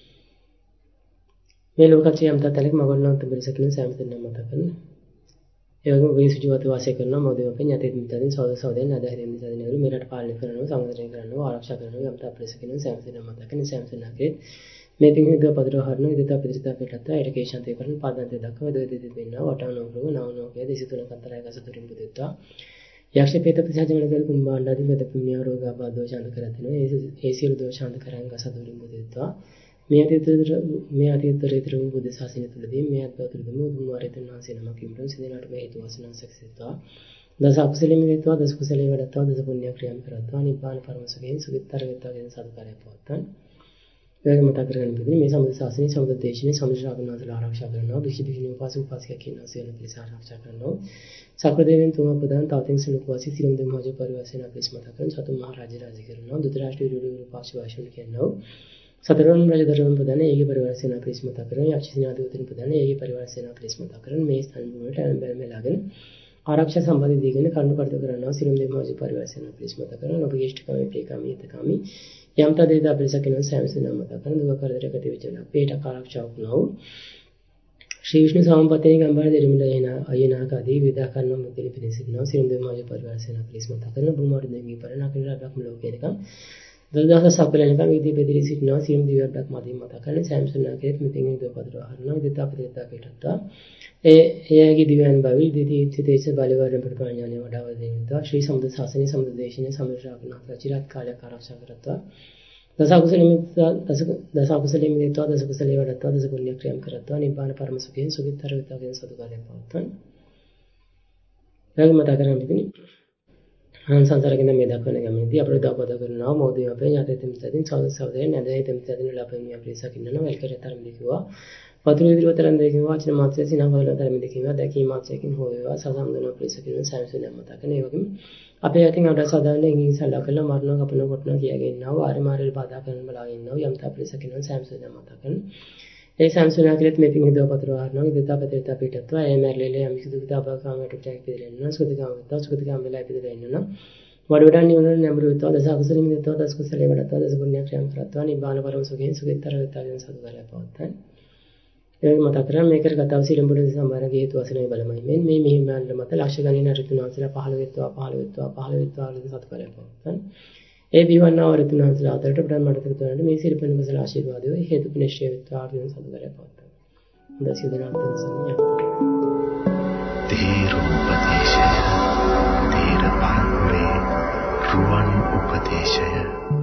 මේ ලෝකත්‍රියම් තැනක මගවන උත්තම පිරිසක් ඉන්නවා සෑම සිදම මත කරන ඒ වගේම ඔබේ සුජීවත්ව වාසය කරනවා මොදේවපෙන් යතේ මිතරින් සෞදෙන් අදහැරෙන් මිතරින් මෙරට පාලනය කරනවා සංවර්ධනය කරනවා ආරක්ෂා කරනවා යම් තාප්‍රේසකින් සෑමසෙන මතකන සෑමසෙනගේ මේ පින් විද පදර හරන විදත අපිරිත අපිටත් එඩිකේෂන් තේ කරන පාදන්තේ දක්ව දෙදෙද වෙනවා වටානෝග්‍රව නවනෝකයේ දේශතුන කතරය ගසතුරින් පුදෙත්තා යක්ෂ පේත පිසාජමන කර කුම්බාණ්ඩාදී වෙද පුණ්‍ය රෝග ආබාධෝ ශාන්ත කරතිනෝ ඒ සියලු දෝෂ ශාන්ත කරයන් ගසතුරින් පුදෙත්තා මේ අතීතතර වූ බුද්ධ ශාසනය තුළදී මේ අත්පතුරුම උතුම් වරතන් වහන්සේ නමක් කිම්බුන් සිදෙනාට මේ හේතු වාසනා සැකසෙත්වා දස අකුසලෙම වේත්වා දස කුසලේ වඩත්වා දස පුණ්‍ය ක්‍රියාම් කරත්වා නිබ්බාන පරමසුඛයෙන් සුඛිතර වේත්වා කියන සාදුකාරය පවත්තන් ඒක මතක කරගන්න පිළිදෙන මේ සම්බුද්ධ ශාසනයේ සම්බුද්ධ දේශනේ සම්බුද්ධ ශාසනවල ආරක්ෂා කරනවා විශේෂ විශේෂ උපාසක උපාසිකා කියන සියලු පිළිස ආරක්ෂා කරනවා සක්‍රදේවෙන් තුමා ප්‍රදාන තාතින් සලුකවාසී සිරුම් දෙමහජ පරිවාසන අපිස් මතක කරන සතුන් මහ රාජ්‍ය රාජ්‍ය කරනවා දුතරාෂ්ට්‍රීය විරුද්ධ පාක්ෂි වාසන කියනවා සතරවන් රජ දරුවන් ප්‍රදාන ඒකේ පරිවාර සේනා අපිස් මතක කරන යක්ෂ සේනාධිපතින් ප්‍රදාන ඒකේ පරිවාර සේනා අපිස් මතක කරන මේ ස්ථාන වලට බැලමලාගෙන ආරක්ෂා සම්බන්ධ දීගෙන කරුණු කටයුතු කරනවා සිරුම් දෙමාජි පරිවර්තන පිළිස්මත කරන ඔබගේ ඉෂ්ටකම ප්‍රේකමී හිතකමී යම් තදේද අපිරිසකින සෑමසින මත කරන දුක කරදරකට විචල අපේට ආරක්ෂාවක් නොව ශ්‍රී විෂ්ණු සමපතේ ගම්බර දෙරිමිල අයනාක ආදී විදාකරණ මුතිලි පිළිසිනවා සිරුම් දෙමාජි පරිවර්තන පිළිස්මත කරන බුමාරු දෙවි පරණකල රබක් ලෝකේකම් දලදහස සපලනකම් විදී බෙදිරි සිටිනවා සිරුම් දිවයක් මතින් මත කරන සෑමසිනාකේත් මෙතින් දෝපදර හරනවා විදතා අපිරිතා පිටත්තා එයගේ දිවයන් බවිල් දිදී චිතේස බලවරණ ප්‍රඥාණය වඩාව දෙනවා ශ්‍රී සමුද්‍ර ශාසනයේ සමුද්‍ර දේශනයේ සමුද්‍රාග්නත චිරාත් කාලයක් ආරක්ෂා කරත්වා දසකුසල නිමිත්තා දසකුසලේ වඩත්වා දස පුණ්‍ය ක්‍රියම් කරත්වා නිබ්බාන පරම සුඛයෙන් සුඛිතර විතගෙන සතුකාරයෙන් පවත්වන එයාගේ මත කරන්නේ සංසාරයෙන් මේ දක්වන ගමනේදී අපිට දාපද කරනවා මොහොතේ අපේ ඥාතෙම් තදින් සෞදයෙන් නැදේ තෙම් තදින් ලැබෙන්නේ අපේ සකින්නන වෙල්කරතරම් දෙකුවා වතුර විදිරතරම් දෙකින් වාචන මාත්‍රය සිනහවල තරම් දෙකින් දැකීම මාත්‍රයකින් හෝ වේවා සසම්දන ප්‍රේසකින් සයන්සෙන් මතකනේ ඒ වගේම අපේ යටින් අපට සාධාරණ ඉංග්‍රීසිලා කරලා මරණ කපන කොටන කියාගෙන ඉන්නවා වාරි මාරේ බාධා කරන බලාගෙන ඉන්නවා යම් තා ප්‍රේසකින් සයන්සෙන් මතකන ඒ සයන්සෙන් ඇතුළත් මේකින් හිතවපතර වහනවා දෙතාපතේත පිටත්වා ඒ මැරලෙලේ යම් කිසි දුතාපකාමයට ටැක් පිළිෙන්න සුදිකාම වෙලා පිළිලා ඉන්නවා වඩවඩන් නිවන නැඹුරු වෙතවා දස අකුසලෙ මිදෙතවා දස කුසලේ වඩත්වා දස පුණ්‍ය ක්‍රියම් කරත්වා නිබ්බාන පරම සුඛයෙන් සුඛිතර විතගෙන සතුටුකාරය පවත්තන් ඒ මතක කරගන්න මේකට කතාව සීලඹුඩ සම්බාරගේ හේතු වශයෙන් බලමයි මේ මෙහිමාන මත ලක්ෂ ගණන ඍතුනාන්සලා 15 වෙත්වා සතුටුකාරය පවත්තන් ඒ බිවන්නා ඍතුනාන්සලා අතරට ප්‍රධාන මඩතක තුනට මේ සිරිපෙන කුසල ආශිර්වාදය හේතු පිනිශ්චය වෙත්වා කියන සතුටුකාරය පවත්තන් හොඳ සියදනාත් සම්සන්නේ තේරෝපදේශය තේර පරපුරේ රුවන් උපදේශය